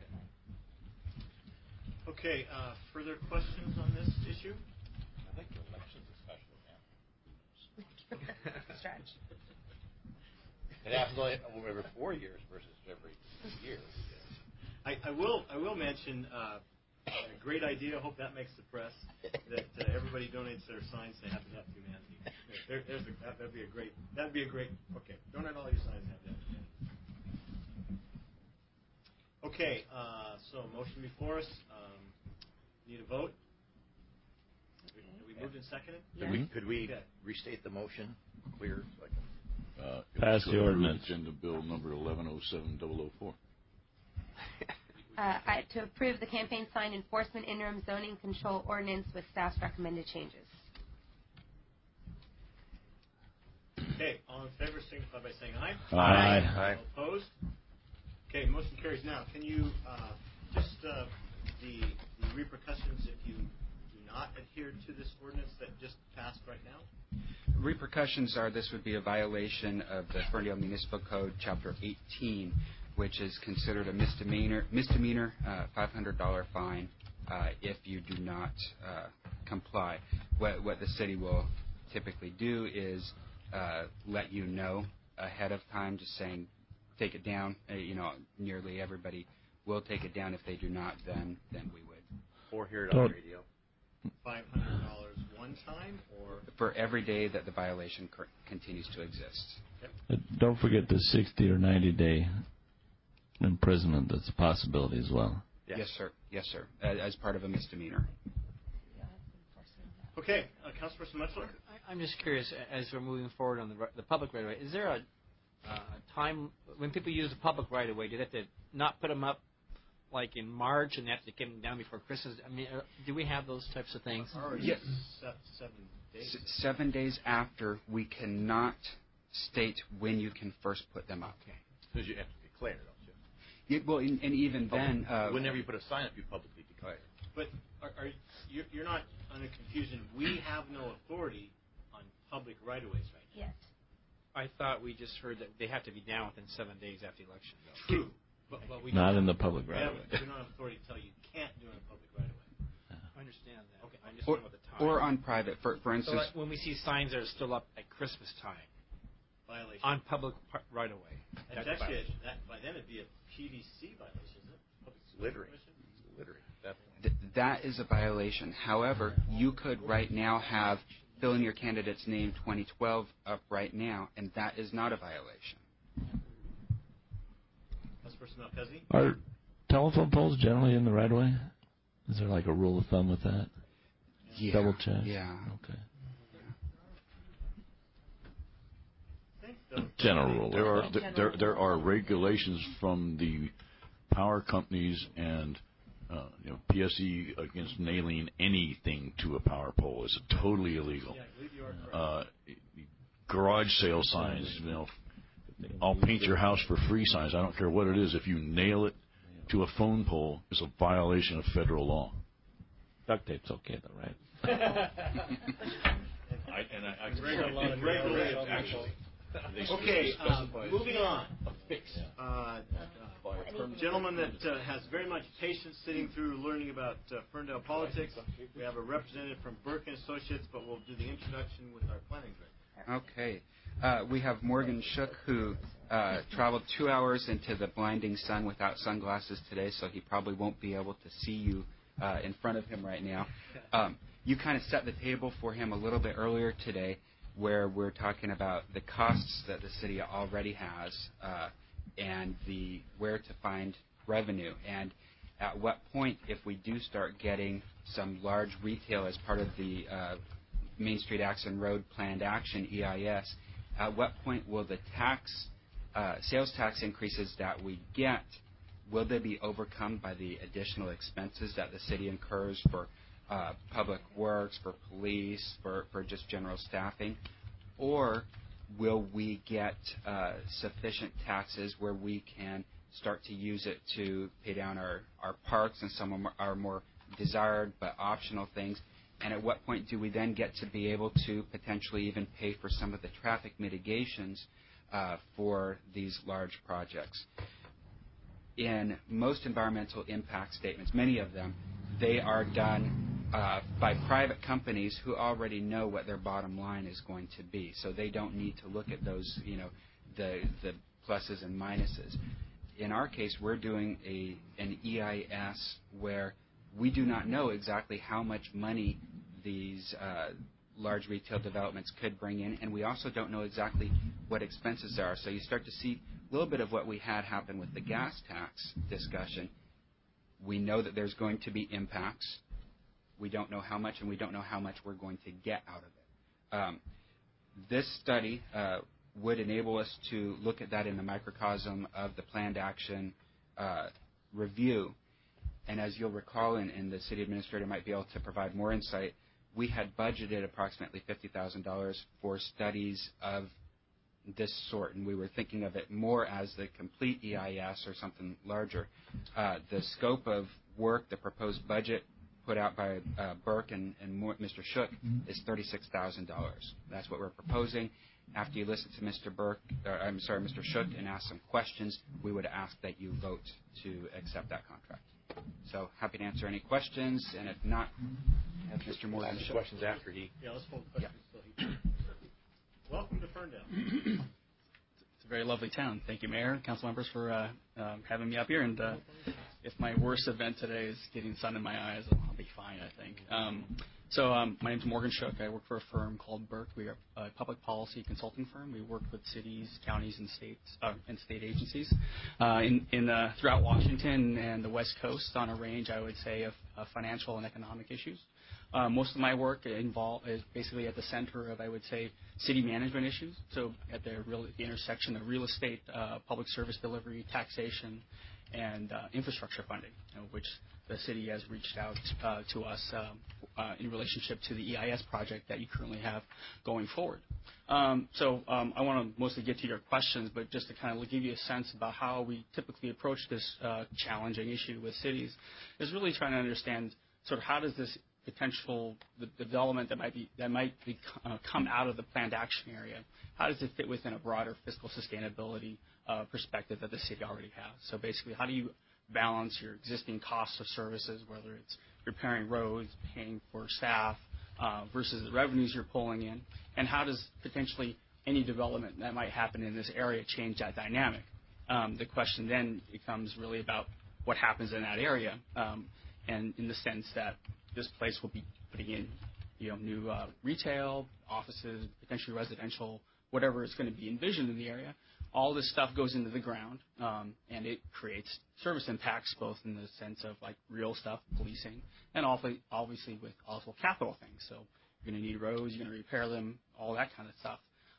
Okay, further questions on this issue? I think the election's a special event. Stretch. It happens only every 4 years versus every year. I will mention a great idea. Hope that makes the press. That everybody donates their signs to Habitat for Humanity. That'd be a great. Okay, donate all your signs to Habitat for Humanity. Okay, so motion before us. Need a vote. Have we moved and seconded? Could we restate the motion clear? So Pass the ordinance. Agenda bill number 1107-004. To approve the campaign sign enforcement interim zoning control ordinance with staff's recommended changes. Okay, all in favor signify by saying aye. Aye. All opposed? Okay, motion carries. Now, can you just the repercussions if you do not adhere to this ordinance that just passed right now? Repercussions are this would be a violation of the Ferndale Municipal Code, Chapter 18, which is considered a misdemeanor, $500 fine if you do not comply. What the city will typically do is let you know ahead of time, just saying take it down. Nearly everybody will take it down. If they do not, then we would. Or hear it on the radio. $500 one time, or for every day that the violation continues to exist. Yep. Don't forget the 60 or 90-day imprisonment. That's a possibility as well. Yes, sir. As part of a misdemeanor. Okay, Councilperson Mutzler. I'm just curious, as we're moving forward on the public right of way, is there a time when people use the public right of way? Do they have to not put them up like in March and they have to get them down before Christmas? I mean, do we have those types of things? Yes. 7 days. 7 days after, we cannot state when you can first put them up. Okay. Because you have to declare, don't Yeah, you? well, and even then, whenever you put a sign up, you publicly declare. But you're not under confusion. We have no authority on public right-of-ways right now. Yes. I thought we just heard that they have to be down within 7 days after the election. True. But we not in the public right of way. We don't have authority to tell you can't do it in public right of way. I understand that. Okay. I just don't know about the time. Or on private, for instance. So like when we see signs that are still up at Christmas time. Violation. On public right of way. It's actually by then it'd be a PVC violation, isn't it? Public littering. That is a violation. However, you could right now have fill in your candidate's name 2012 up right now, and that is not a violation. Are telephone poles generally in the right of way? Is there like a rule of thumb with that? Yeah. Double check. Yeah. Okay. I think General rule. There are regulations from the power companies and PSE against nailing anything to a power pole. It's totally illegal. Garage sale signs, I'll paint your house for free signs. I don't care what it is. If you nail it to a phone pole, it's a violation of federal law. Duct tape's okay, though, right? Regularly, actually. Okay, moving on. Gentleman that has very much patience sitting through learning about Ferndale politics. We have a representative from Burke and Associates, but we'll do the introduction with our planning director. Okay. We have Morgan Shook, who traveled 2 hours into the blinding sun without sunglasses today, so he probably won't be able to see you in front of him right now. You kind of set the table for him a little bit earlier today, where we're talking about the costs that the city already has and where to find revenue. And at what point, if we do start getting some large retail as part of the Main Street Axon Road Planned Action, EIS, at what point will the sales tax increases that we get, will they be overcome by the additional expenses that the city incurs for public works, for police, for just general staffing? Or will we get sufficient taxes where we can start to use it to pay down our parks and some of our more desired but optional things? And at what point do we then get to be able to potentially even pay for some of the traffic mitigations for these large projects? In most environmental impact statements, many of them, they are done by private companies who already know what their bottom line is going to be. So they don't need to look at those, the pluses and minuses. In our case, we're doing an EIS where we do not know exactly how much money these large retail developments could bring in, and we also don't know exactly what expenses there are. So you start to see a little bit of what we had happen with the gas tax discussion. We know that there's going to be impacts. We don't know how much, and we don't know how much we're going to get out of it. This study would enable us to look at that in the microcosm of the planned action review. And as you'll recall, and the city administrator might be able to provide more insight, we had budgeted approximately $50,000 for studies of this sort, and we were thinking of it more as the complete EIS or something larger. The scope of work, the proposed budget put out by Burke and Mr. Shook is $36,000. That's what we're proposing. After you listen to Mr. Shook and ask some questions, we would ask that you vote to accept that contract. So happy to answer any questions, and if not, have Mr. Morgan ask questions after he. Yeah, let's hold questions till he. Welcome to Ferndale. It's a very lovely town. Thank you, Mayor, council members, for having me up here. And if my worst event today is getting sun in my eyes, I'll be fine, I think. My name's Morgan Shook. I work for a firm called Burke. We are a public policy consulting firm. We work with cities, counties, and state agencies throughout Washington and the West Coast on a range, I would say, of financial and economic issues. Most of my work is basically at the center of, I would say, city management issues. So at the intersection of real estate, public service delivery, taxation, and infrastructure funding, which the city has reached out to us in relationship to the EIS project that you currently have going forward. I want to mostly get to your questions, but just to kind of give you a sense about how we typically approach this challenging issue with cities is really trying to understand sort of how does this the development that might come out of the planned action area, how does it fit within a broader fiscal sustainability perspective that the city already has? So basically, how do you balance your existing costs of services, whether it's repairing roads, paying for staff, versus the revenues you're pulling in, and how does potentially any development that might happen in this area change that dynamic? The question then becomes really about what happens in that area, and in the sense that this place will be putting in, new retail, offices, potentially residential, whatever is going to be envisioned in the area. All this stuff goes into the ground, and it creates service impacts, both in the sense of like real stuff, policing, and obviously with also capital things. So you're going to need roads, you're going to repair them, all that kind of stuff.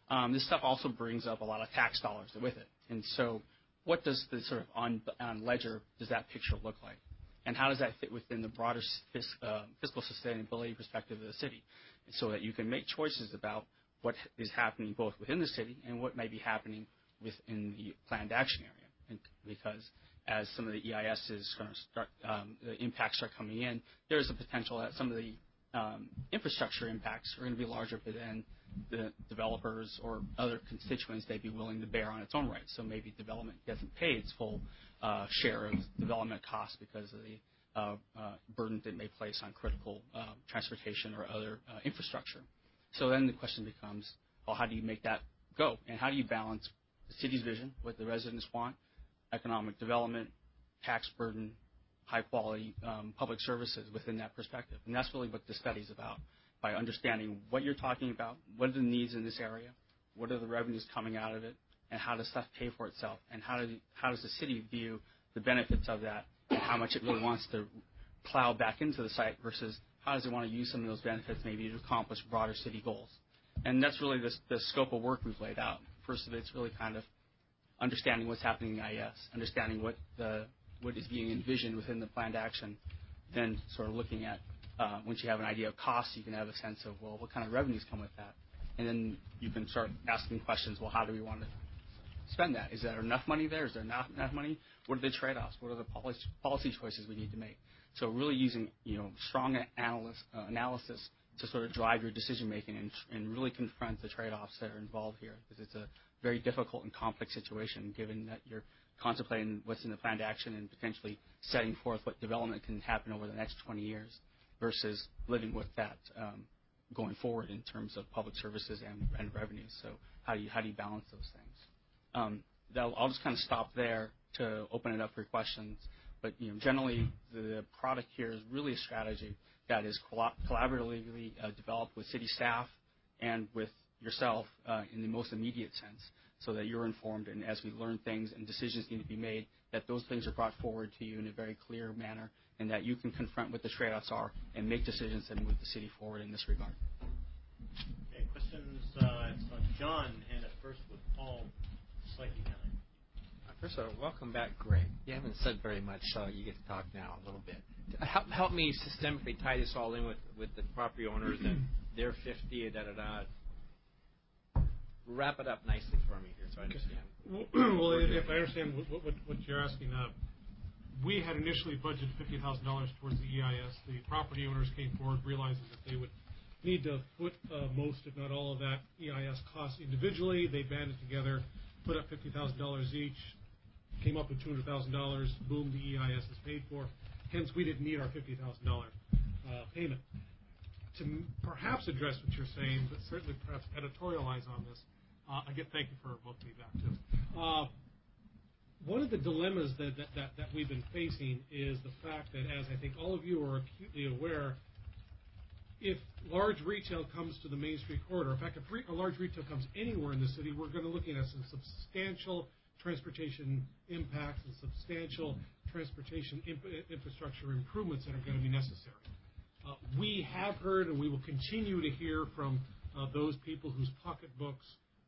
this stuff also brings up a lot of tax dollars with it. And so what does the sort of on ledger does that picture look like? And how does that fit within the broader fiscal sustainability perspective of the city, so that you can make choices about what is happening both within the city and what may be happening within the planned action area? And because as some of the EIS is going to start, the impacts start coming in, there is a potential that some of the infrastructure impacts are going to be larger than the developers or other constituents they'd be willing to bear on its own right. So maybe development doesn't pay its full share of development costs because of the burden it may place on critical transportation or other infrastructure. So then the question becomes, well, how do you make that go? And how do you balance the city's vision, what the residents want, economic development, tax burden, high-quality public services within that perspective? And that's really what the study is about, by understanding what you're talking about, what are the needs in this area, what are the revenues coming out of it, and how does stuff pay for itself, and how does the city view the benefits of that, and how much it really wants to plow back into the site versus how does it want to use some of those benefits maybe to accomplish broader city goals. And that's really the scope of work we've laid out. First of it's really kind of understanding what's happening in IS, understanding what is being envisioned within the planned action, then sort of looking at, once you have an idea of costs, you can have a sense of, well, what kind of revenues come with that? And then you can start asking questions, well, how do we want to spend that? Is there enough money there? Is there not enough money? What are the trade-offs? What are the policy choices we need to make? So really using strong analysis to sort of drive your decision-making and really confront the trade-offs that are involved here, because it's a very difficult and complex situation given that you're contemplating what's in the planned action and potentially setting forth what development can happen over the next 20 years versus living with that going forward in terms of public services and revenues. So how do you balance those things? I'll just kind of stop there to open it up for questions. But generally, the product here is really a strategy that is collaboratively developed with city staff and with yourself in the most immediate sense, so that you're informed, and as we learn things and decisions need to be made, that those things are brought forward to you in a very clear manner, and that you can confront what the trade-offs are and make decisions that move the city forward in this regard. Okay, questions? It's on John, and at first with Paul, slightly behind. First of all, welcome back, Greg. You haven't said very much, so you get to talk now a little bit. Help me systemically tie this all in with the property owners and their 50, da-da-da. Wrap it up nicely for me here so I understand. Well, if I understand what you're asking, we had initially budgeted $50,000 towards the EIS. The property owners came forward realizing that they would need to foot most, if not all, of that EIS cost individually. They banded together, put up $50,000 each, came up with $200,000. Boom, the EIS is paid for. Hence, we didn't need our $50,000 payment. To perhaps address what you're saying, but certainly perhaps editorialize on this, again, thank you for welcoming me back, too. One of the dilemmas that we've been facing is the fact that, as I think all of you are acutely aware, if large retail comes to the Main Street corridor, in fact, if a large retail comes anywhere in the city, we're going to look at some substantial transportation impacts and substantial transportation infrastructure improvements that are going to be necessary. We have heard, and we will continue to hear from those people whose pocketbooks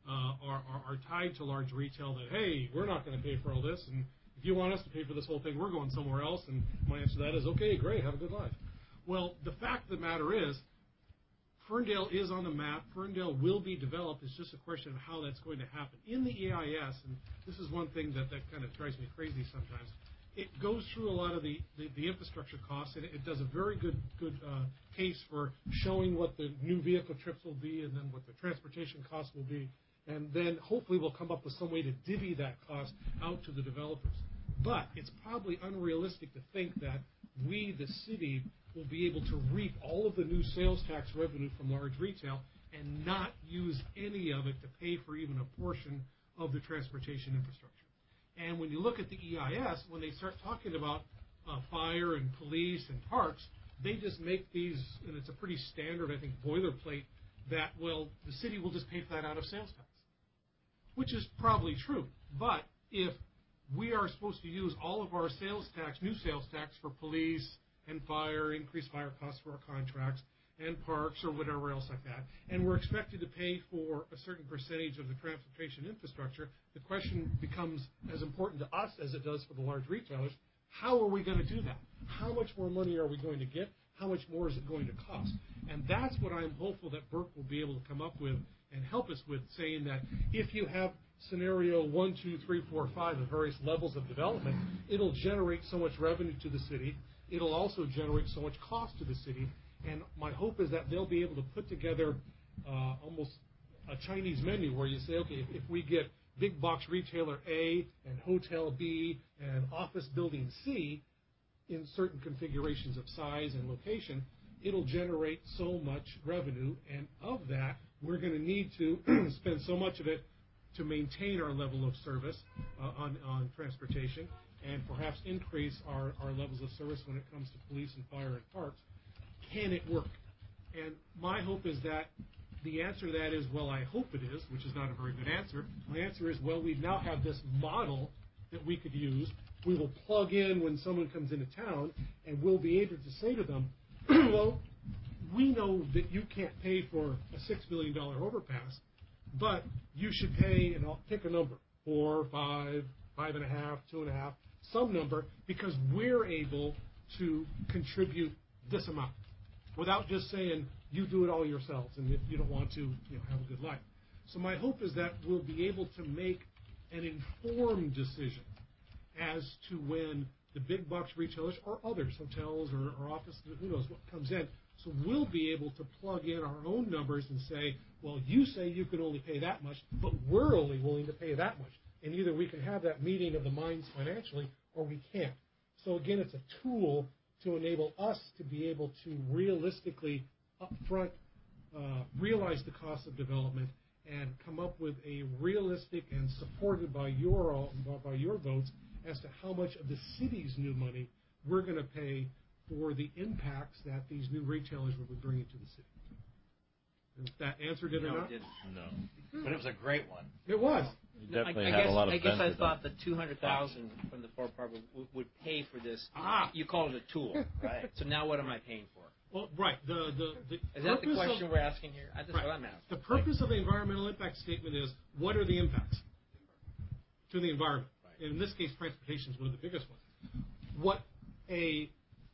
are tied to large retail that, hey, we're not going to pay for all this, and if you want us to pay for this whole thing, we're going somewhere else. And my answer to that is, okay, great, have a good life. Well, the fact of the matter is, Ferndale is on the map. Ferndale will be developed. It's just a question of how that's going to happen. In the EIS, and this is one thing that kind of drives me crazy sometimes, it goes through a lot of the infrastructure costs, and it does a very good case for showing what the new vehicle trips will be and then what the transportation costs will be. And then hopefully we'll come up with some way to divvy that cost out to the developers. But it's probably unrealistic to think that we, the city, will be able to reap all of the new sales tax revenue from large retail and not use any of it to pay for even a portion of the transportation infrastructure. And when you look at the EIS, when they start talking about fire and police and parks, they just make these, and it's a pretty standard, I think, boilerplate that, well, the city will just pay for that out of sales tax, which is probably true. But if we are supposed to use all of our sales tax, new sales tax for police and fire, increased fire costs for our contracts, and parks or whatever else like that, and we're expected to pay for a certain percentage of the transportation infrastructure, the question becomes as important to us as it does for the large retailers. How are we going to do that? How much more money are we going to get? How much more is it going to cost? And that's what I'm hopeful that Burke will be able to come up with and help us with, saying that if you have scenario 1, 2, 3, 4, 5 of various levels of development, it'll generate so much revenue to the city. It'll also generate so much cost to the city. And my hope is that they'll be able to put together almost a Chinese menu where you say, okay, if we get big box retailer A and hotel B and office building C in certain configurations of size and location, it'll generate so much revenue. And of that, we're going to need to spend so much of it to maintain our level of service on transportation and perhaps increase our levels of service when it comes to police and fire and parks. Can it work? And my hope is that the answer to that is, well, I hope it is, which is not a very good answer. My answer is, well, we now have this model that we could use. We will plug in when someone comes into town, and we'll be able to say to them, well, we know that you can't pay for a $6 million overpass, but you should pay, and I'll pick a number, 4, 5, 5.5, 2.5, some number, because we're able to contribute this amount without just saying you do it all yourselves and if you don't want to have a good life. So my hope is that we'll be able to make an informed decision as to when the big box retailers or others, hotels or offices, who knows what comes in. So we'll be able to plug in our own numbers and say, well, you say you can only pay that much, but we're only willing to pay that much. And either we can have that meeting of the minds financially or we can't. So again, it's a tool to enable us to be able to realistically upfront realize the cost of development and come up with a realistic and supported by your votes as to how much of the city's new money we're going to pay for the impacts that these new retailers will be bringing to the city. If that answered it or not? No. But it was a great one. It was. You definitely had a lot of I guess I benefit. thought the $200,000 from the Fort Park would pay for this. You call it a tool, right? So now what am I paying for? Well, right. Is that the question we're asking here? That's what I'm asking. The purpose of the environmental impact statement is, what are the impacts to the environment? Right. And in this case, transportation is one of the biggest ones. What an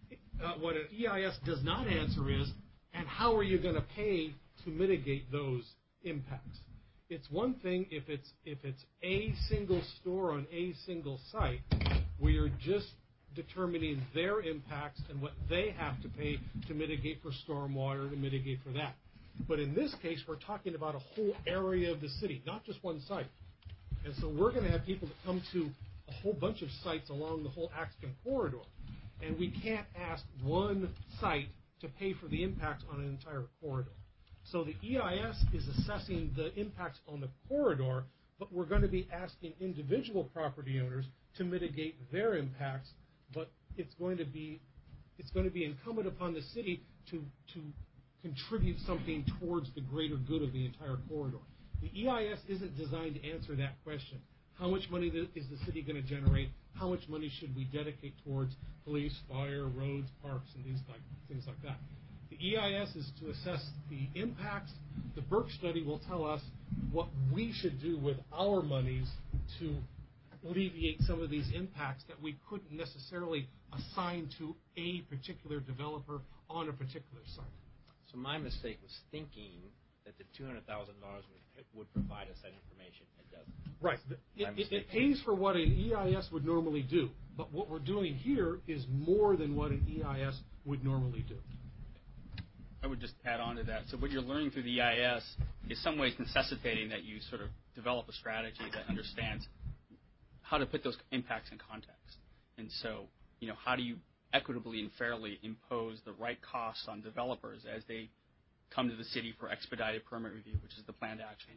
EIS does not answer is, and how are you going to pay to mitigate those impacts? It's one thing if it's a single store on a single site where you're just determining their impacts and what they have to pay to mitigate for stormwater, to mitigate for that. But in this case, we're talking about a whole area of the city, not just one site. And so we're going to have people that come to a whole bunch of sites along the whole Axton corridor. And we can't ask one site to pay for the impacts on an entire corridor. So the EIS is assessing the impacts on the corridor, but we're going to be asking individual property owners to mitigate their impacts. But it's going to be incumbent upon the city to contribute something towards the greater good of the entire corridor. The EIS isn't designed to answer that question. How much money is the city going to generate? How much money should we dedicate towards police, fire, roads, parks, and things like that? The EIS is to assess the impacts. The Burke study will tell us what we should do with our monies to alleviate some of these impacts that we couldn't necessarily assign to a particular developer on a particular site. So my mistake was thinking that the $200,000 would provide us that information. It doesn't. Right. It pays for what an EIS would normally do. But what we're doing here is more than what an EIS would normally do. I would just add on to that. So what you're learning through the EIS is some ways necessitating that you sort of develop a strategy that understands how to put those impacts in context. And so, how do you equitably and fairly impose the right costs on developers as they come to the city for expedited permit review, which is the planned action.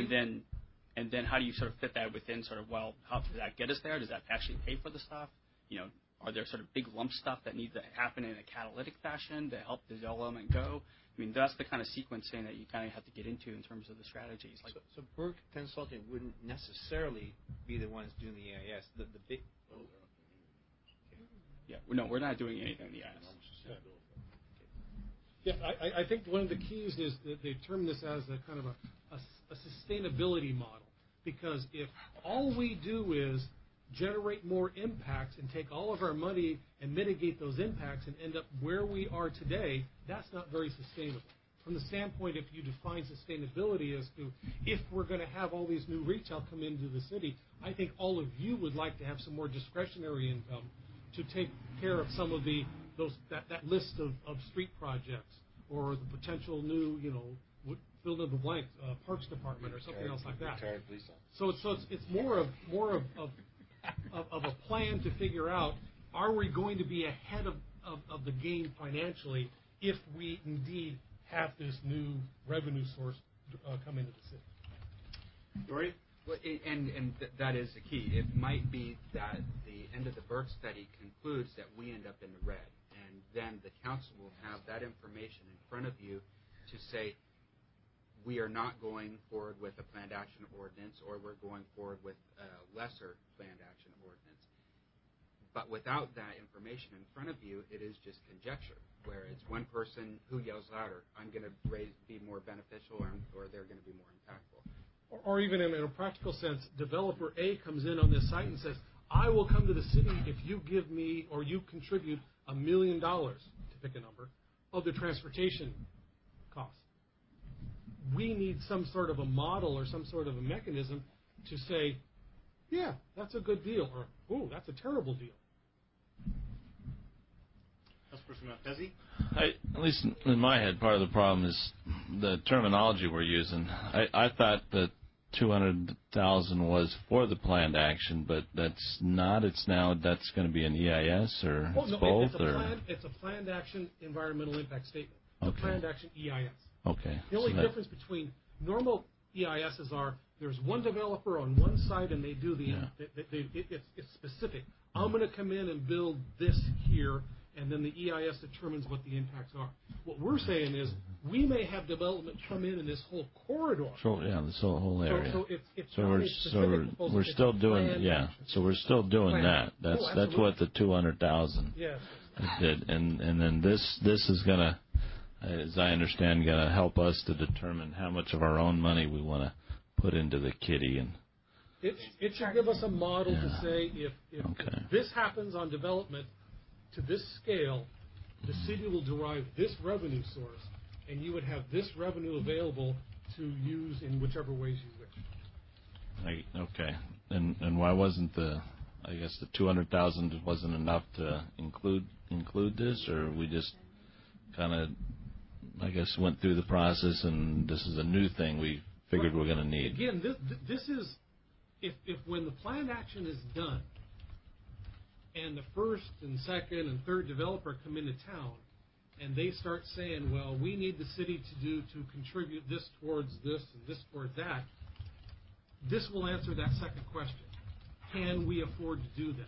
And then how do you sort of fit that within sort of, well, how does that get us there? Does that actually pay for the stuff? Are there sort of big lump stuff that needs to happen in a catalytic fashion to help the development go? I mean, that's the kind of sequencing that you kind of have to get into in terms of the strategies. So Burke Consulting wouldn't necessarily be the ones doing the EIS. The big. Yeah, no, we're not doing anything in the EIS. Yeah, I think one of the keys is that they term this as a kind of a sustainability model. Because if all we do is generate more impacts and take all of our money and mitigate those impacts and end up where we are today, that's not very sustainable. From the standpoint, if you define sustainability as to if we're going to have all these new retail come into the city, I think all of you would like to have some more discretionary income to take care of some of that list of street projects or the potential new, fill in the blank, Parks Department or something else like that. So it's more of a plan to figure out, are we going to be ahead of the game financially if we indeed have this new revenue source come into the city? Dory? Well, that is the key. It might be that the end of the Burke study concludes that we end up in the red, and then the council will have that information in front of you to say, we are not going forward with a planned action ordinance, or we're going forward with a lesser planned action ordinance. But without that information in front of you, it is just conjecture, where it's one person who yells louder, I'm going to be more beneficial, or they're going to be more impactful. Or even in a practical sense, developer A comes in on this site and says, I will come to the city if you give me or you contribute $1 million, to pick a number, of the transportation costs. We need some sort of a model or some sort of a mechanism to say, yeah, that's a good deal, or, oh, that's a terrible deal. Councilperson Malpezzi? At least in my head, part of the problem is the terminology we're using. I thought that 200,000 was for the planned action, but that's not. It's now that's going to be an EIS or both? It's a planned action environmental impact statement. Okay. A planned action EIS. Okay. The only difference between normal EISs are there's one developer on one side and they do it's specific. I'm going to come in and build this here, and then the EIS determines what the impacts are. What we're saying is we may have development come in this whole corridor. So, yeah, this whole area. So we're still doing So we're still doing that. That's what the 200,000 did, and then this is gonna, as I understand, going to help us to determine how much of our own money we want to put into the kitty. And it should give us a model to say if this happens on development to this scale, the city will derive this revenue source, and you would have this revenue available to use in whichever ways you wish. Okay. And why wasn't the 200,000 wasn't enough to include this, or we just kind of, went through the process, and this is a new thing we figured we're going to need. Again, this is if when the planned action is done, and the first and second and third developer come into town, and they start saying, well, we need the city to contribute this towards this and this towards that, this will answer that second question. Can we afford to do that?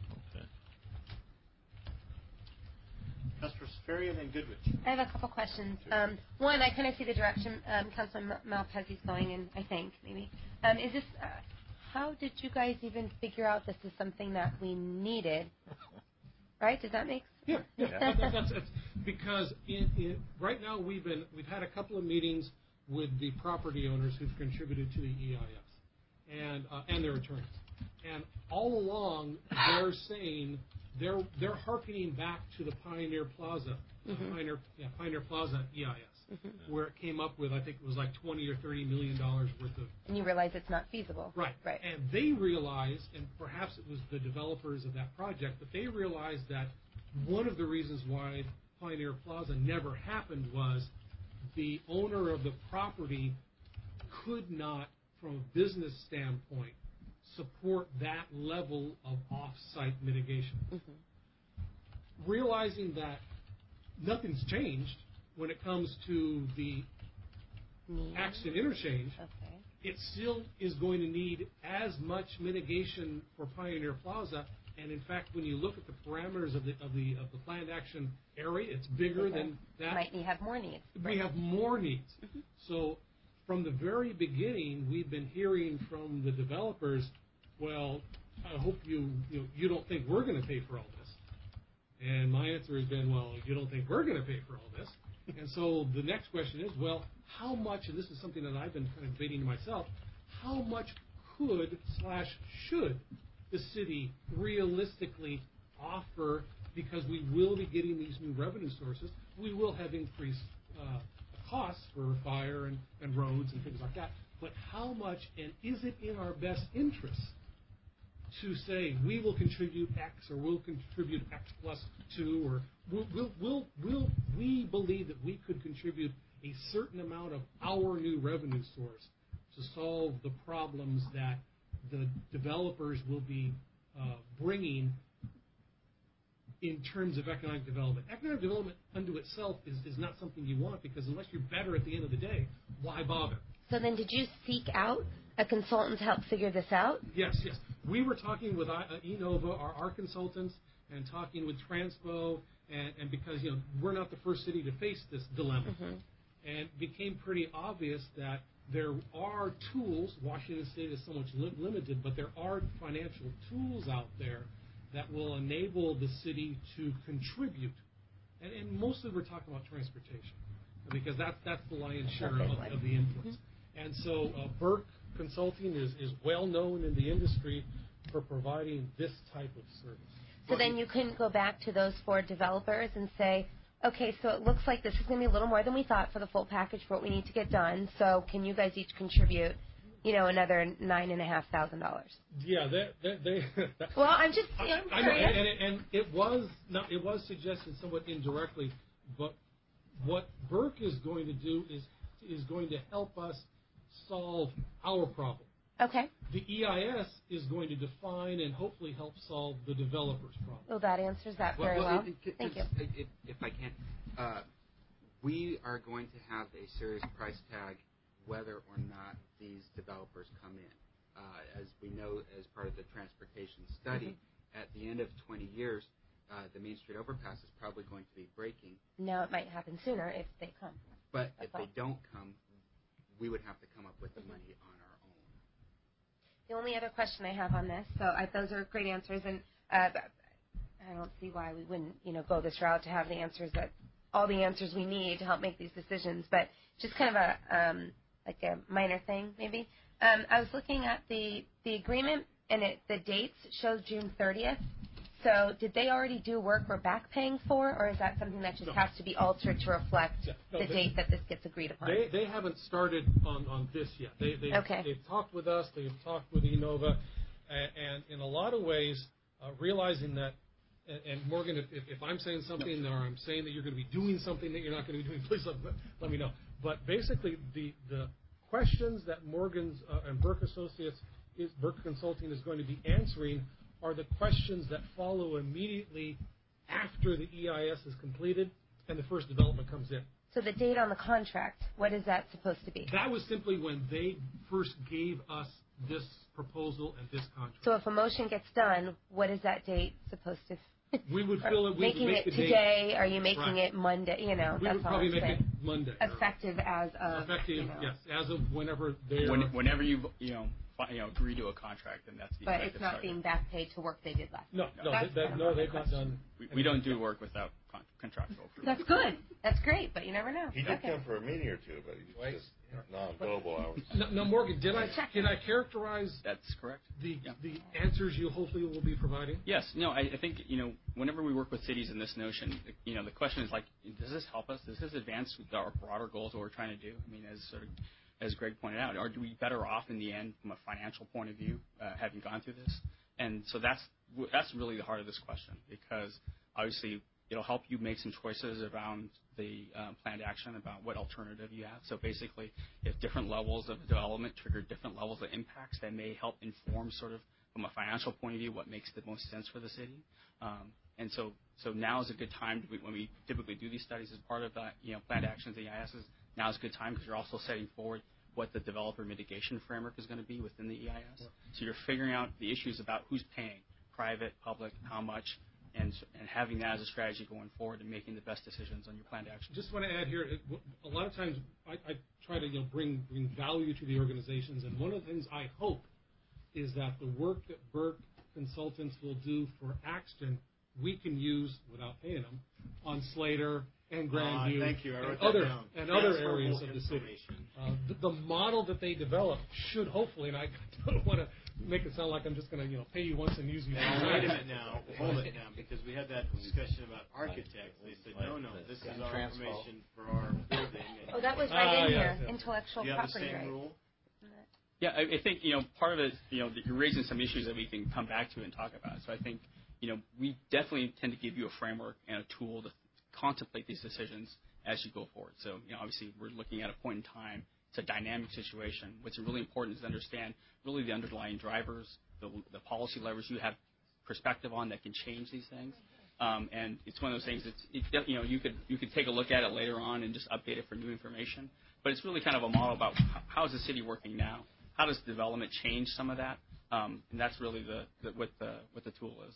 Councilor Sferri and then Goodrich. I have a couple questions. One, I kind of see the direction Councilor Malpezzi's going in, I think, maybe. Is this, how did you guys even figure out this is something that we needed? Right? Does that make sense? Yeah. That's because right now we've had a couple of meetings with the property owners who've contributed to the EIS and their attorneys. And all along, they're saying they're hearkening back to the Pioneer Plaza, Pioneer Plaza EIS, where it came up with, I think it was like $20 or $30 million worth of. And you realize it's not feasible. Right. And they realized, and perhaps it was the developers of that project, but they realized that one of the reasons why Pioneer Plaza never happened was the owner of the property could not, from a business standpoint, support that level of off-site mitigation. Realizing that nothing's changed when it comes to the accident interchange, it still is going to need as much mitigation for Pioneer Plaza. And in fact, when you look at the parameters of the planned action area, it's bigger than that. Might have more needs. We have more needs. So from the very beginning, we've been hearing from the developers, well, I hope you don't think we're going to pay for all this. And my answer has been, well, you don't think we're going to pay for all this. And so the next question is, well, how much, and this is something that I've been kind of debating to myself, how much could/should the city realistically offer, because we will be getting these new revenue sources, we will have increased costs for fire and roads and things like that. But how much, and is it in our best interest to say we will contribute X or we'll contribute X plus 2, or will we believe that we could contribute a certain amount of our new revenue source to solve the problems that the developers will be bringing in terms of economic development. Economic development unto itself is not something you want, because unless you're better at the end of the day, why bother? So then did you seek out a consultant to help figure this out? Yes. We were talking with Enova, our consultants, and talking with Transpo, and because we're not the first city to face this dilemma. Mm-hmm. And it became pretty obvious that there are tools. Washington State is so much limited, but there are financial tools out there that will enable the city to contribute. And mostly we're talking about transportation, because that's the lion's share of the inputs. Mm-hmm. And so Burke Consulting is well known in the industry for providing this type of service. So then you couldn't go back to those 4 developers and say, okay, so it looks like this is going to be a little more than we thought for the full package for what we need to get done. So can you guys each contribute, another $9,500? Yeah, they. Well, I'm just curious. I know, and it was suggested somewhat indirectly, but what Burke is going to do is going to help us solve our problem. Okay. The EIS is going to define and hopefully help solve the developer's problem. Well, that answers that very well. Thank you. If I can, we are going to have a serious price tag whether or not these developers come in. As we know, as part of the transportation study, at the end of 20 years, the Main Street overpass is probably going to be breaking. No, it might happen sooner if they come. But if they don't come, we would have to come up with the money on our own. The only other question I have on this, so those are great answers, and I don't see why we wouldn't, go this route to have the answers all the answers we need to help make these decisions. But just kind of a minor thing, maybe. I was looking at the agreement, and the dates show June 30th. So did they already do work we're back paying for, or is that something that just has to be altered to reflect the date that this gets agreed upon? They haven't started on this yet. They've talked with us. They've talked with Enova, and in a lot of ways, realizing that, and Morgan, if I'm saying something or I'm saying that you're going to be doing something that you're not going to be doing, please let me know. But basically, the questions that Morgan's and Burke Associates, Burke Consulting is going to be answering are the questions that follow immediately after the EIS is completed and the first development comes in. So the date on the contract, what is that supposed to be? That was simply when they first gave us this proposal and this contract. So if a motion gets done, what is that date supposed to? We would feel it. Making it today? Are you making it Monday? We would probably make it Monday. Effective as of. Effective, yes, as of whenever they. Whenever you agree to a contract, then that's the. But it's not being back paid to work they did last. No, they've not done. We don't do work without contractual. That's good. That's great, but you never know. He did come for a meeting or two, but he's just non-billable hours. No, Morgan, did I characterize? That's correct. The answers you hopefully will be providing. Yes. No, I think whenever we work with cities in this notion, the question is does this help us? Does this advance our broader goals, what we're trying to do? I mean, as Greg pointed out, are we better off in the end from a financial point of view, having gone through this? And so that's really the heart of this question, because obviously it'll help you make some choices around the planned action about what alternative you have. So basically, if different levels of development trigger different levels of impacts, that may help inform sort of from a financial point of view what makes the most sense for the city. And so now is a good time when we typically do these studies as part of that, planned actions, the EISs. Now is a good time because you're also setting forward what the developer mitigation framework is going to be within the EIS. Yeah. So you're figuring out the issues about who's paying, private, public, how much, and having that as a strategy going forward and making the best decisions on your planned action. Just want to add here, a lot of times I try to bring value to the organizations, and one of the things I hope is that the work that Burke Consultants will do for Axton, we can use, without paying them, on Slater and Grandview Thank you. I wrote and that other down. areas of the city. The model that they develop should hopefully, and I don't want to make it sound like I'm just going to pay you once and use you. Wait a minute now. Hold it now, because we had that discussion about architects. They said, no, this is our information for our building. Oh, that was right in here, intellectual you property have the same rights. rule? Yeah, I think part of it, you're raising some issues that we can come back to and talk about. So I think we definitely tend to give you a framework and a tool to contemplate these decisions as you go forward. So obviously we're looking at a point in time. It's a dynamic situation. What's really important is to understand really the underlying drivers, the policy levers you have perspective on that can change these things. And it's one of those things that you could take a look at it later on and just update it for new information. But it's really kind of a model about how is the city working now? How does development change some of that? And that's really what the tool is.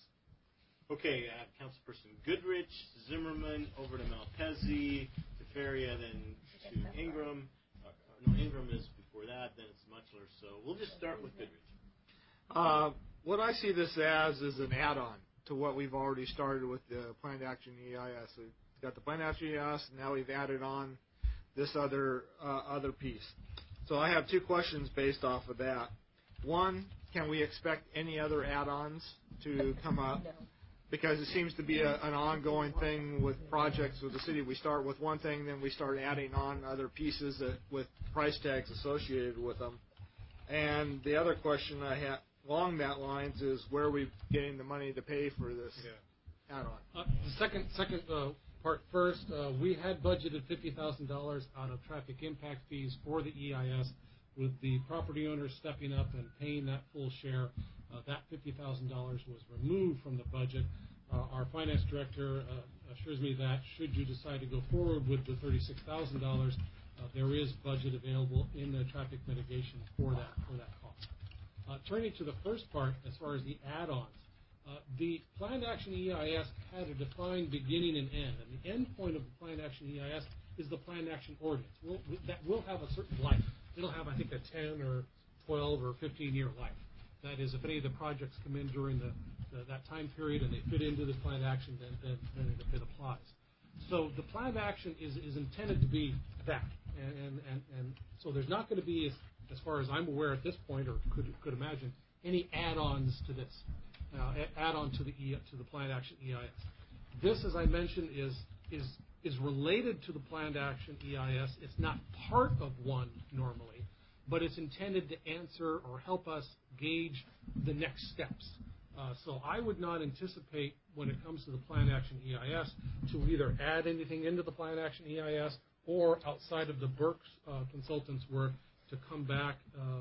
Okay, Councilperson Goodrich, Zimmerman, over to Malpezzi, to Feria, then to Ingram. No, Ingram is before that, then it's Mutchler. So we'll just start with Goodrich. What I see this as is an add-on to what we've already started with the Planned Action EIS. We've got the Planned Action EIS, and now we've added on this other piece. So I have two questions based off of that. One, can we expect any other add-ons to come up? Because it seems to be an ongoing thing with projects with the city. We start with one thing, then we start adding on other pieces with price tags associated with them. And the other question I have along that lines is where are we getting the money to pay for this add-on? The second part first, we had budgeted $50,000 out of traffic impact fees for the EIS, with the property owners stepping up and paying that full share. That $50,000 was removed from the budget. Our finance director assures me that should you decide to go forward with the $36,000, there is budget available in the traffic mitigation for that cost. Turning to the first part, as far as the add-ons, the Planned Action EIS had a defined beginning and end, and the end point of the Planned Action EIS is the Planned Action Ordinance. That will have a certain life. It'll have, I think, a 10 or 12 or 15-year life. That is, if any of the projects come in during that time period and they fit into this planned action, then it applies. So the planned action is intended to be that, and so there's not going to be, as far as I'm aware at this point, or could imagine, any add-ons to this, add-on to the planned action EIS. This, as I mentioned, is related to the planned action EIS. It's not part of one normally, but it's intended to answer or help us gauge the next steps. So I would not anticipate, when it comes to the Planned Action EIS, to either add anything into the Planned Action EIS or outside of the Burke's consultants' work to come back,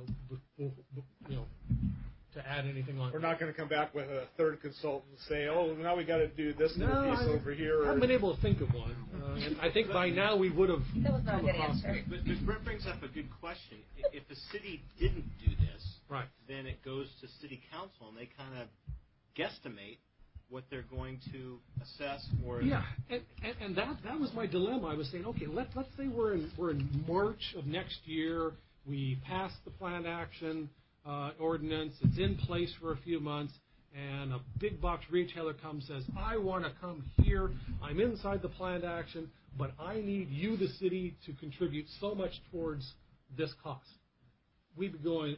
to add anything on. We're not going to come back with a third consultant and say, oh, now we got to do this little piece over here. I haven't been able to think of one. And I think by now we would have. That was not a good answer. But Brett brings up a good question. If the city didn't do this, right, then it goes to city council, and they kind of guesstimate what they're going to assess. Or and that was my dilemma. I was saying, okay, let's say we're in March of next year. We pass the planned action ordinance. It's in place for a few months, and a big box retailer comes and says, I want to come here. I'm inside the planned action, but I need you, the city, to contribute so much towards this cost. We'd be going,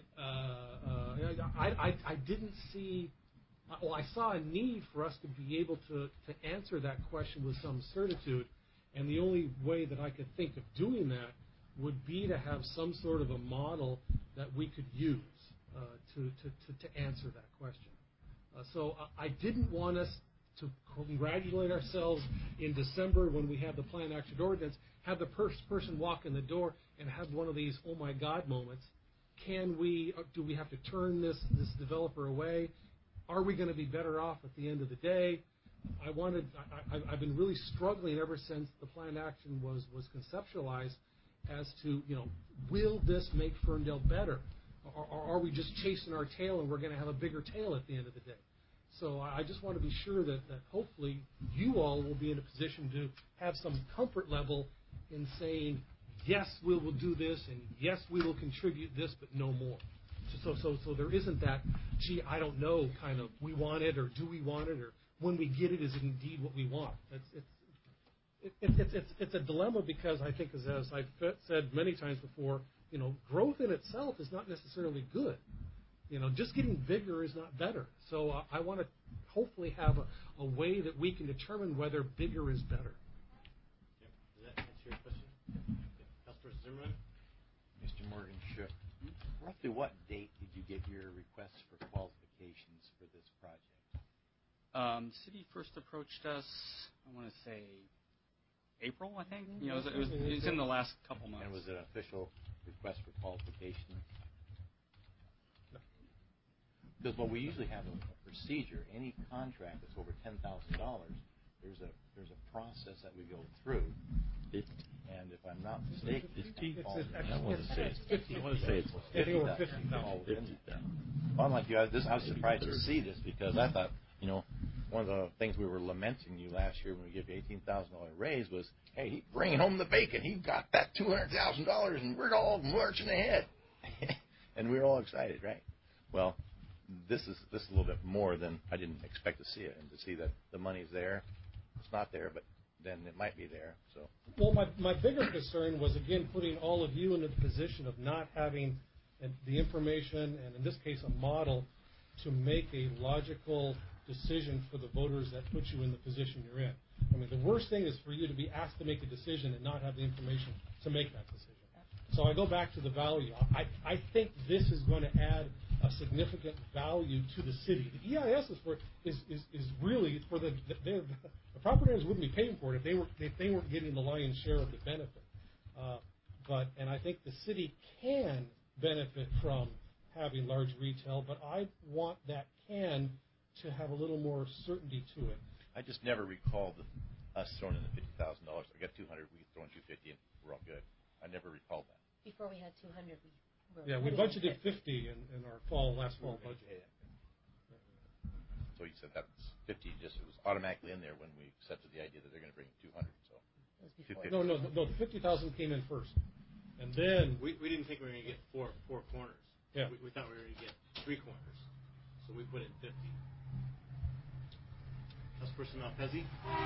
I didn't see, I saw a need for us to be able to answer that question with some certitude, and the only way that I could think of doing that would be to have some sort of a model that we could use to answer that question. So I didn't want us to congratulate ourselves in December when we have the Planned Action Ordinance, have the person walk in the door and have one of these oh my God moments. Do we have to turn this developer away? Are we going to be better off at the end of the day? I've been really struggling ever since the Planned Action was conceptualized as to, will this make Ferndale better? Or are we just chasing our tail and we're going to have a bigger tail at the end of the day? So I just want to be sure that hopefully you all will be in a position to have some comfort level in saying, yes, we will do this, and yes, we will contribute this, but no more. So there isn't that, gee, I don't know, kind of, we want it, or do we want it, or when we get it, is it indeed what we want? it's a dilemma because I think, as I've said many times before, growth in itself is not necessarily good. Just getting bigger is not better. So I want to hopefully have a way that we can determine whether bigger is better. Does that answer your question? Councilor Zimmerman? Mr. Morgan, sure. Roughly what date did you get your requests for qualifications for this project? The city first approached us, I want to say, April, I think. It was in the last couple months. And was it an official request for qualification? No. Because we usually have a procedure. Any contract that's over $10,000, there's a process that we go through. And if I'm not mistaken, I want to say it's 50,000. Well, unlike you, I was surprised to see this because I thought, one of the things we were lamenting you last year when we gave you $18,000 raise was, hey, he's bringing home the bacon. He got that $200,000, and we're all marching ahead. And we were all excited, right? Well, this is a little bit more than I didn't expect to see it, and to see that the money's there. It's not there, but then it might be there. So. Well, my bigger concern was, again, putting all of you into the position of not having the information, and in this case, a model, to make a logical decision for the voters that put you in the position you're in. I mean, the worst thing is for you to be asked to make a decision and not have the information to make that decision. So I go back to the value. I think this is going to add a significant value to the city. The EIS is really for the property owners wouldn't be paying for it if they weren't getting the lion's share of the benefit. And I think the city can benefit from having large retail, but I want that can to have a little more certainty to it. I just never recalled us throwing in the $50,000. I got 200. We throw in 250, and we're all good. I never recalled that. Before we had 200, we budgeted 50 in our last fall budget. So you said that's 50. It was automatically in there when we accepted the idea that they're going to bring 200. So no, the 50,000 came in first, and then we didn't think we were going to get four corners. Yeah, we thought we were going to get 3 corners, so we put in 50. Councilperson Malpezzi.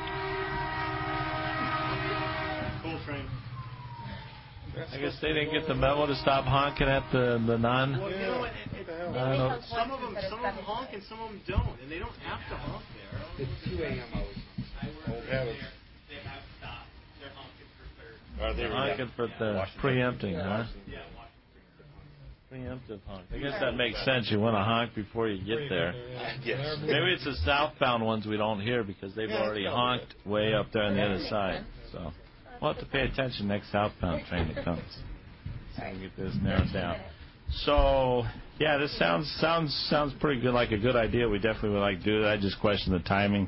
Coltrane. I guess they didn't get the memo to stop honking at the non. Well, you know what? Some of them honk and some of them don't, and they don't have to honk there. It's 2 a.m. They have stopped. They're honking for third. They're honking for the preempting, huh? Yeah, preemptive honk. I guess that makes sense. You want to honk before you get there. Yes. Maybe it's the southbound ones we don't hear because they've already honked way up there on the other side. So we'll have to pay attention next southbound train that comes. So we can get this narrowed down. So yeah, this sounds pretty good, like a good idea. We definitely would like to do that. I just question the timing.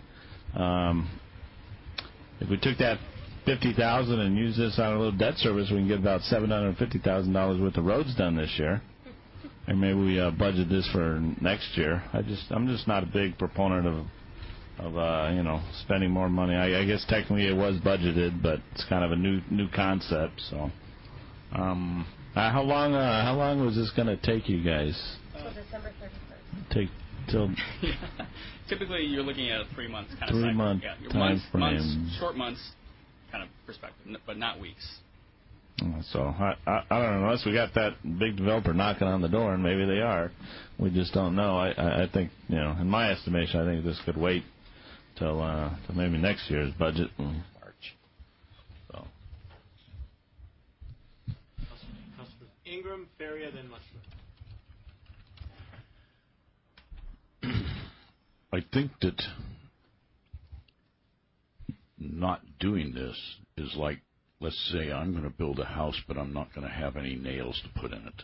If we took that $50,000 and used this on a little debt service, we can get about $750,000 worth of roads done this year. And maybe we budget this for next year. I'm just not a big proponent of spending more money. I guess technically it was budgeted, but it's kind of a new concept. So, how long was this going to take you guys? Until December 31st. Typically, you're looking at a 3 months kind of 3 cycle. month time frame. Short months kind of perspective, but not weeks. So I don't know, unless we got that big developer knocking on the door, and maybe they are. We just don't know. I think, in my estimation, I think this could wait till maybe next year's budget in March. So. Ingram, Faria, then Mushroom. I think that not doing this is like, let's say I'm going to build a house, but I'm not going to have any nails to put in it.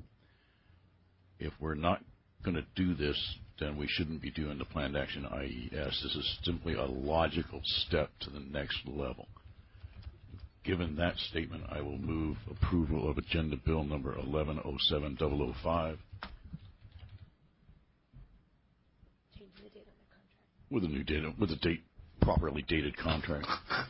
If we're not going to do this, then we shouldn't be doing the planned action IES. This is simply a logical step to the next level. Given that statement, I will move approval of Agenda Bill number 1107-005. With a new date, with a date, properly dated contract.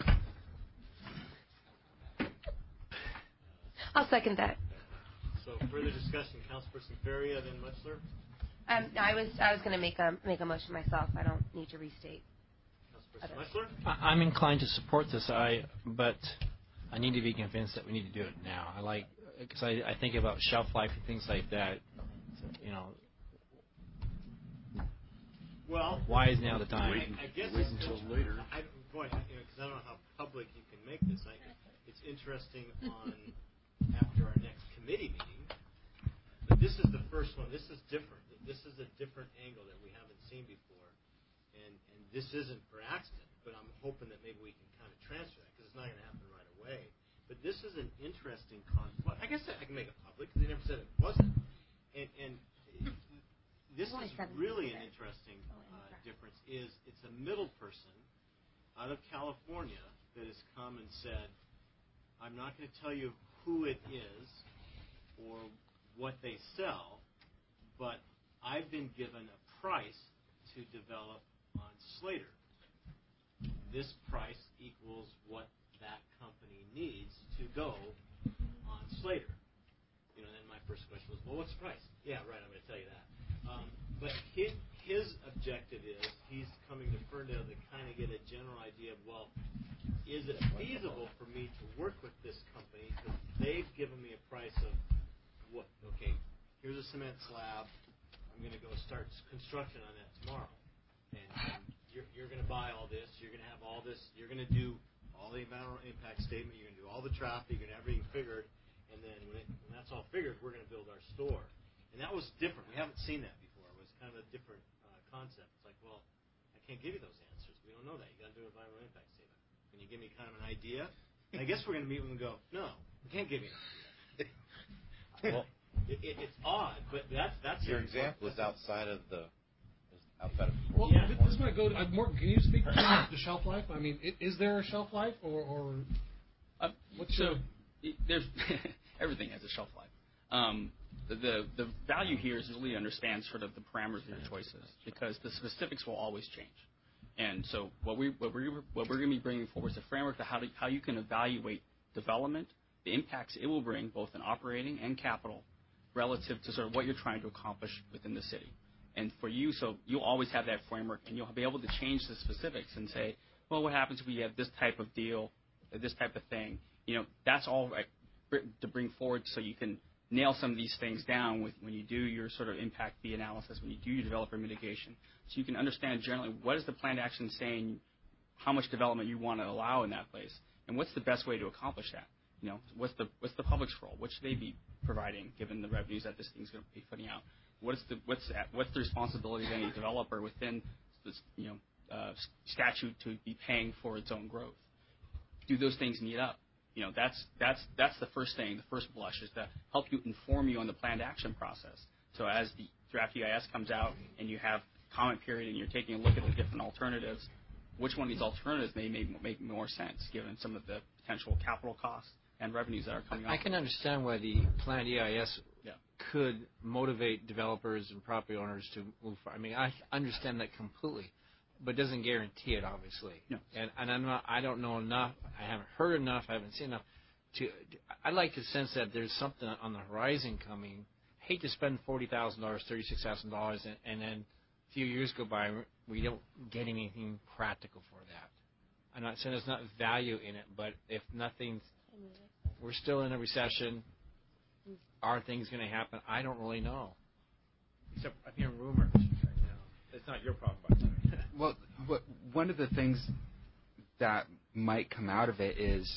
I'll second that. So further discussion, Councilperson Faria, then Muchler. I was going to make a motion myself. I don't need to restate. Mr. Metzler? I'm inclined to support this, but I need to be convinced that we need to do it now. Because I think about shelf life and things like that. You know, well, why is now the time? I guess wait until later. Because I don't know how public you can make this. It's interesting after our next committee meeting. But this is the first one. This is different. This is a different angle that we haven't seen before, and this isn't for accident. But I'm hoping that maybe we can kind of transfer that because it's not going to happen right away. But this is an interesting concept. Well, I guess I can make it public because they never said it wasn't. And this is really an interesting difference. It's a middle person out of California that has come and said, I'm not going to tell you who it is or what they sell, but I've been given a price to develop on Slater. This price equals what that company needs to go on Slater. You know, then my first question was, well, what's the price? Yeah, right, I'm going to tell you that. But his objective is he's coming to Ferndale to kind of get a general idea of, well, is it feasible for me to work with this company? Because they've given me a price of what? Okay, here's a cement slab. I'm going to go start construction on that tomorrow. And you're going to buy all this. You're going to have all this. You're going to do all the environmental impact statement. You're going to do all the traffic. You're going to have everything figured. And then when that's all figured, we're going to build our store. And that was different. We haven't seen that before. It was kind of a different concept. It's like, well, I can't give you those answers. We don't know that. You got to do an environmental impact statement. Can you give me kind of an idea? And I guess we're going to meet with them and go, no, we can't give you an idea. Well, it's odd, but that's your example is outside of the. Well, yeah. This might go to more. Can you speak to the shelf life? I mean, is there a shelf life, or what's there's everything has a shelf life. The value here is really understand sort of the parameters of your choices because the specifics will always change. And so what we're going to be bringing forward is a framework to how you can evaluate development, the impacts it will bring both in operating and capital relative to sort of what you're trying to accomplish within the city. And for you, so you'll always have that framework, and you'll be able to change the specifics and say, well, what happens if we have this type of deal, this type of thing? You know, that's all right to bring forward so you can nail some of these things down when you do your sort of impact fee analysis, when you do your developer mitigation. So you can understand generally what is the planned action saying, how much development you want to allow in that place, and what's the best way to accomplish that. You know, what's the public's role? What should they be providing given the revenues that this thing's going to be putting out? What's the responsibility of any developer within this, statute to be paying for its own growth? Do those things meet up? You know, that's the first thing. The first blush is to help you inform you on the planned action process. So as the draft EIS comes out and you have comment period and you're taking a look at the different alternatives, which one of these alternatives may make more sense given some of the potential capital costs and revenues that are coming out. I can understand why the planned EIS could motivate developers and property owners to move forward. I mean, I understand that completely, but it doesn't guarantee it, obviously. No. And I don't know enough. I haven't heard enough. I haven't seen enough. I'd like to sense that there's something on the horizon coming. I hate to spend $40,000, $36,000, and then a few years go by, we don't get anything practical for that. I'm not saying there's not value in it, but if nothing's, we're still in a recession. Are things going to happen? I don't really know. Except I'm hearing rumors right now. It's not your problem, by the way. Well, one of the things that might come out of it is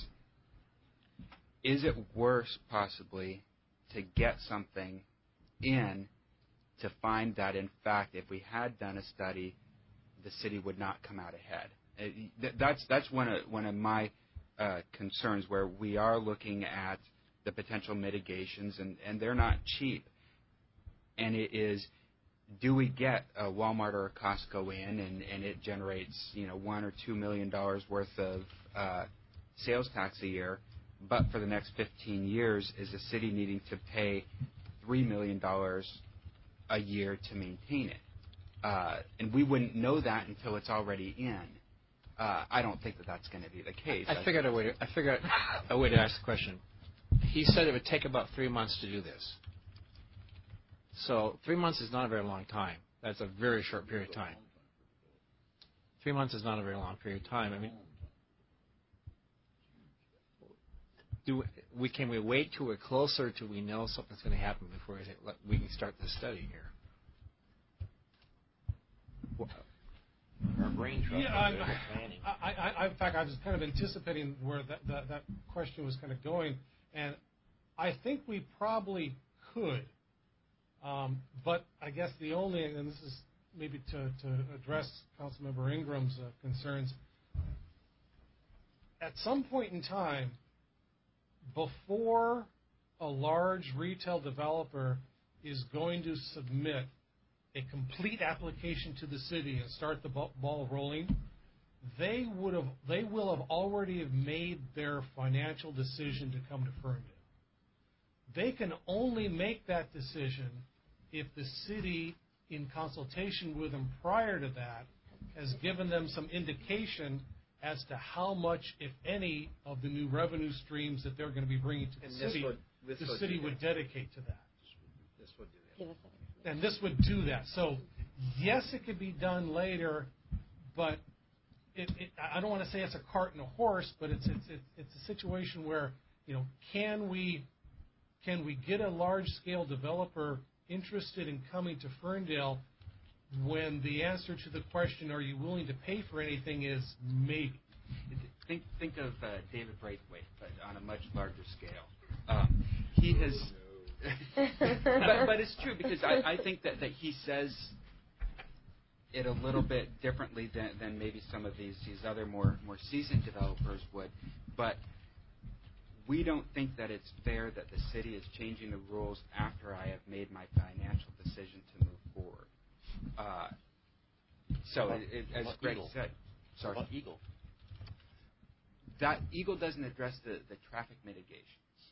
it worse possibly to get something in to find that, in fact, if we had done a study, the city would not come out ahead? That's one of my concerns, where we are looking at the potential mitigations, and they're not cheap. And it is, do we get a Walmart or a Costco in, and it generates $1 or $2 million worth of sales tax a year, but for the next 15 years, is the city needing to pay $3 million a year to maintain it? And we wouldn't know that until it's already in. I don't think that that's going to be the case. I figured a way to ask the question. He said it would take about 3 months to do this. So 3 months is not a very long time. That's a very short period of time. 3 months is not a very long period of time. I mean, can we wait till we're closer till we know something's going to happen before we can start the study here? Our brain trust. Yeah, in fact, I was kind of anticipating where that question was kind of going, and I think we probably could, but I guess the only, and this is maybe to address Councilmember Ingram's concerns, at some point in time, before a large retail developer is going to submit a complete application to the city and start the ball rolling, they will have already made their financial decision to come to Ferndale. They can only make that decision if the city, in consultation with them prior to that, has given them some indication as to how much, if any, of the new revenue streams that they're going to be bringing to the city, the city would dedicate to that. This would do that. And this would do that. So, yes, it could be done later, but I don't want to say it's a cart and a horse, but it's a situation where, can we get a large-scale developer interested in coming to Ferndale when the answer to the question, are you willing to pay for anything, is maybe. Think of David Braithwaite, but on a much larger scale. He has, but it's true, because I think that he says it a little bit differently than maybe some of these other more seasoned developers would. But we don't think that it's fair that the city is changing the rules after I have made my financial decision to move forward. As Greg said, sorry. What about Eagle? That Eagle doesn't address the traffic mitigations.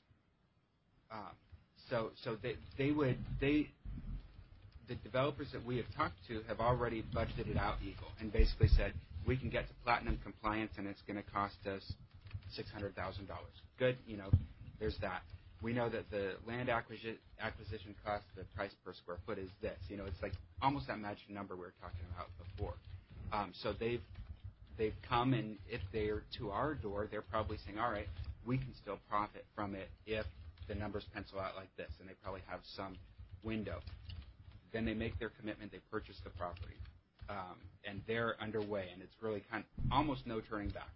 The developers that we have talked to have already budgeted out Eagle and basically said we can get to platinum compliance and it's going to cost us $600,000. Good, there's that. We know that the land acquisition cost, the price per square foot is this. It's like almost that magic number we were talking about before. So they've come, and if they're to our door, they're probably saying, all right, we can still profit from it if the numbers pencil out like this, and they probably have some window. Then they make their commitment, they purchase the property, and they're underway, and it's really almost no turning back.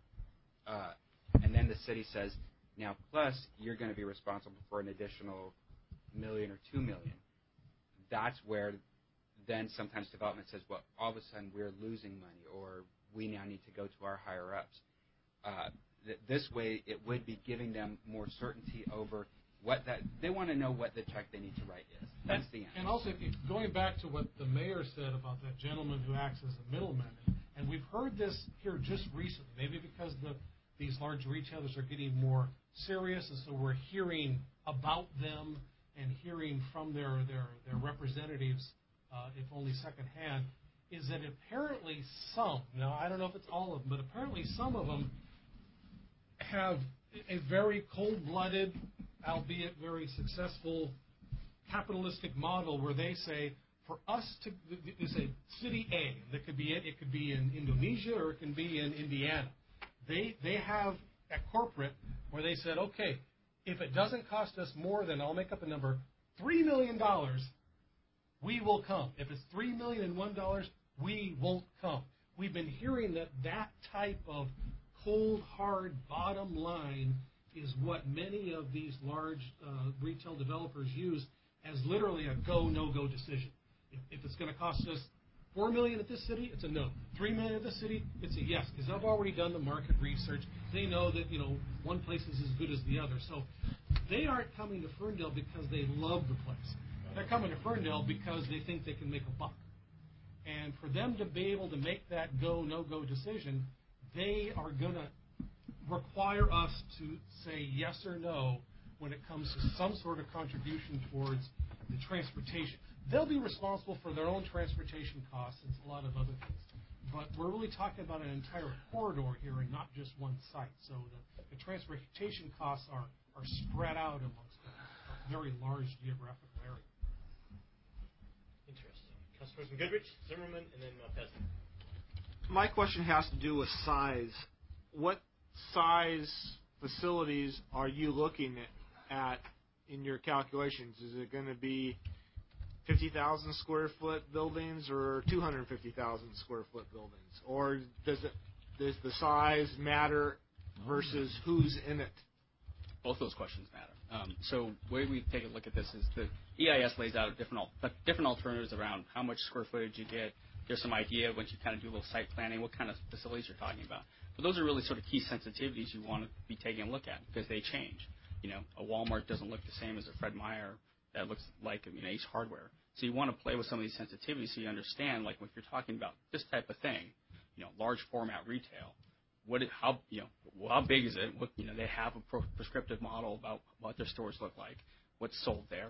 And then the city says, now, plus, you're going to be responsible for an additional $1 million or $2 million. That's where then sometimes development says, well, all of a sudden we're losing money, or we now need to go to our higher-ups. This way, it would be giving them more certainty over they want to know what the check they need to write is. That's the answer. And also, going back to what the mayor said about that gentleman who acts as a middleman, and we've heard this here just recently, maybe because these large retailers are getting more serious, and so we're hearing about them and hearing from their representatives, if only secondhand, is that apparently some, now I don't know if it's all of them, but apparently some of them have a very cold-blooded, albeit very successful, capitalistic model where they say, for us to say city A, that could be it could be in Indonesia or it can be in Indiana. They have at corporate where they said, okay, if it doesn't cost us more than, I'll make up a number, $3 million, we will come. If it's $3,001,000, we won't come. We've been hearing that type of cold, hard bottom line is what many of these large retail developers use as literally a go, no-go decision. If it's going to cost us $4 million at this city, it's a no. $3 million at this city, it's a yes, because I've already done the market research. They know that one place is as good as the other. So they aren't coming to Ferndale because they love the place. They're coming to Ferndale because they think they can make a buck. And for them to be able to make that go, no-go decision, they are going to require us to say yes or no when it comes to some sort of contribution towards the transportation. They'll be responsible for their own transportation costs and a lot of other things. But we're really talking about an entire corridor here and not just one site. So the transportation costs are spread out amongst a very large geographical area. Interesting. Councilperson Goodrich, Zimmerman, and then Pesman. my question has to do with size. What size facilities are you looking at in your calculations? Is it going to be 50,000 square foot buildings or 250,000 square foot buildings? Or does the size matter versus who's in it? Both those questions matter. So the way we take a look at this is the EIS lays out different alternatives around how much square footage you get. There's some idea once you kind of do a little site planning, what kind of facilities you're talking about. But those are really sort of key sensitivities you want to be taking a look at because they change. A Walmart doesn't look the same as a Fred Meyer that looks like Ace Hardware. So you want to play with some of these sensitivities so you understand, like, if you're talking about this type of thing, large format retail, how big is it? They have a prescriptive model about what their stores look like, what's sold there,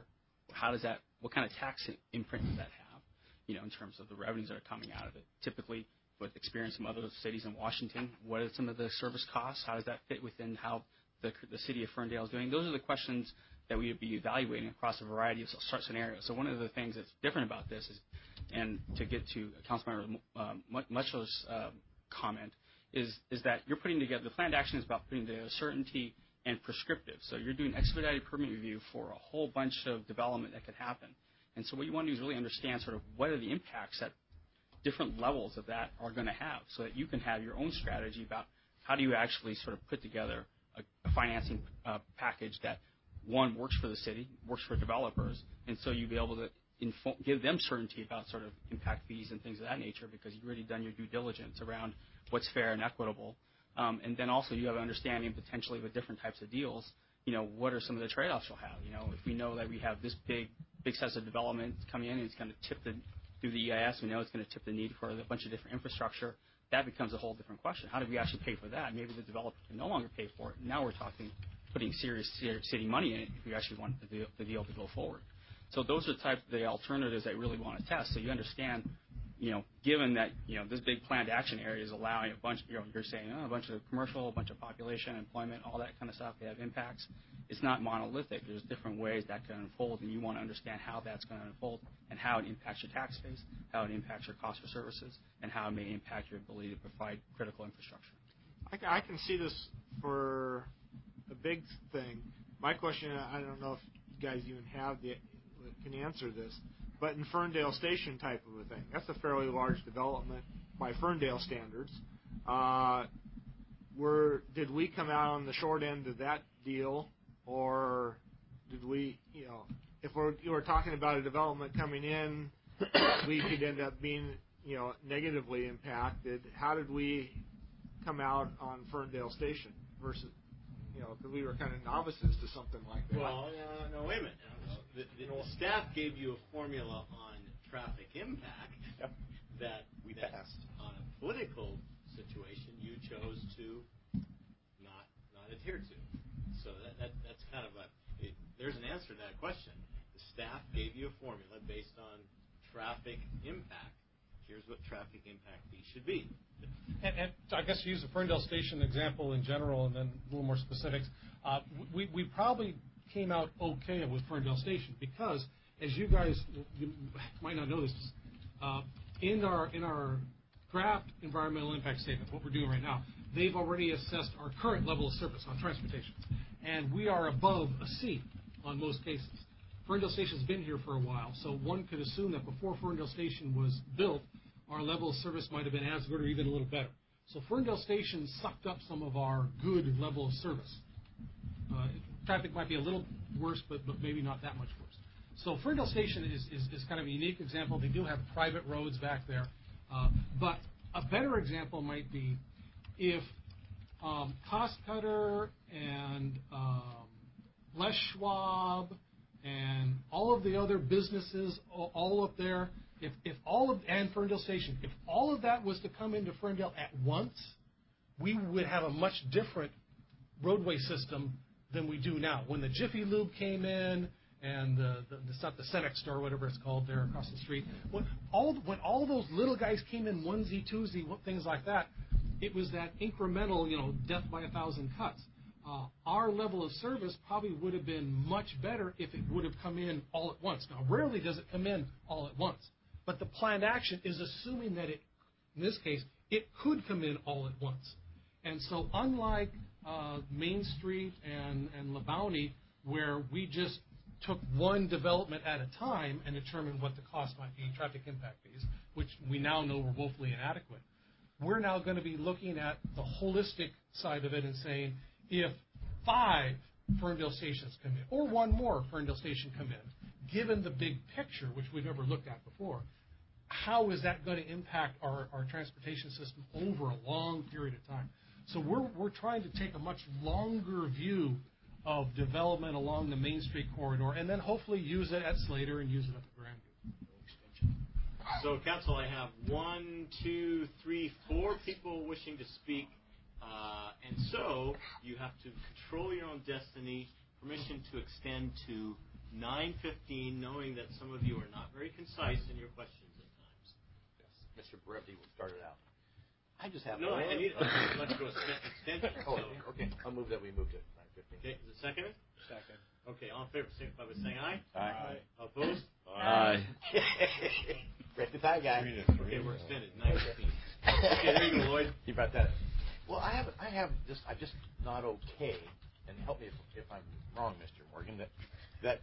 what kind of tax imprint does that have, in terms of the revenues that are coming out of it. Typically, with experience from other cities in Washington, what are some of the service costs? How does that fit within how the city of Ferndale is doing? Those are the questions that we would be evaluating across a variety of scenarios. So one of the things that's different about this is, and to get to Councilmember Muchler's comment, is that you're putting together, the planned action is about putting together certainty and prescriptive. So you're doing expedited permit review for a whole bunch of development that could happen. And so what you want to do is really understand sort of what are the impacts that different levels of that are going to have so that you can have your own strategy about how do you actually sort of put together a financing package that, one, works for the city, works for developers, and so you'll be able to give them certainty about sort of impact fees and things of that nature because you've already done your due diligence around what's fair and equitable. And then also you have an understanding potentially with different types of deals, what are some of the trade-offs you'll have. If we know that we have this big set of development coming in and it's going to tip through the EIS, we know it's going to tip the need for a bunch of different infrastructure. That becomes a whole different question. How do we actually pay for that? Maybe the developer can no longer pay for it. Now we're talking putting serious city money in it if we actually want the deal to go forward. So those are the alternatives that we really want to test. So you understand, given that, this big planned action area is allowing a bunch, you're saying a bunch of commercial, a bunch of population, employment, all that kind of stuff, they have impacts. It's not monolithic. There's different ways that can unfold, and you want to understand how that's going to unfold and how it impacts your tax base, how it impacts your cost for services, and how it may impact your ability to provide critical infrastructure. I can see this for a big thing. My question, I don't know if you guys even can answer this, but in Ferndale Station type of a thing, that's a fairly large development by Ferndale standards. Did we come out on the short end of that deal, or did we, if you were talking about a development coming in, we could end up being, negatively impacted. How did we come out on Ferndale Station versus, because we were kind of novices to something like that? Well, no, wait a minute. The staff gave you a formula on traffic impact that we passed. On a political situation, you chose to not adhere to. So that's kind of there's an answer to that question. The staff gave you a formula based on traffic impact. Here's what traffic impact fee should be. And I guess to use the Ferndale Station example in general and then a little more specifics, we probably came out okay with Ferndale Station because, as you guys might not know this, in our draft environmental impact statement, what we're doing right now, they've already assessed our current level of service on transportation. And we are above a C on most cases. Ferndale Station's been here for a while, so one could assume that before Ferndale Station was built, our level of service might have been as good or even a little better. So Ferndale Station sucked up some of our good level of service. Traffic might be a little worse, but maybe not that much worse. So Ferndale Station is kind of a unique example. They do have private roads back there. But a better example might be if Cost Cutter and Les Schwab and all of the other businesses all up there, and Ferndale Station, if all of that was to come into Ferndale at once, we would have a much different roadway system than we do now. When the Jiffy Lube came in, and it's not the Cenex store, whatever it's called there across the street, when all those little guys came in, onesie, twosie, things like that, it was that incremental, death by 1,000 cuts. Our level of service probably would have been much better if it would have come in all at once. Now, rarely does it come in all at once, but the planned action is assuming that in this case, it could come in all at once. And so unlike Main Street and LeBounty, where we just took one development at a time and determined what the cost might be, traffic impact fees, which we now know were woefully inadequate, we're now going to be looking at the holistic side of it and saying, if 5 Ferndale stations come in, or one more Ferndale station come in, given the big picture, which we've never looked at before, how is that going to impact our transportation system over a long period of time? So we're trying to take a much longer view of development along the Main Street corridor, and then hopefully use it at Slater and use it up at Grandview. So, Council, I have 1, 2, 3, 4 people wishing to speak, and so you have to control your own destiny. Permission to extend to 9:15, knowing that some of you are not very concise in your questions at times. Yes, Mr. Brevity will start it out. I just have no. I need let's go extension. Oh, okay. I'll move that we move to 9:15. Okay, is it seconded? Second. Okay, all in favor, signify by saying aye. Aye. Opposed? Aye. Break the tie, guy. Okay, we're extended. 9:15. Okay, there you go, Lloyd. You brought that. Well, I'm just not okay, and help me if I'm wrong, Mr. Morgan. That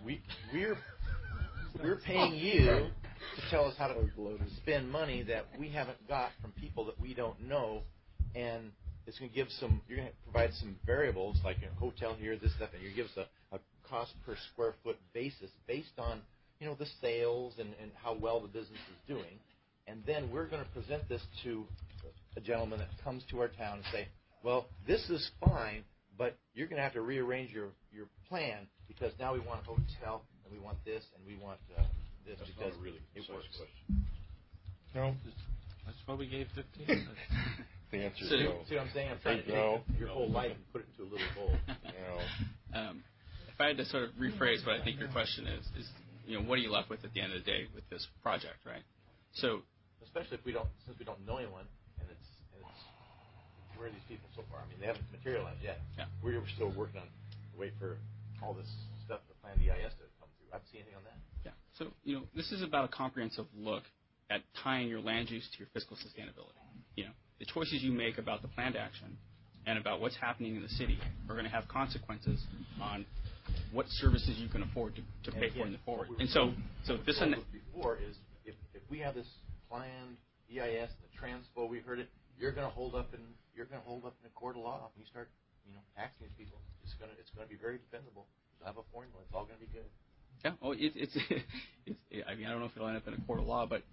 we're paying you to tell us how to spend money that we haven't got from people that we don't know, and it's going to give you're going to provide some variables like a hotel here, this, that, and you're going to give us a cost per square foot basis based on, the sales and how well the business is doing. And then we're going to present this to a gentleman that comes to our town and say, well, this is fine, but you're going to have to rearrange your plan because now we want a hotel and we want this and we want this. That's because not a really it works. question. No. That's why we gave 15. The answer is See no. what I'm saying? I'm trying to take your whole life and put it into a little bowl. No. If I had to sort of rephrase what I think your question is what are you left with at the end of the day with this project, right? So, especially since we don't know anyone, and it's where are these people so far? I mean, they haven't materialized yet. Yeah. We're still working on wait for all this stuff, the planned EIS to come through. I haven't seen anything on that. Yeah. So, this is about a comprehensive look at tying your land use to your fiscal sustainability. The choices you make about the planned action and about what's happening in the city are going to have consequences on what services you can afford to pay for in the forward. And so this before is if we have this planned EIS and the transpo, we heard it. You're going to hold up in a court of law and you start taxing these people. It's going to be very dependable. You'll have a formula. It's all going to be good. Yeah. Oh, it's. I mean, I don't know if it'll end up in a court of law, but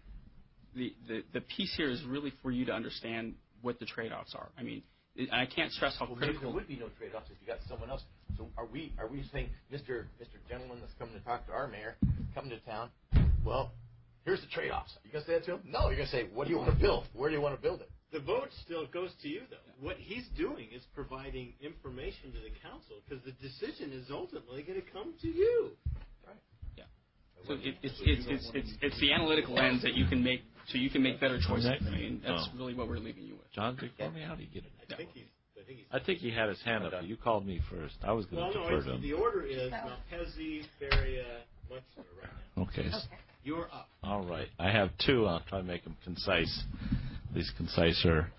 the piece here is really for you to understand what the trade-offs are. I mean, I can't stress how critical. There would be no trade-offs if you got someone else. So are we saying, Mr. Gentleman that's coming to talk to our mayor, coming to town, well, here's the trade-offs. Are you going to say that to him? No, you're going to say, what do you want to build? Where do you want to build it? The vote still goes to you, though. Yeah. What he's doing is providing information to the council because the decision is ultimately going to come to you. Right. Yeah. So it's the analytic lens that you can make, so you can make better choices. I mean, that's really what we're leaving you with. John, before me, how do you get it? I think he had his hand up. You called me first. I was going to defer to him. The order is Malpezzi, Feria, Mutzler right now. Okay. You're up. All right. I have 2. I'll try to make them concise, at least conciser.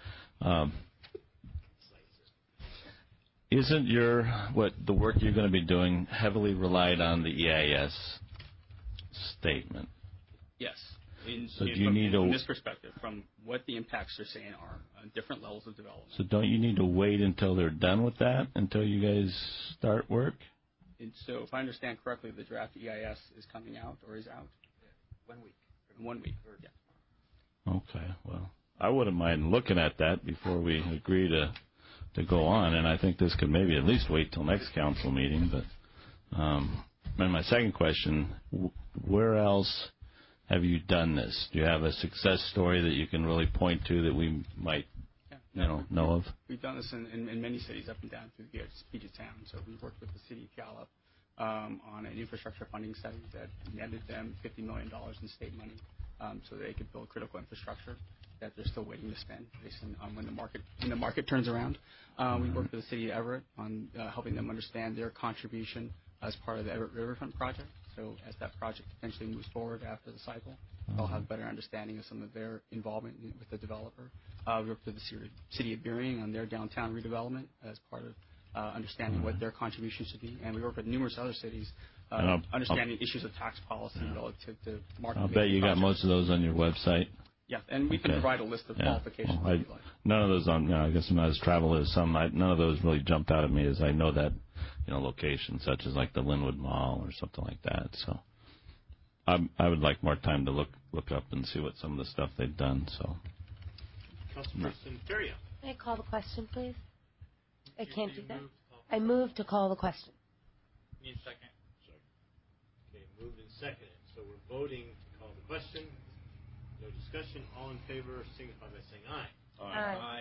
Isn't the work you're going to be doing heavily relied on the EIS statement? Yes. From this perspective, from what the impacts they're saying are on different levels of development. So don't you need to wait until they're done with that, until you guys start work? And so if I understand correctly, the draft EIS is coming out or is out? 1 week. 1 week, yeah. Okay, well, I wouldn't mind looking at that before we agree to go on, and I think this could maybe at least wait till next council meeting. But and my second question, where else have you done this? Do you have a success story that you can really point to that we might know of? We've done this in many cities up and down through the Puget Sound. So we worked with the city of Gallup on an infrastructure funding study that netted them $50 million in state money so they could build critical infrastructure that they're still waiting to spend based on when the market turns around. We worked with the city of Everett on helping them understand their contribution as part of the Everett Riverfront project. So as that project potentially moves forward after the cycle, They'll have a better understanding of some of their involvement with the developer. We worked with the City of Beering on their downtown redevelopment as part of understanding what their contribution should be. And we work with numerous other cities understanding issues of tax policy relative to market. I'll bet you got most of those on your website. Yeah, and we can provide a list of qualifications. Well, none of those I guess I'm not as travel as some. None of those really jumped out at me as I know that, locations such as like the Linwood Mall or something like that. So I would like more time to look up and see what some of the stuff they've done. So. Councilperson Feria. Can I call the question, please? I can't do that. I move to call the question. Need a second. Okay, moved and seconded. So we're voting to call the question. No discussion. All in favor signify by saying aye. Aye.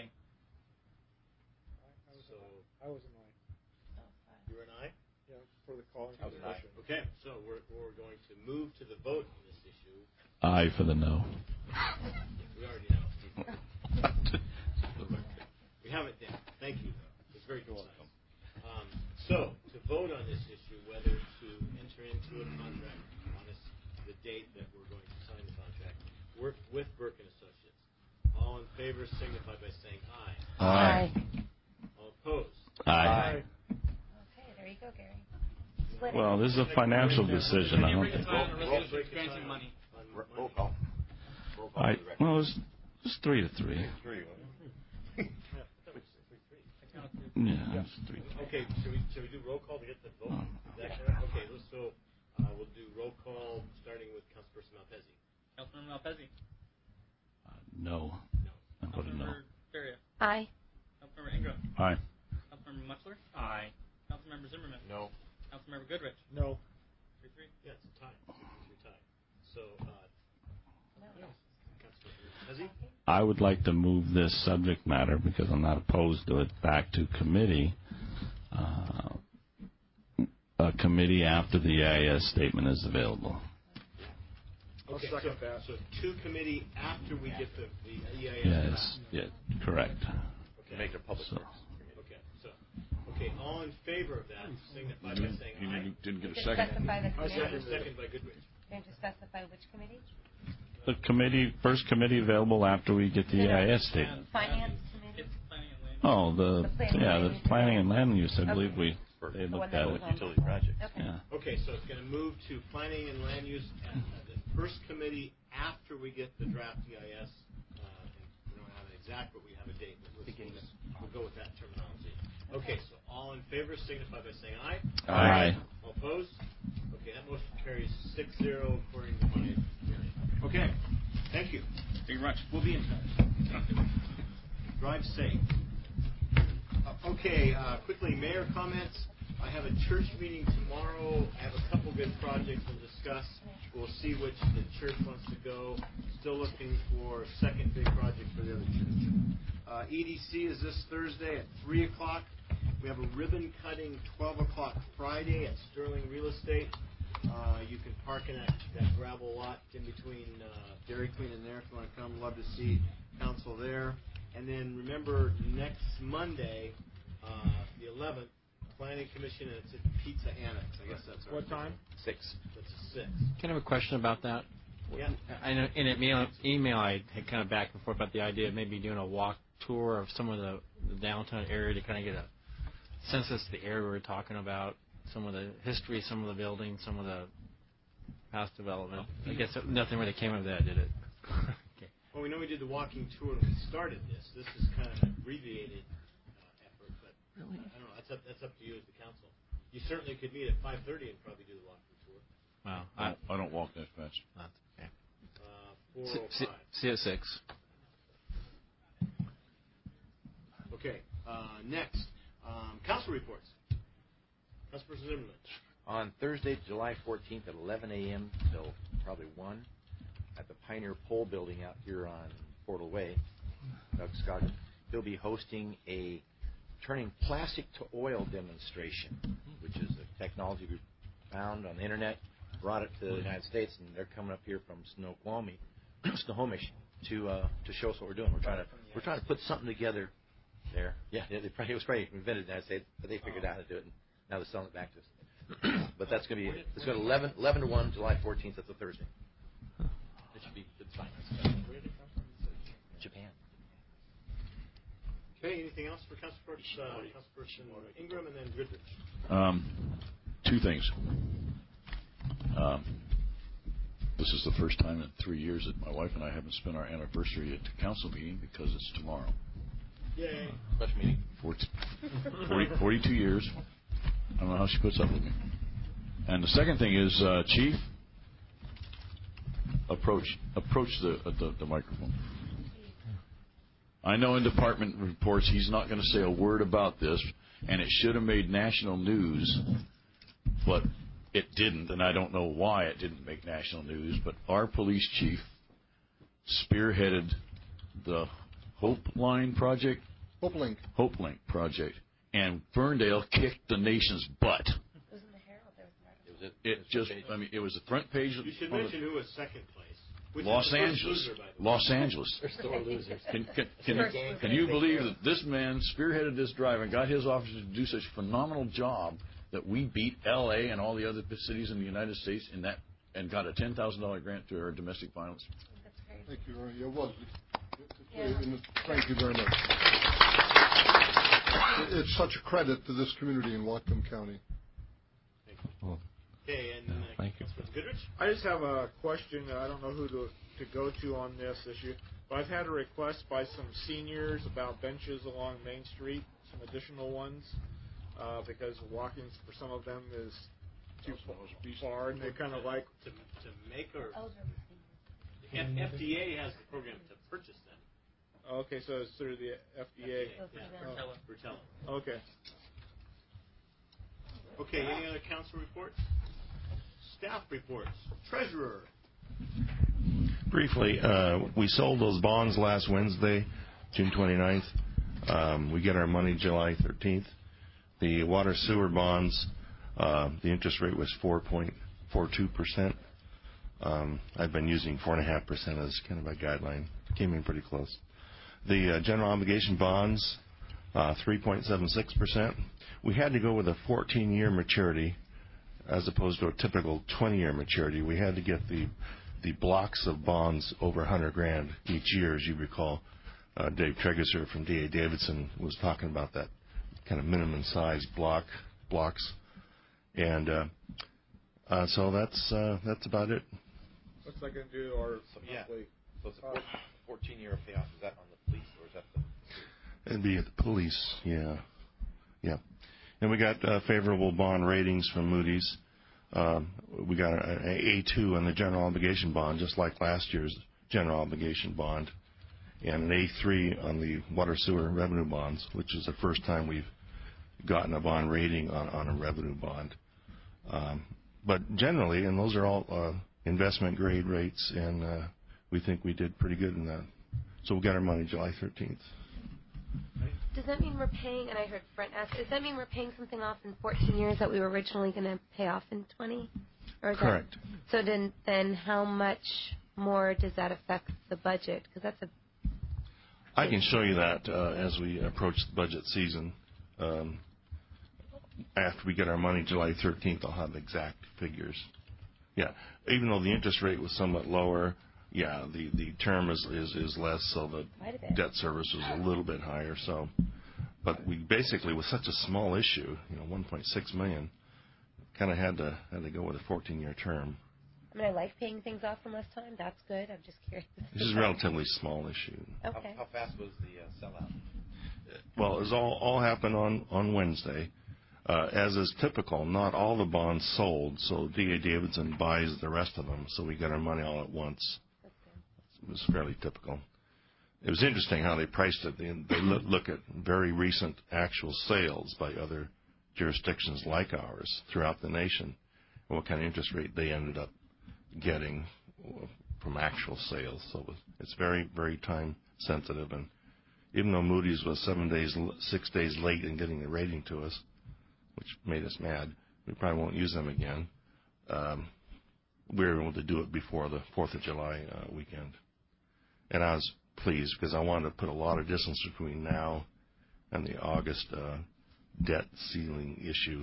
So I was an aye. You were an aye? Yeah, for the calling. Okay, so we're going to move to the vote on this issue. Aye for the no. We already know. We have it down. Thank you, though. It's very concise. So, to vote on this issue, whether to enter into a contract on the date that we're going to sign the contract, work with Burke and Associates. All in favor signify by saying aye. Aye. All opposed? Aye. Okay, there you go, Gary. Well, this is a financial decision. I don't. Roll call. Well, it was 3-3. Yeah, it's 3. Okay, should we do roll call to get the vote? Okay, so we'll do roll call starting with Councilperson Malpezzi. Councilmember Malpezzi. No. I voted no. Councilmember Feria. Aye. Councilmember Ingram. Aye. Councilmember Muchler. Aye. Councilmember Zimmerman. No. Councilmember Goodrich. No. 3-3. Yeah, it's a tie. 3-3 tie. So, Councilperson Malpezzi. I would like to move this subject matter, because I'm not opposed to it, back to committee. A committee after the EIS statement is available. Okay, so to committee after we get the EIS. Yes, yeah, correct. Okay. Make it a public works. Okay, all in favor of that, signify by saying aye. You didn't get a second. Specify the committee. Second by Goodrich. Going to specify which committee? The first committee available after we get the EIS statement. Finance committee? Oh, the planning and land use. I believe they looked at it. Utility projects. Okay. Yeah. Okay, so it's going to move to planning and land use at the first committee after we get the draft EIS. We don't have an exact, but we have a date. We'll go with that terminology. Okay, so all in favor signify by saying aye. Aye. All opposed? Okay, that motion carries 6-0 according to my hearing. Okay, thank you. Thank you very much. We'll be in touch. Drive safe. Okay, quickly, mayor comments. I have a church meeting tomorrow. I have a couple good projects we'll discuss. We'll see which the church wants to go. Still looking for a second big project for the other church. EDC is this Thursday at 3 o'clock. We have a ribbon cutting 12 o'clock Friday at Sterling Real Estate. You can park in that gravel lot in between Dairy Queen and there if you want to come. Love to see council there. And then remember, next Monday, the 11th, Planning Commission, and it's at Pizza Annex. I guess that's our What time? 6. That's a 6. Can I have a question about that? Yeah. I know in an email I had kind of back and forth about the idea of maybe doing a walk tour of some of the downtown area to kind of get a sense as to the area we were talking about, some of the history, some of the buildings, some of the past development. I guess nothing really came of that, did it? Okay. Well, we know we did the walking tour when we started this. This is kind of an abbreviated effort, but really? I don't know. That's up to you as the council. You certainly could meet at 5:30 and probably do the walking tour. Wow. I don't walk that fast. Okay. 4:05. See you at 6. Okay. Next, council reports. Councilperson Zimmerman. On Thursday, July 14th at 11 a.m. till probably 1 at the Pioneer Pole Building out here on Portal Way, Doug Scott, he'll be hosting a turning plastic to oil demonstration, which is a technology we found on the internet, brought it to the United States, and they're coming up here from Snoqualmie, Snohomish, to show us what we're doing. We're trying to put something together there. Yeah, it was probably invented in the United States, but they figured out how to do it, and now they're selling it back to us. But that's going to be 11 to 1, July 14th. That's a Thursday. It should be. It's fine. Where did it come from? Japan. Okay, anything else for Councilperson Ingram and then Goodrich? Two things. This is the first time in 3 years that my wife and I haven't spent our anniversary at the council meeting because it's tomorrow. Yay. Special meeting. 42 years. I don't know how she puts up with me. And the second thing is, Chief, approach the microphone. I know in department reports he's not going to say a word about this, and it should have made national news, but it didn't, and I don't know why it didn't make national news, but our police chief spearheaded the Hope Line project. Hope Link project, and Ferndale kicked the nation's butt. It was the front page. You should mention who was second place. Los Angeles. Los Angeles. They're still losers. Can you believe that this man spearheaded this drive and got his officers to do such a phenomenal job that we beat L.A. and all the other cities in the United States in that and got a $10,000 grant to our domestic violence? Thank you, Ernie. It was. Thank you very much. It's such a credit to this community in Whatcom County. Okay, and thank you. Goodrich? I just have a question. I don't know who to go to on this issue, but I've had a request by some seniors about benches along Main Street, some additional ones, because walking for some of them is too far, and they kind of like to make or FDA has the program to purchase them. Okay, so it's through the FDA. Bertella. Okay. Okay, any other council reports? Staff reports. Treasurer. Briefly, we sold those bonds last Wednesday, June 29th. We get our money July 13th. The water sewer bonds, the interest rate was 4.42%. I've been using 4.5% as kind of a guideline. Came in pretty close. The general obligation bonds, 3.76%. We had to go with a 14-year maturity as opposed to a typical 20-year maturity. We had to get the blocks of bonds over $100,000 each year, as you recall. Dave Tregeser from D.A. Davidson was talking about that kind of minimum size blocks, and so that's about it. What's that going to do? Or so it's a 14-year payoff. Is that on the police or is that the? It'd be at the police, yeah. And we got favorable bond ratings from Moody's. We got an A2 on the general obligation bond, just like last year's general obligation bond, and an A3 on the water sewer revenue bonds, which is the first time we've gotten a bond rating on a revenue bond. But generally, and those are all investment grade rates, and we think we did pretty good in that. So we got our money July 13th. Does that mean we're paying, and I heard Brent ask, does that mean we're paying something off in 14 years that we were originally going to pay off in 20? Or is correct. So then how much more does that affect the budget? Because that's a... I can show you that as we approach the budget season. After we get our money July 13th, I'll have exact figures. Yeah, even though the interest rate was somewhat lower, yeah, the term is less, so the debt service was a little bit higher. So, but we basically, with such a small issue, $1.6 million, kind of had to go with a 14-year term. I mean, I like paying things off from last time. That's good. I'm just curious. This is a relatively small issue. Okay. How fast was the sellout? Well, it was all happened on Wednesday. As is typical, not all the bonds sold, so D.A. Davidson buys the rest of them, so we got our money all at once. It was fairly typical. It was interesting how they priced it. They look at very recent actual sales by other jurisdictions like ours throughout the nation, and what kind of interest rate they ended up getting from actual sales. So it's very, very time sensitive, and even though Moody's was 6 days late in getting the rating to us, which made us mad, we probably won't use them again. We were able to do it before the 4th of July weekend. And I was pleased because I wanted to put a lot of distance between now and the August debt ceiling issue,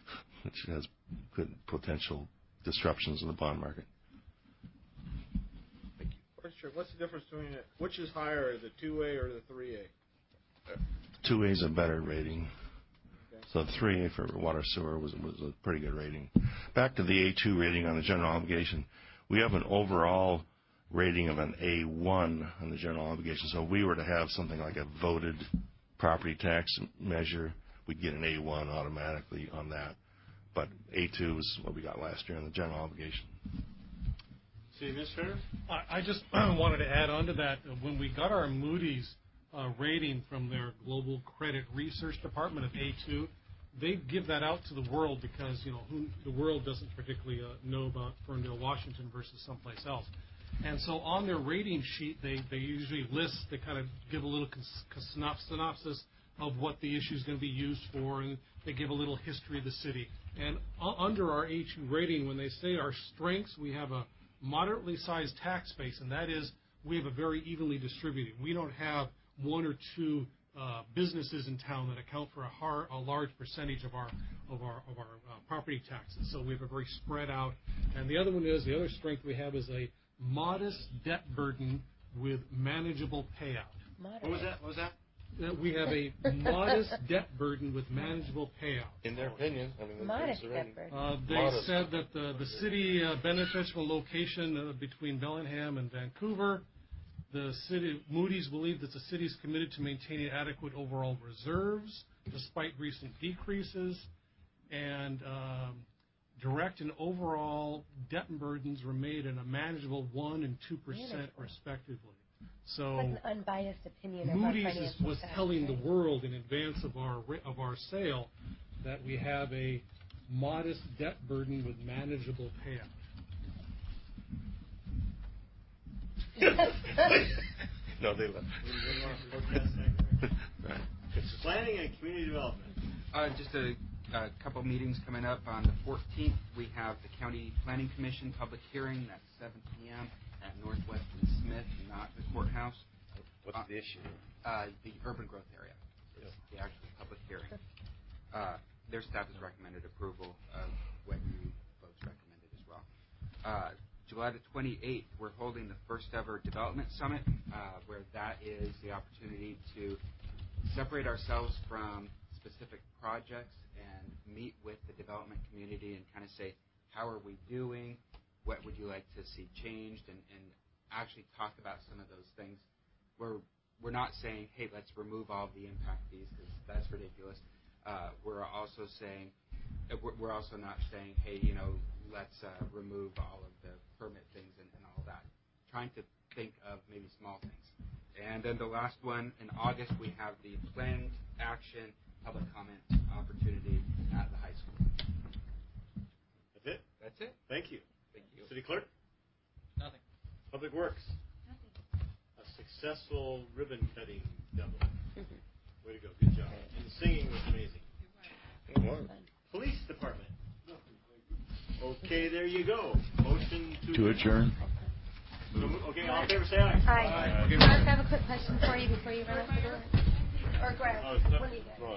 which has good potential disruptions in the bond market. district, what's the difference between it? Which is higher, the 2A or the 3A? 2A is a better rating. Okay. So 3A for water sewer was a pretty good rating. Back to the A2 rating on the general obligation, we have an overall rating of an A1 on the general obligation. So if we were to have something like a voted property tax measure, we'd get an A1 automatically on that. But A2 is what we got last year on the general obligation. City Administrator? I just wanted to add on to that. When we got our Moody's rating from their Global Credit Research Department of A2, they give that out to the world because, the world doesn't particularly know about Ferndale, Washington versus someplace else. And so on their rating sheet, they usually they kind of give a little synopsis of what the issue is going to be used for, and they give a little history of the city. And under our A2 rating, when they say our strengths, we have a moderately sized tax base, and that is we have a very evenly distributed. We don't have one or two businesses in town that account for a large percentage of our property taxes. So we have a very spread out. And the other strength we have is a modest debt burden with manageable payout. What was that? We have a modest debt burden with manageable payout. In their opinion, modest debt burden. They said that the city benefits from a location between Bellingham and Vancouver. The city Moody's believe that the city is committed to maintaining adequate overall reserves despite recent decreases, and direct and overall debt burdens remain in a manageable 1% and 2% respectively. So like an unbiased opinion. Moody's was telling the world in advance of our sale that we have a modest debt burden with manageable payout. No, they left. Planning and community development. Just a couple meetings coming up. On the 14th, we have the County Planning Commission public hearing at 7 p.m. at Northwest and Smith, not the courthouse. What's the issue? The urban growth area. It's the actual public hearing. Their staff has recommended approval of what you folks recommended as well. July the 28th, we're holding the first ever development summit, where that is the opportunity to separate ourselves from specific projects and meet with the development community and kind of say, how are we doing? What would you like to see changed? And actually talk about some of those things. We're not saying, hey, let's remove all of the impact fees, because that's ridiculous. We're also not saying, hey, let's remove all of the permit things and all that. Trying to think of maybe small things. And then the last one, in August, we have the planned action public comment opportunity at the high school. That's it? That's it. Thank you. Thank you. City Clerk? Nothing. Public Works? Nothing. A successful ribbon cutting double. Way to go. Good job. And the singing was amazing. It was. Police Department? Okay, there you go. Motion to adjourn. Okay, all in favor, say aye. Aye. Okay. Mark, I have a quick question for you before you run out the door. Or Greg, what do you get?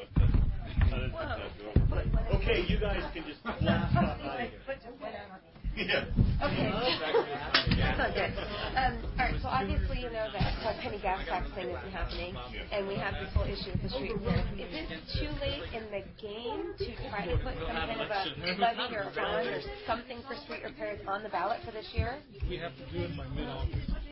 Okay, you guys can just blast off out of here. Yeah. Okay. That's not good. All right, so obviously you know that whole penny gas tax thing isn't happening, and we have this whole issue with the street repairs. Is it too late in the game to try to put some kind of a levy or bond or something for street repairs on the ballot for this year? We have to do it by mid-August.